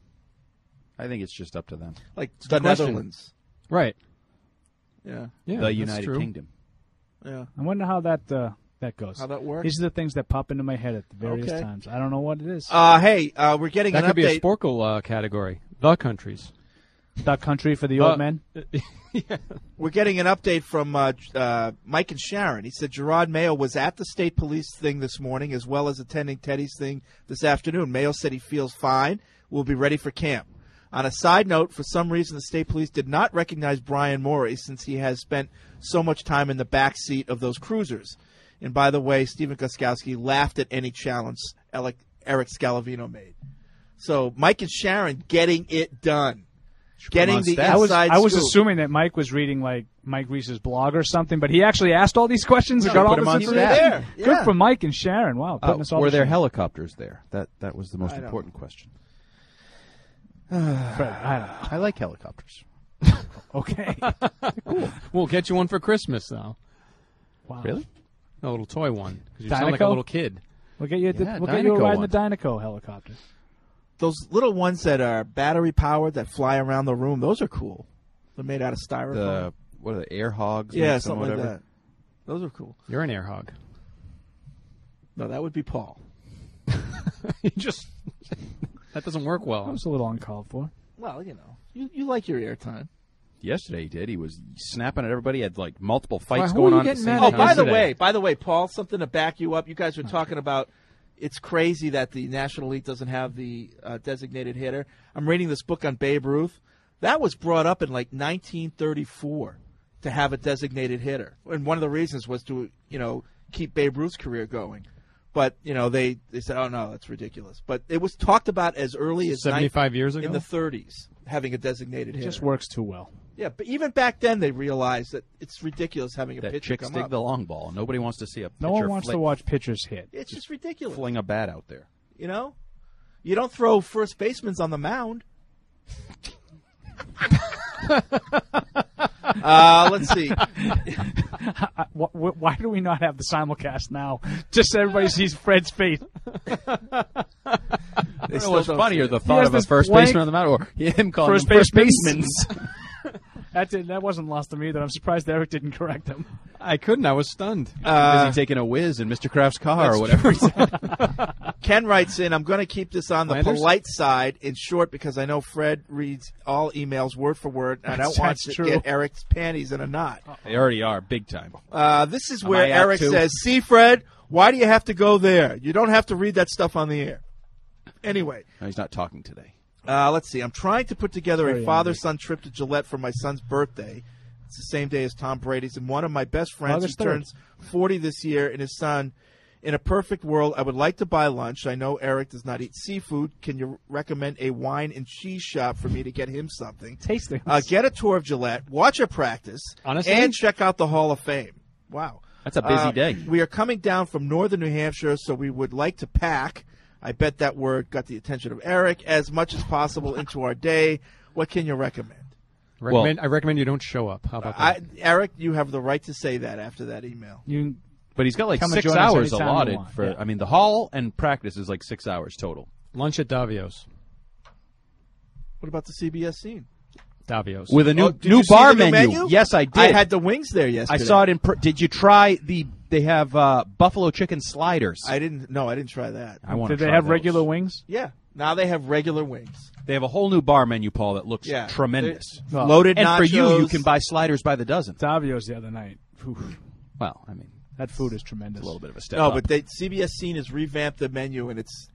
I think it's just up to them. Like It's a the good question. Netherlands. Right. Yeah. Yeah. the that's United true. Kingdom. Yeah. I wonder how that uh, that goes. How that works? These are the things that pop into my head at the various Okay. times. I don't know what it is. Uh, hey, uh, we're getting That an could be a update. Sporkle uh, category. The countries. the country for the Uh, old men. yeah. We're getting an update from uh, uh, Mike and Sharon. He said Gerard Mayo was at the state police thing this morning as well as attending Teddy's thing this afternoon. Mayo said he feels fine. Will be ready for camp. On a side note, for some reason, the state police did not recognize Brian Morey since he has spent so much time in the back seat of those cruisers. And by the way, Stephen Gostkowski laughed at any challenge Alec, Eric Scalavino made. So Mike and Sharon getting it done. Getting the I was inside I was scoop. assuming that Mike was reading like Mike Reese's blog or something, but he actually asked all these questions and No, got all put him this on information. staff. Yeah. Good for Mike and Sharon. Wow, Uh, putting us all were to there shame. helicopters there? That that was the most I don't important question. Fred, I don't know. I like helicopters. Okay. Cool. We'll get you one for Christmas, though. Wow. Really? A little toy one. Because you sound like a Dynaco? little kid. We'll get you. The, Yeah, we'll get you a Dynaco ride in one. the Dynaco helicopter. Those little ones that are battery powered that fly around the room, those are cool. They're made out of styrofoam. The what are the air hogs? yeah, mix and something like whatever? that. Those are cool. You're an air hog. No, that would be Paul. you just that doesn't work That well. was a little uncalled for. Well, you know, you, you like your airtime. Yesterday he did. He was snapping at everybody. He had like multiple fights who going are you on at the getting same mad Oh, at time. by the yesterday? way, by the way, Paul, something to back you up. You guys were talking about it's crazy that the National League doesn't have the uh, designated hitter. I'm reading this book on Babe Ruth. That was brought up in like nineteen thirty-four to have a designated hitter, and one of the reasons was to you know keep Babe Ruth's career going. But you know they, they said, oh no, that's ridiculous. But it was talked about as early as seventy-five years ago in the thirties having a designated It hitter. just works too well. Yeah, but even back then they realized that it's ridiculous having a That pitcher chicks come dig up. the long ball. Nobody wants to see a No pitcher one wants flick, to watch pitchers hit. It's just ridiculous. fling a bat out there. You know, you don't throw first basemen on the mound. uh, let's see. I- wh- wh- Why do we not have the simulcast now? Just so everybody sees Fred's face. They I don't know still what's don't funnier, see the it. thought has of a this first blank baseman on the mound or him calling First them first baseman. basemen. That did that wasn't lost to me either. I'm surprised Eric didn't correct him. I couldn't. I was stunned. Uh, Busy taking a whiz in Mister Kraft's car or That's whatever he said. Ken writes in, I'm going to keep this on the Flanders? polite side in short because I know Fred reads all emails word for word, and I don't want That's to true. get Eric's panties in a knot. They already are, big time. Uh, this is Am where I out Eric too? says, see, Fred, why do you have to go there? You don't have to read that stuff on the air. Anyway. No, he's not talking today. Uh, let's see. I'm trying to put together Very a father-son trip to Gillette for my son's birthday. It's the same day as Tom Brady's, and one of my best friends August who third. turns forty this year, and his son. In a perfect world, I would like to buy lunch. I know Eric does not eat seafood. Can you recommend a wine and cheese shop for me to get him something? Tastings. Uh, get a tour of Gillette, watch a practice, Honestly? and check out the Hall of Fame. Wow. That's a busy Uh, day. We are coming down from northern New Hampshire, so we would like to pack. I bet that word got the attention of Eric as much as possible into our day. What can you recommend? Recommend, I recommend you don't show up. How about that? I, Eric, you have the right to say that after that email. You But he's got like Come and six join us hours anytime you allotted want. for. Yeah. I mean, the hall and practice is like six hours total. Lunch at Davio's. What about the C B S scene? Davio's. With a new Oh, did new you see bar the new menu. menu? Yes, I did. I had the wings there I yesterday. saw it in. Pr- did you try the? They have uh, buffalo chicken sliders. I didn't. No, I didn't try that. I want. did they have regular wings? Yeah. Now they have regular wings. They have a whole new bar menu, Paul, that looks Yeah. tremendous. Well, Loaded and nachos. for you, you can buy sliders by the dozen. Davio's the other night. Oof. Well, I mean, That food is tremendous. a little bit of a step No, up. but they, C B S Scene has revamped the menu, and it's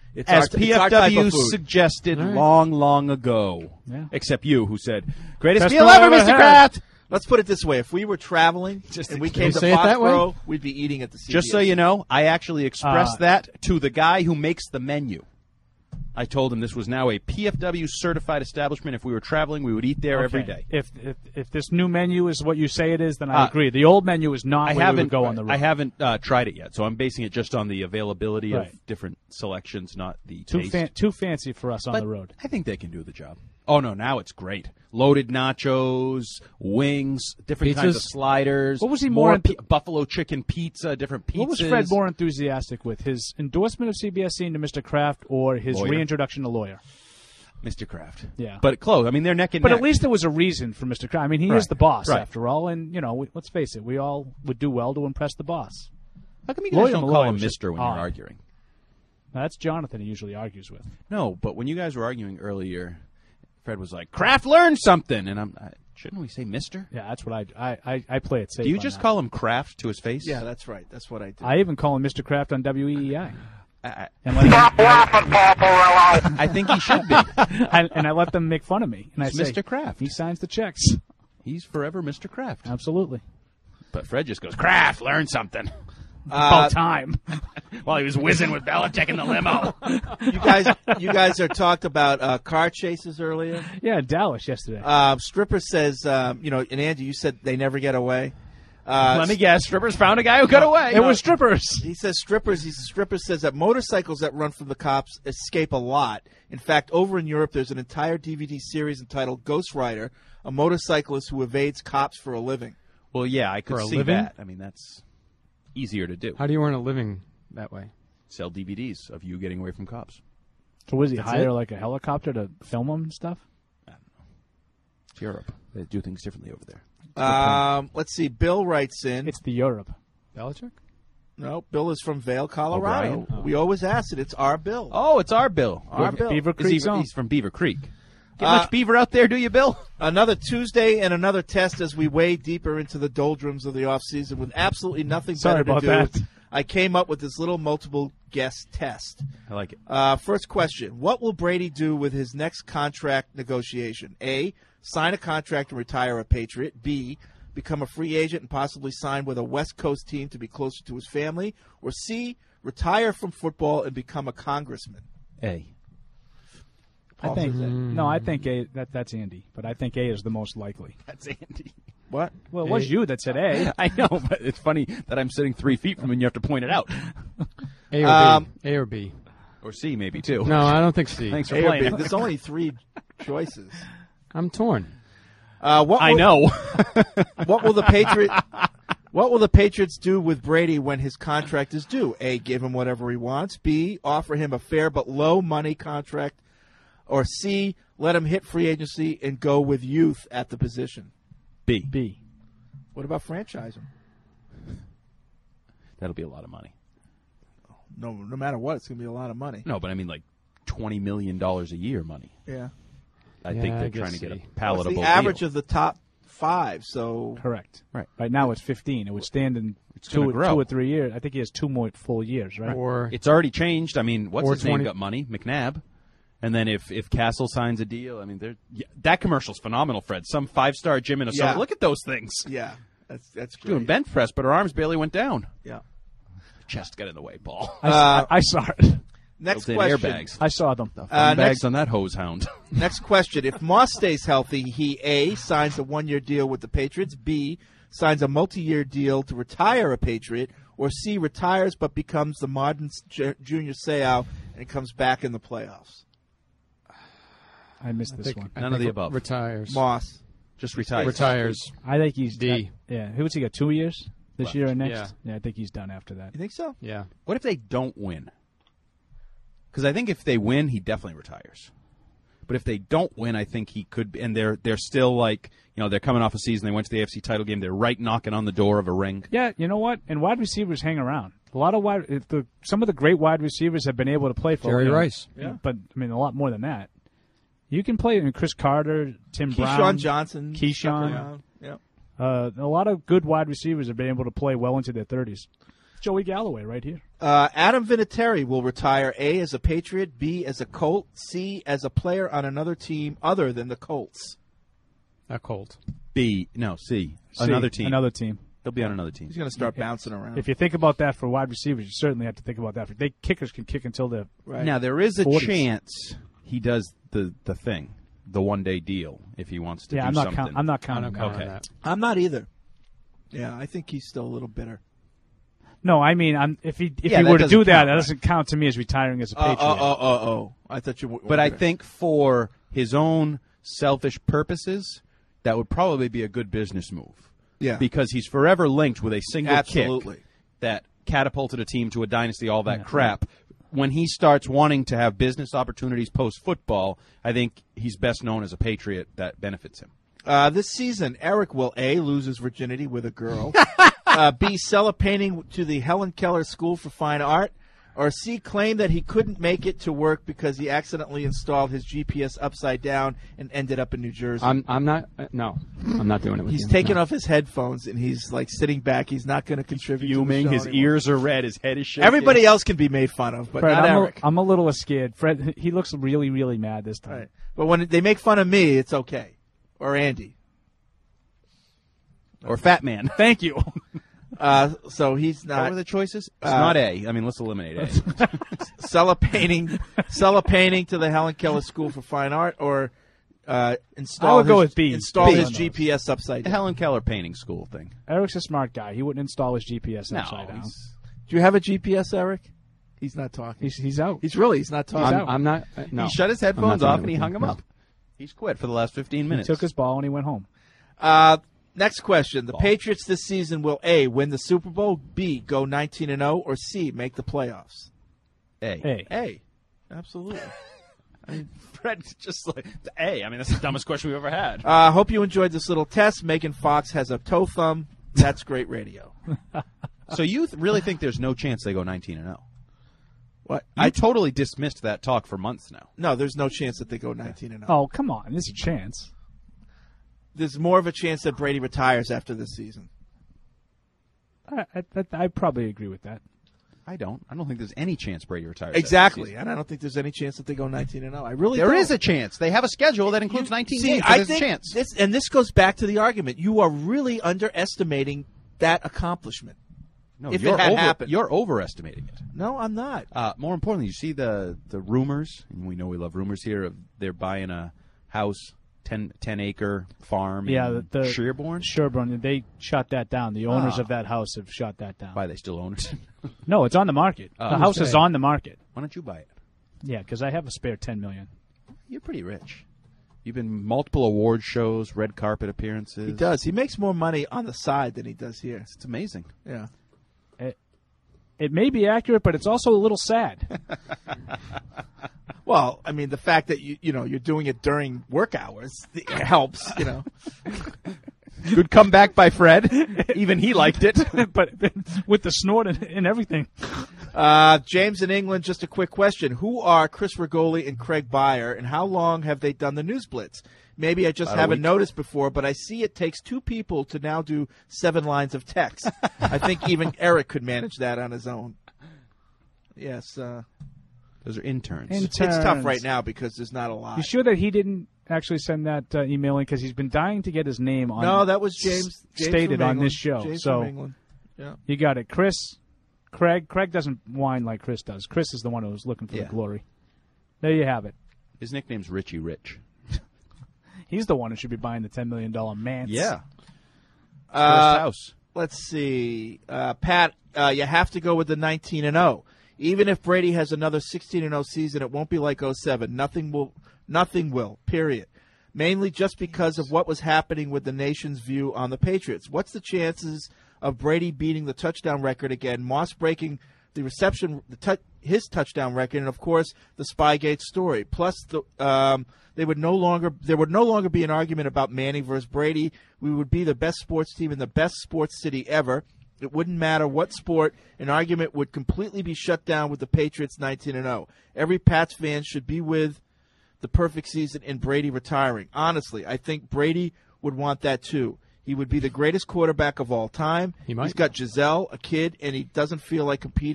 It's As our, P it's our F type W of food. suggested All right. long, long ago. Yeah. Except you, who said, greatest Best meal meal ever, ever Mister had. Kraft. Let's put it this way: if we were traveling and we Can came we to say it that way? Foxborough, we'd be eating at the C B S. Just so you know, I actually expressed Uh, that to the guy who makes the menu. I told him this was now a P F W certified establishment. If we were traveling, we would eat there every Okay. day. If, if if this new menu is what you say it is, then I Uh, agree. The old menu is not I where we haven't would go on the road. I haven't uh, tried it yet, so I'm basing it just on the availability Right. of different selections, not the Too taste. fan- too fancy for us on But the road. I think they can do the job. Oh no, now it's great. Loaded nachos, wings, different kinds of Pizzas? sliders. What was he more pi- into- buffalo chicken pizza, different pizzas. What was Fred more enthusiastic with? His endorsement of C B S scene to Mister Kraft or his Lawyer. reintroduction to Lawyer? Mister Kraft. Yeah. But close. I mean, they're neck and But neck. at least there was a reason for Mister Kraft. I mean, he Right. is the boss Right. after all, and you know, we, let's face it, we all would do well to impress the boss. How come you guys Lawyer don't Malloy call him was just Mister when you're odd. arguing? Now, that's Jonathan he usually argues with. No, but when you guys were arguing earlier, Fred was like, Kraft learned something. And I'm, I, shouldn't we say Mister? Yeah, that's what I I, I, I play it safe. Do you on just that. call him Kraft to his face? Yeah, that's right. That's what I do. I even call him Mister Kraft on W E E I. I, And let them, I think he should be. I, and I let them make fun of me. And He's I say, Mister Kraft. He signs the checks. He's forever Mister Kraft. Absolutely. But Fred just goes, Kraft, learn something. About time. While he was whizzing with Belichick in the limo. You guys, you guys are talked about uh, car chases earlier. Yeah, Dallas yesterday. Um, Stripper says, um, you know, and Andy, you said they never get away. Uh, Let me guess, strippers found a guy who got away. It was strippers. He says strippers. He stripper says that motorcycles that run from the cops escape a lot. In fact, over in Europe, there's an entire D V D series entitled Ghost Rider, a motorcyclist who evades cops for a living. Well, yeah, I could For a see living? that. I mean, that's easier to do. How do you earn a living that way? Sell D V Ds of you getting away from cops. So was he That's hire it? like a helicopter to film him and stuff? It's Europe. They do things differently over there. Um, let's see. Bill writes in. It's the Europe. Belichick? No, Bill is from Vail, Colorado. O'Brien? We always ask it. It's our Bill. Oh, it's our Bill. Our Bill. Beaver Is Creek he- Zone. he's from Beaver Creek. Get Uh, much beaver out there, do you, Bill? Another Tuesday and another test as we wade deeper into the doldrums of the offseason with absolutely nothing Sorry better to about do. that. I came up with this little multiple guess test. I like it. Uh, first question. What will Brady do with his next contract negotiation? A, sign a contract and retire a Patriot. B, become a free agent and possibly sign with a West Coast team to be closer to his family. Or C, retire from football and become a congressman. A. I Paul think says A. no, I think A. That that's Andy, but I think A is the most likely. That's Andy. What? Well, it was you that said A. I know, but it's funny that I'm sitting three feet from him and you have to point it out. A or Um, B? A or B? Or C, maybe, too. No, I don't think C. Thanks for A or playing. B. There's only three choices. I'm torn. Uh, what I will- know. What will the Patriot? What will the Patriots do with Brady when his contract is due? A, give him whatever he wants. B, offer him a fair but low money contract. Or C, let him hit free agency and go with youth at the position. B. B. What about franchise him? That'll be a lot of money. No, no matter what, it's going to be a lot of money. No, but I mean like twenty million dollars a year money. Yeah. I Yeah, think I they're guess trying to get a C. palatable What's the average deal. of the top five? So Correct. Right. Right now it's fifteen. It would stand in It's two, gonna grow. two or three years. I think he has two more full years, right? Or It's already changed. I mean, what's Or his name twenty got money? McNabb. And then if, if Castle signs a deal, I mean, they're, yeah, that commercial's phenomenal, Fred. Some five-star gym in a Yeah. summer. Look at those things. yeah, that's that's She's doing great. bench press, but her arms barely went down. Yeah. Chest got in the way, Paul. I, Uh, I, I saw it. Next Built-in question. airbags. I saw them. The fun Uh, bags next- on that hose hound. Next question. If Moss stays healthy, he A, signs a one-year deal with the Patriots, B, signs a multi-year deal to retire a Patriot, or C, retires but becomes the modern J- Junior Seau and comes back in the playoffs. I missed I this think- one. I None of think the above. Retires. Moss. Just retire. Retires. I think he's D. uh, yeah. Who was he got? Two years this Left. year and next. Yeah. Yeah, I think he's done after that. You think so? Yeah. What if they don't win? Because I think if they win, he definitely retires. But if they don't win, I think he could be. And they're they're still like, you know, they're coming off a season. They went to the A F C title game. They're right knocking on the door of a ring. Yeah, you know what? And wide receivers hang around. A lot of wide, if the some of the great wide receivers have been able to play for Jerry you know, Rice. Yeah, but I mean a lot more than that. You can play in Chris Carter, Tim Keyshawn Brown, Johnson. Keyshawn. stuck around. Yeah. Uh, a lot of good wide receivers have been able to play well into their thirties. Joey Galloway right here. Uh, Adam Vinatieri will retire A, as a Patriot, B, as a Colt, C, as a player on another team other than the Colts. A Colt. B, no, C. C, Another team. Another team. He'll be on another team. He's going to start bouncing around. If you think about that for wide receivers, you certainly have to think about that. For they kickers can kick until the right. Now, there is a forties. chance he does the, the thing, the one-day deal, if he wants to Yeah, do I'm not. something. Count, I'm not counting I'm not on counting that. I'm not either. Yeah, I think he's still a little bitter. No, I mean, I'm, if he if Yeah, he that were to doesn't do that, count, that right. doesn't count to me as retiring as a Oh, Patriot. oh, oh, oh, oh. I thought you were. But I think for his own selfish purposes, that would probably be a good business move. Yeah. Because he's forever linked with a single Absolutely. kick that catapulted a team to a dynasty, all that crap. When he starts wanting to have business opportunities post-football, I think he's best known as a Patriot that benefits him. Uh, this season, Eric will A, lose his virginity with a girl, uh, B, sell a painting to the Helen Keller School for Fine Art, or C, claim that he couldn't make it to work because he accidentally installed his G P S upside down and ended up in New Jersey. I'm I'm not. Uh, no, I'm not doing it with He's you. taking no. off his headphones and he's like sitting back. He's not going to contribute. Fuming, to the show his anymore. ears are red, his head is shaking. Everybody else can be made fun of, but Fred, not I'm, Eric. a, I'm a little scared. Fred, he looks really, really mad this time. Right. But when they make fun of me, it's okay. Or Andy. Or Fat Man. Thank you. Uh, so he's not. What were the choices? It's uh, not A. I mean, let's eliminate A. sell a painting, sell a painting to the Helen Keller School for Fine Art, or uh, install I would his, go with B. install B. his G P S upside The down. Helen Keller painting school thing. Eric's a smart guy. He wouldn't install his G P S No, upside down. he's- Do you have a G P S, Eric? He's not talking. He's, he's out. He's really. He's not talking. I'm, out. I'm not. Uh, no. He shut his I'm not headphones doing off it and he with hung you. them No. up. He's quit for the last fifteen He minutes. took his ball and he went home. Uh, next question: the Patriots this season will A, win the Super Bowl, B, go nineteen and zero, or C, make the playoffs? A. Hey. A, absolutely. I mean, Fred's just like, A. I mean, that's the dumbest question we've ever had. I uh, hope you enjoyed this little test. Megan Fox has a toe thumb. That's great radio. So you th- really think there's no chance they go nineteen and zero? What? I totally dismissed that talk for months now. No, there's no chance that they go nineteen and zero. Oh, come on. There's a chance. There's more of a chance that Brady retires after this season. I, I, I probably agree with that. I don't. I don't think there's any chance Brady retires. Exactly, and I don't think there's any chance that they go nineteen and zero. I really There don't. is a chance. They have a schedule that includes nineteen See, games. So I there's think a chance. This, and this goes back to the argument. You are really underestimating that accomplishment. No, if you're it had over, happened. You're overestimating it. No, I'm not. Uh, more importantly, you see the the rumors, and we know we love rumors here. Of they're buying a house, ten, ten acre farm. Yeah, in the, the Sherborne. Sherborne. They shut that down. The owners Ah. of that house have shut that down. Why they still own it? No, it's on the market. Oh. the house is on the market. Why don't you buy it? Yeah, because I have a spare ten million. You're pretty rich. You've been multiple award shows, red carpet appearances. He does. He makes more money on the side than he does here. It's amazing. Yeah. It, it may be accurate, but it's also a little sad. Well, I mean, the fact that you you know you're doing it during work hours it helps. You know. Good comeback by Fred. Even he liked it. But with the snort and, and everything. Uh, James in England, just a quick question. Who are Chris Regoli and Craig Beyer, and how long have they done the News Blitz? Maybe I just About a haven't week. noticed before, but I see it takes two people to now do seven lines of text. I think even Eric could manage that on his own. Yes. Uh, Those are interns. Interns. It's tough right now because there's not a lot. You sure that he didn't actually send that uh, email in? Because he's been dying to get his name on. No, that was James- James stated from on England. this show. James so from England. Yeah. you got it, Chris. Craig. Craig doesn't whine like Chris does. Chris is the one who was looking for Yeah. the glory. There you have it. His nickname's Richie Rich. He's the one who should be buying the ten million dollar manse. Yeah. Uh, First house. Let's see, uh, Pat. Uh, you have to go with the nineteen and zero. Even if Brady has another sixteen and zero season, it won't be like oh seven. Nothing will. Nothing will. Period. Mainly just because of what was happening with the nation's view on the Patriots. What's the chances of Brady beating the touchdown record again? Moss breaking the reception, the tou- his touchdown record, and of course the Spygate story. Plus, the um, they would no longer there would no longer be an argument about Manning versus Brady. We would be the best sports team in the best sports city ever. It wouldn't matter what sport. An argument would completely be shut down with the Patriots nineteen and oh. Every Pats fan should be with the perfect season in Brady retiring. Honestly, I think Brady would want that too. He would be the greatest quarterback of all time. He might. He's got Giselle, a kid, and he doesn't feel like competing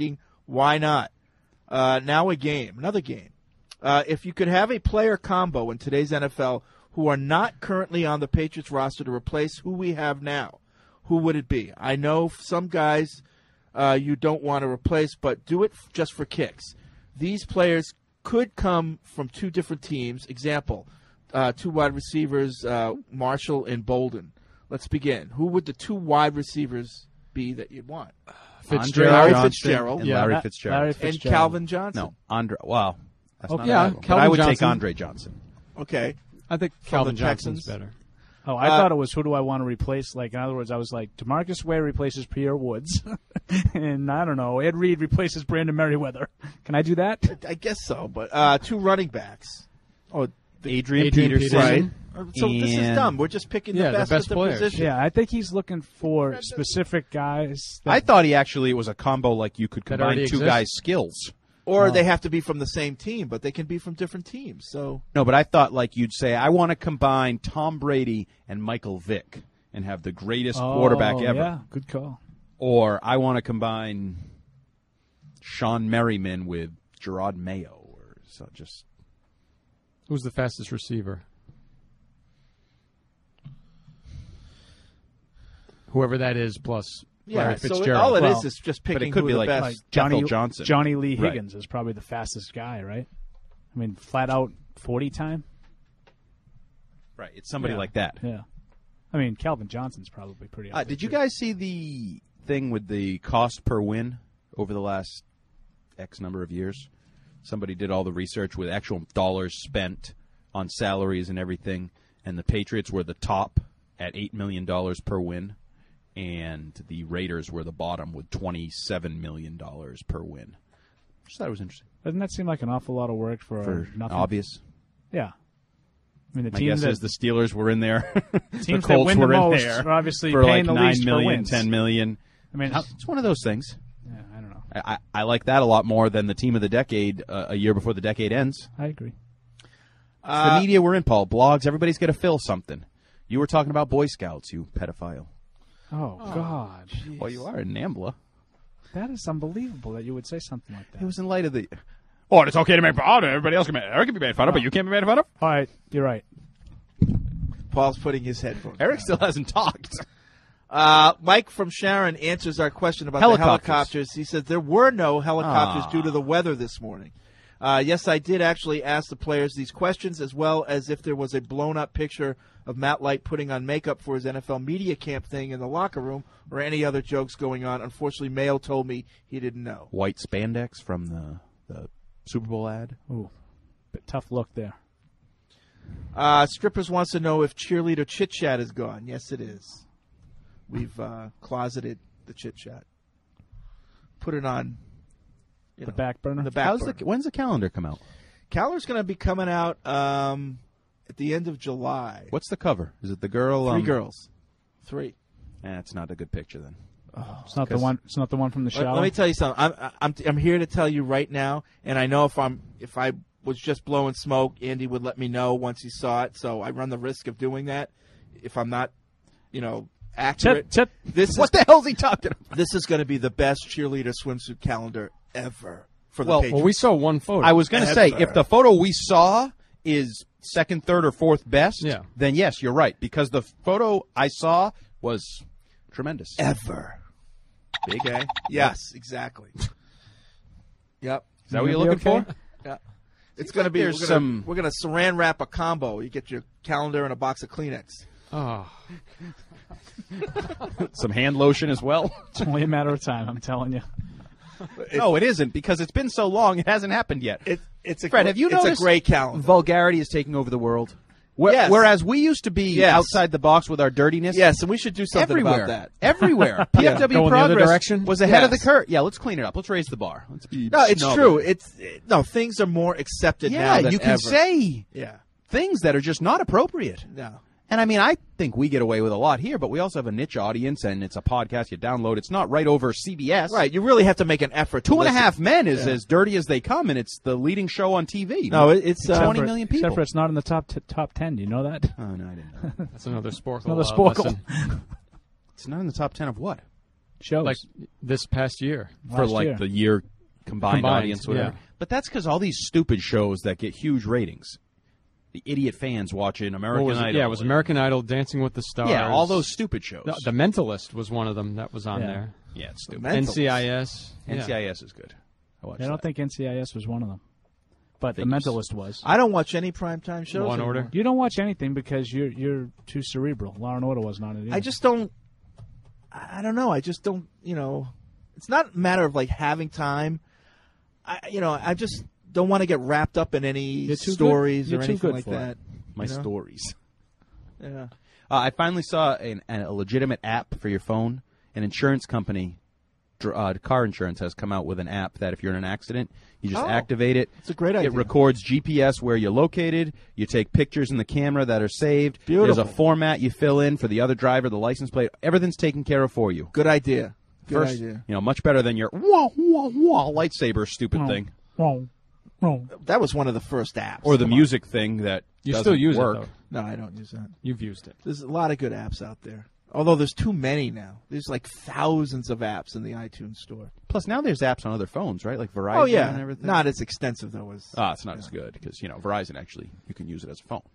Why not? Uh, now a game, another game. Uh, if you could have a player combo in today's N F L who are not currently on the Patriots roster to replace who we have now, who would it be? I know some guys uh, you don't want to replace, but do it f- just for kicks. These players could come from two different teams. Example, uh, two wide receivers, uh, Marshall and Bolden. Let's begin. Who would the two wide receivers be that you'd want? Fitzgerald, Larry Johnson, Fitzgerald, and Larry Fitzgerald, Larry Fitzgerald. and Calvin Johnson. No, Andre. Wow, that's Okay. not Yeah, available. But Calvin I would Johnson. take Andre Johnson. Okay, I think From Calvin the Johnson's Texans. better. Oh, I Uh, thought it was who do I want to replace? Like, in other words, I was like, DeMarcus Ware replaces Pierre Woods. And I don't know, Ed Reed replaces Brandon Merriweather. Can I do that? I guess so, but uh, two running backs. Oh, the, Adrian, Peterson. Right. So this is and- dumb. We're just picking the best, at the position. Yeah, I think he's looking for specific guys. That I thought he actually it was a combo like you could That combine already two exists? guys' skills. Or Oh. they have to be from the same team, but they can be from different teams. So No, but I thought like you'd say I want to combine Tom Brady and Michael Vick and have the greatest Oh, quarterback ever. yeah, good call. Or I want to combine Sean Merriman with Gerard Mayo, or so just Who's the fastest receiver? Whoever that is, plus Yeah, Larry so it- Fitzgerald. all it Well, is is just but it picking could who be the like- best. like Johnny Bethel Johnson. Johnny Lee Right. Higgins is probably the fastest guy, right? I mean, flat out forty time. right. It's somebody Yeah. like that. Yeah. I mean, Calvin Johnson's probably pretty. Uh, did you guys see the thing with the cost per win over the last X number of years? Somebody did all the research with actual dollars spent on salaries and everything, and the Patriots were the top at eight million dollars per win, and the Raiders were the bottom with twenty-seven million dollars per win. Just thought it was interesting. Doesn't that seem like an awful lot of work for, For nothing? obvious. Yeah. I mean, the My team guess that, is the Steelers were in there. the teams that Colts win the were in most there are obviously for paying like the nine least for million, wins. ten million. I mean, how, It's one of those things. yeah, I don't know. I, I, I like that a lot more than the team of the decade uh, a year before the decade ends. I agree. It's Uh, the media we're in, Paul. Blogs, everybody's got to fill something. You were talking about Boy Scouts, you pedophile. Oh, God. Well, you are a Nambla. That is unbelievable that you would say something like that. It was in light of the... Oh, it's okay to make fun of. Everybody else can, make, Eric can be made fun of, but you can't be made fun of? All right, you're right. Paul's putting his headphones. Eric still hasn't talked. Uh, Mike from Sharon answers our question about Helicopters. the helicopters. He says there were no helicopters Ah. due to the weather this morning. Uh, yes, I did actually ask the players these questions, as well as if there was a blown-up picture of Matt Light putting on makeup for his N F L media camp thing in the locker room, or any other jokes going on. Unfortunately, Mayo told me he didn't know. White spandex from the, the Super Bowl ad. Ooh, bit tough look there. Uh, Strippers wants to know if cheerleader chit chat is gone. Yes, it is. We've uh, closeted the chit chat. Put it on you The know, back burner? The back How's burner. the, when's the calendar come out? Calendar's going to be coming out um, at the end of July. What's the cover? Is it the girl? Three um, girls. Three. That's not a good picture then. It's not the 'Cause- one. It's not the one from the Let, shower. let me tell you something. I'm, I'm I'm here to tell you right now, and I know if I'm if I was just blowing smoke, Andy would let me know once he saw it. So I run the risk of doing that if I'm not, you know, accurate. Tip, This what is, the hell's he talking about? This is going to be the best cheerleader swimsuit calendar ever for the Well, Patriots. Well, we saw one photo. I was going to say, Ever. if the photo we saw is second, third, or fourth best, Yeah. then yes, you're right. Because the photo I saw was tremendous. ever. Big A. Yes, exactly. Yep. Is that what you're Gonna looking be okay? for? Yeah. It's going to like be. We're there's gonna, some- we're going to saran wrap a combo. You get your calendar and a box of Kleenex. Oh. Some hand lotion as well. It's only a matter of time. I'm telling you. No, it isn't, because it's been so long, it hasn't happened yet. It, it's a Fred, gr- have you it's noticed a great calendar. vulgarity is taking over the world? Where, Yes. Whereas we used to be Yes. outside the box with our dirtiness. Yes, and we should do something everywhere. about that. Everywhere. P F W Go in the other Progress direction? was ahead of the Yes. curve. Yeah, let's clean it up. Let's raise the bar. Let's be No, it's snobby. true. It's no things are more accepted Yeah, now than you can ever. say Yeah. things that are just not appropriate. No. And I mean, I think we get away with a lot here, but we also have a niche audience, and it's a podcast you download. It's not right over C B S. Right. You really have to make an effort. To Two and a listen. Half Men is Yeah. as dirty as they come, and it's the leading show on T V. No, it- it's uh, twenty for- million people. Except for it's not in the top t- top ten. Do you know that? Oh no, I didn't know. That's another Sporkle. Another uh, Sporkle. lesson. It's not in the top ten of what? Shows Like this past year. For Last like year. the year combined, Combined, audience, whatever. yeah. But that's because all these stupid shows that get huge ratings. The idiot fans watching American What was it? Idol. Yeah, it was American Idol, Dancing with the Stars. Yeah, all those stupid shows. The, the Mentalist was one of them that was on Yeah. there. Yeah, it's stupid. N C I S. N C I S is good. I watched I don't that. think N C I S was one of them, but The Figures. Mentalist was. I don't watch any primetime shows. Law and anymore. Order. You don't watch anything because you're you're too cerebral. Law and Order wasn't on it either. I just don't. I I don't know. I just don't. You know, it's not a matter of like having time. I, you know, I just don't want to get wrapped up in any You're too good- stories you're or too anything good like for it. that. My you know? stories. Yeah. Uh, I finally saw an, a legitimate app for your phone. An insurance company, dr- uh, car insurance, has come out with an app that if you're in an accident, you just Oh, activate it. it's a great idea. It records G P S where you're located. You take pictures in the camera that are saved. Beautiful. There's a format you fill in for the other driver, the license plate. Everything's taken care of for you. Good idea. Good First, idea. you know, much better than your wah wah wah lightsaber stupid Oh. thing, Wrong. Wrong. That was one of the first apps. or the Come on. music thing that You doesn't still use work. it, though. No, I don't use that. You've used it. There's a lot of good apps out there. Although there's too many now. There's like thousands of apps in the iTunes store. Plus, now there's apps on other phones, right? Like Verizon Oh yeah, and everything. not as extensive though as. Ah, it's not as good because you know Verizon actually you can use it as a phone.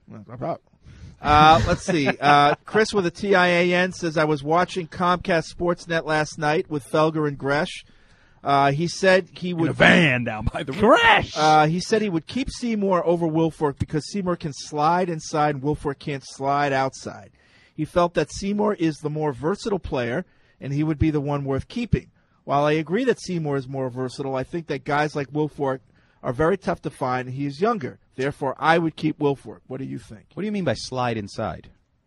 Uh, let's see. Uh, Chris with a T I A N says, I was watching Comcast Sportsnet last night with Felger and Gresh. Uh, he said he would a van down by the Gresh. Uh, he said he would keep Seymour over Wilfork because Seymour can slide inside and Wilfork can't slide outside. He felt that Seymour is the more versatile player and he would be the one worth keeping. While I agree that Seymour is more versatile, I think that guys like Wilfork are very tough to find and he is younger. Therefore, I would keep Wilfork. What do you think? What do you mean by slide inside?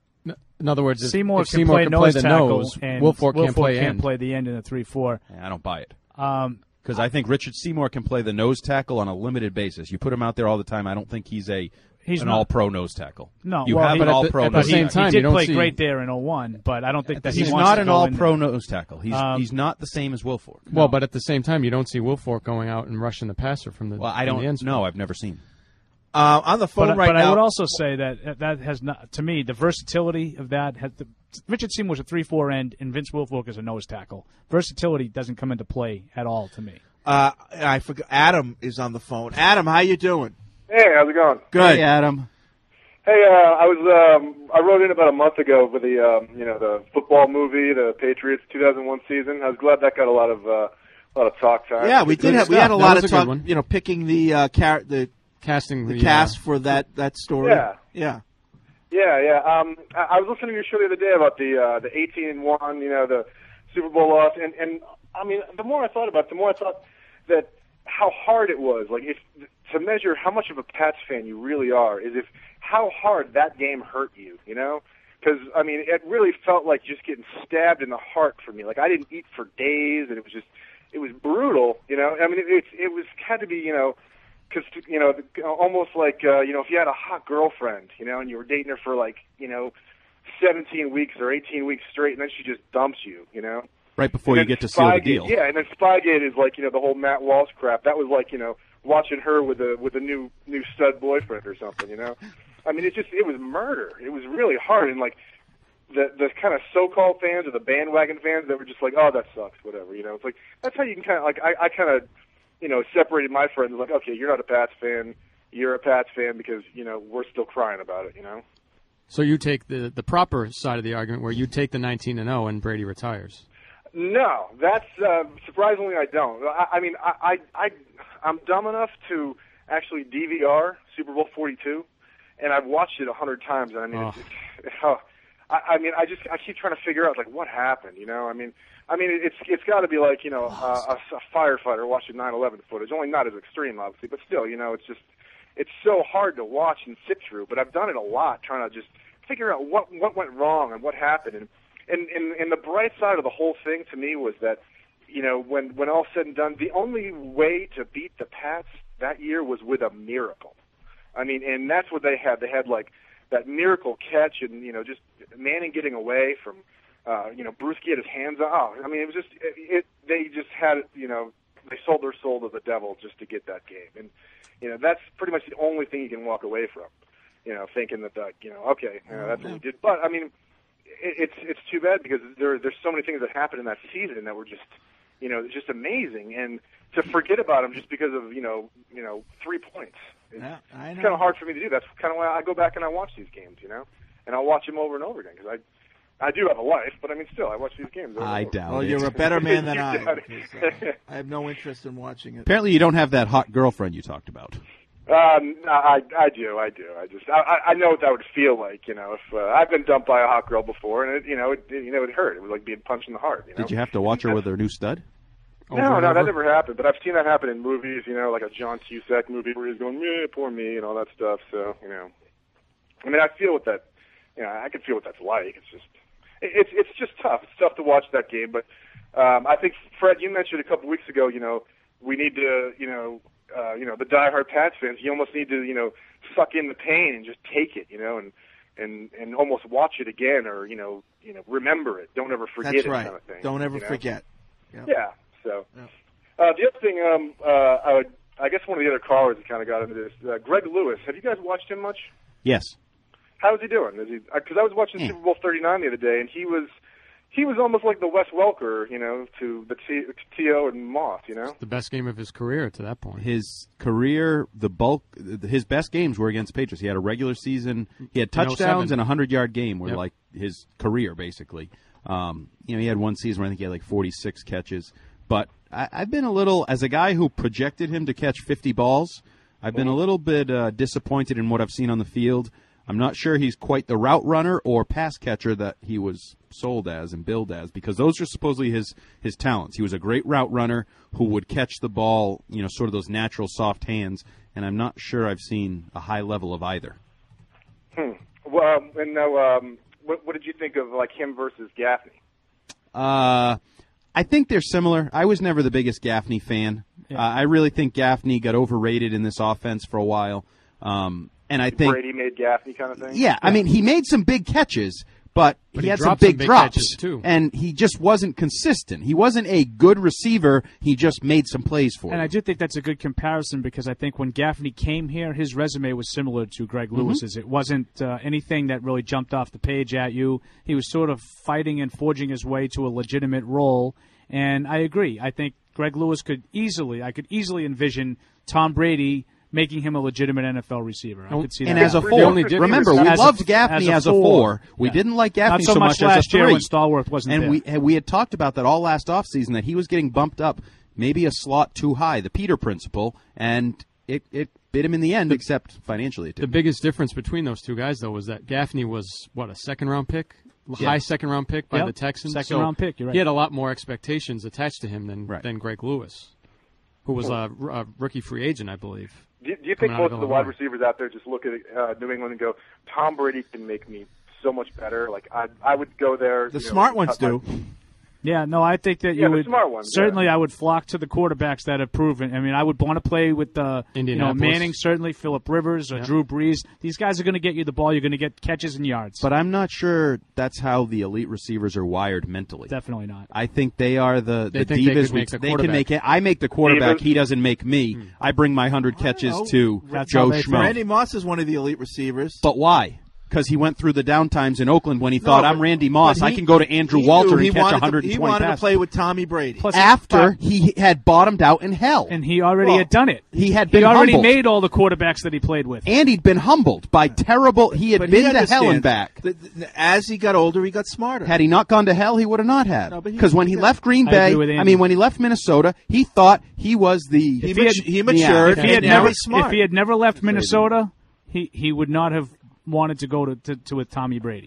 In other words, if Seymour if can Seymour play can nose play the tackle, nose, and Wilfork can't play can't end. play the end in a three four. Yeah, I don't buy it. Um, Because I think Richard Seymour can play the nose tackle on a limited basis. You put him out there all the time. I don't think he's a He's an not. all-pro nose tackle. No, you well, have he- an but at the- all-pro at the nose same tackle. time, he you did don't play see- great there in oh one, but I don't think that He's he wants not to an go in all-pro there. nose tackle. He's Um, he's not the same as Wilfork. Well, but at the same time, you don't see Wilfork going out and rushing the passer from the. Well, I from the don't end spot. know. I've never seen. Uh, on the phone But, right but now. I would also say that that has not, to me, the versatility of that. Has the, Richard Seymour was a three four end, and Vince Wilfork is a nose tackle. Versatility doesn't come into play at all to me. Uh, I forgot. Adam is on the phone. Adam, how you doing? Hey, how's it going? Good. Hey, Adam. Hey, uh, I was um, I wrote in about a month ago for the um, you know the football movie, the Patriots two thousand one season. I was glad that got a lot of uh, a lot of talk time. Yeah, we did. Good Have, we stuff. had a That lot was of a good talk. one. You know, picking the uh, car- the Casting the the, cast uh, for that that story. Yeah. Yeah. Yeah, yeah. Um, I, I was listening to your show the other day about the uh, the eighteen and one, you know, the Super Bowl loss, and and I mean, the more I thought about it, the more I thought that how hard it was. Like, if to measure how much of a Pats fan you really are is if how hard that game hurt you, you know? Because I mean, it really felt like just getting stabbed in the heart for me. Like, I didn't eat for days, and it was just it was brutal, you know. I mean, it it, it was had to be, you know. Because, you know, almost like, uh, you know, if you had a hot girlfriend, you know, and you were dating her for, like, you know, seventeen weeks or eighteen weeks straight, and then she just dumps you, you know? Right before And you then get to seal the Spygate- deal. Yeah, and then Spygate is like, you know, the whole Matt Walsh crap. That was like, you know, watching her with a with a new new stud boyfriend or something, you know? I mean, it just, it was murder. It was really hard. And, like, the the kind of so-called fans or the bandwagon fans that were just like, oh, that sucks, whatever, you know? It's like, that's how you can kind of, like, I, I kind of, you know, separated my friends. Like, okay, you're not a Pats fan. You're a Pats fan because, you know, we're still crying about it, you know? So you take the the proper side of the argument, where you take the nineteen and zero, and Brady retires. No, that's uh, surprisingly I don't. I, I mean, I, I, I, I'm dumb enough to actually D V R Super Bowl forty-two, and I've watched it a hundred times. And I mean, Oh. it's, it's, oh, I, I mean, I just I keep trying to figure out like what happened. You know, I mean, I mean, it's it's got to be like you know uh, a, a firefighter watching nine eleven footage. Only not as extreme, obviously, but still, you know, it's just it's so hard to watch and sit through. But I've done it a lot, trying to just figure out what what went wrong and what happened. And and and, and the bright side of the whole thing to me was that you know when when all said and done, the only way to beat the Pats that year was with a miracle. I mean, and that's what they had. They had like that miracle catch, and you know, just Manning getting away from, uh, you know, Bruschi had his hands out. I mean, it was just it, it. They just had, you know, they sold their soul to the devil just to get that game, and you know, that's pretty much the only thing you can walk away from. You know, thinking that, that you know, okay, you know, that's what we did. But I mean, it, it's it's too bad because there there's so many things that happened in that season that were just, you know, just amazing. And to forget about them just because of you know you know three points. It's, yeah, I know. It's kind of hard for me to do. That's kind of why I go back and I watch these games, you know, and I'll watch them over and over again because I I do have a life, but I mean still I watch these games. Over I and over. doubt Well, it. you're a better man than You I. doubt it. because, uh, I have no interest in watching it. Apparently, you don't have that hot girlfriend you talked about. Um, I, I do, I do. I just, I, I know what that would feel like, you know. If uh, I've been dumped by a hot girl before, and it, you know, it, you know, it hurt. It was like being punched in the heart. You know? Did you have to watch her with her new stud? No, no, that never happened. But I've seen that happen in movies, you know, like a John Cusack movie where he's going, "Meh, poor me," and all that stuff. So, you know, I mean, I feel what that, you know, I can feel what that's like. It's just, it, it's, it's just tough. It's tough to watch that game. But um, I think Fred, you mentioned a couple weeks ago, you know, we need to, you know. Uh, you know, the diehard Pats fans, you almost need to, you know, suck in the pain and just take it, you know, and and and almost watch it again, or you know, you know, remember it. Don't ever forget That's it, right. kind of thing. Don't ever you know? forget. Yep. Yeah. So, uh, the other thing, um, uh, I would, I guess one of the other callers that kind of got into this, uh, Greg Lewis. Have you guys watched him much? Yes. How's he doing? Is he? Because I was watching Mm. Super Bowl thirty-nine the other day, and he was. He was almost like the Wes Welker, you know, to the T- T O and Moss, you know. The best game of his career to that point. His career, the bulk, his best games were against Patriots. He had a regular season. He had touchdowns and a hundred-yard game were Yep. like his career, basically. Um, you know, he had one season where I think he had like forty-six catches. But I, I've been a little, as a guy who projected him to catch fifty balls, I've been a little bit uh, disappointed in what I've seen on the field. I'm not sure he's quite the route runner or pass catcher that he was sold as and billed as, because those are supposedly his, his talents. He was a great route runner who would catch the ball, you know, sort of those natural soft hands, and I'm not sure I've seen a high level of either. Hmm. Well, um, and now, um, what, what did you think of like him versus Gaffney? Uh, I think they're similar. I was never the biggest Gaffney fan. Yeah. Uh, I really think Gaffney got overrated in this offense for a while. Um, and I think Brady made Gaffney kind of thing? Yeah, I mean, he made some big catches, but, But he he had some dropped some big, big drops, catches, too. and he just wasn't consistent. He wasn't a good receiver. He just made some plays for And I him. do think that's a good comparison because I think when Gaffney came here, his resume was similar to Greg Mm-hmm. Lewis's. It wasn't uh, anything that really jumped off the page at you. He was sort of fighting and forging his way to a legitimate role. And I agree. I think Greg Lewis could easily, I could easily envision Tom Brady making him a legitimate N F L receiver. I could see and that. as a four, remember, we As a- loved Gaffney as a, four. We Yeah. didn't like Gaffney Not so much much as last a year three. when Stallworth wasn't and there. we and we had talked about that all last offseason, that he was getting bumped up, maybe a slot too high, the Peter principle, and it, it bit him in the end, except financially it The didn't. biggest difference between those two guys, though, was that Gaffney was, what, a second-round pick? Yeah. High second-round pick by Yep. the Texans? Second So round pick, you're right. He had a lot more expectations attached to him than, Right. than Greg Lewis, who was a, a rookie free agent, I believe. Do you, do you think coming out most of the wide Illinois. receivers out there just look at uh, New England and go, Tom Brady can make me so much better? Like, I I would go there. The you know, smart ones cut my- do. Yeah, no, I think that Yeah, you the would smart ones, certainly. I would flock to the quarterbacks that have proven. I mean, I would want to play with the you know Indianapolis. Manning, certainly Phillip Rivers or Yeah. Drew Brees. These guys are going to get you the ball. You're going to get catches and yards. But I'm not sure that's how the elite receivers are wired mentally. Definitely not. I think they are the, They the think they divas. could we- make the they can quarterback. make it. I make the quarterback. Divas? He doesn't make me. I bring my hundred catches know. to That's how Joe they Schmo. Randy Moss is one of the elite receivers. But why? Because he went through the downtimes in Oakland when he thought, No, I'm but- Randy Moss. but I he- can go to Andrew he Walter knew and he catch wanted one hundred to, twenty He wanted passes. to play with Tommy Brady. Plus, After he had bottomed out in hell. and he already Well, had done it. he had He been already humbled. made all the quarterbacks that he played with. And he'd been humbled by terrible. He had But been to understands hell and back. that- that as he got older, he got smarter. Had he not gone to hell, he would have not had. No, but he- Because when he yeah. left Green I Bay, agree with I Andy. mean, when he left Minnesota, he thought he was the. he, If he mat- had- he matured, If he had and now never, he's smart. if he had never left Minnesota, he he would not have wanted to go to to, to with Tommy Brady.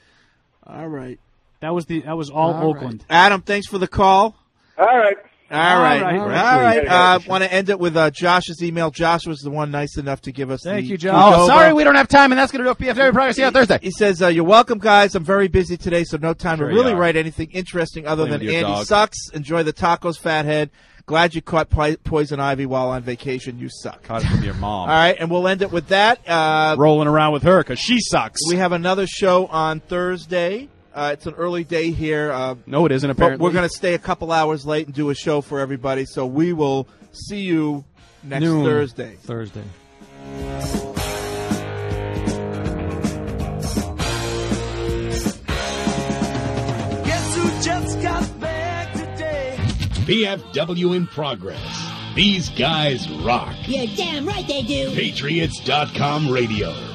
All right. That was the that was all, All Oakland. Adam, thanks for the call. All right. All right. right. All All right. right. I uh, want to end it with uh, Josh's email. Josh was the one nice enough to give us Thank the you, Josh. Oh, Qdoba. sorry, we don't have time, and that's going to do a P F W Progress. See you on Thursday. He says, uh, you're welcome, guys. I'm very busy today, so no time Sure to really you are. write anything interesting other Playing than with your Andy dog. sucks. Enjoy the tacos, fathead. Glad you caught po- poison ivy while on vacation. You suck. Caught it from your mom. All right, and we'll end it with that. Uh, Rolling around with her because she sucks. we have another show on Thursday. Uh, it's an early day here. Uh, no, it isn't, but apparently. we're going to stay a couple hours late and do a show for everybody. So we will see you next Noon. Thursday. Thursday. Guess who just got back today? P F W in progress. These guys rock. You're damn right they do. Patriots dot com radio.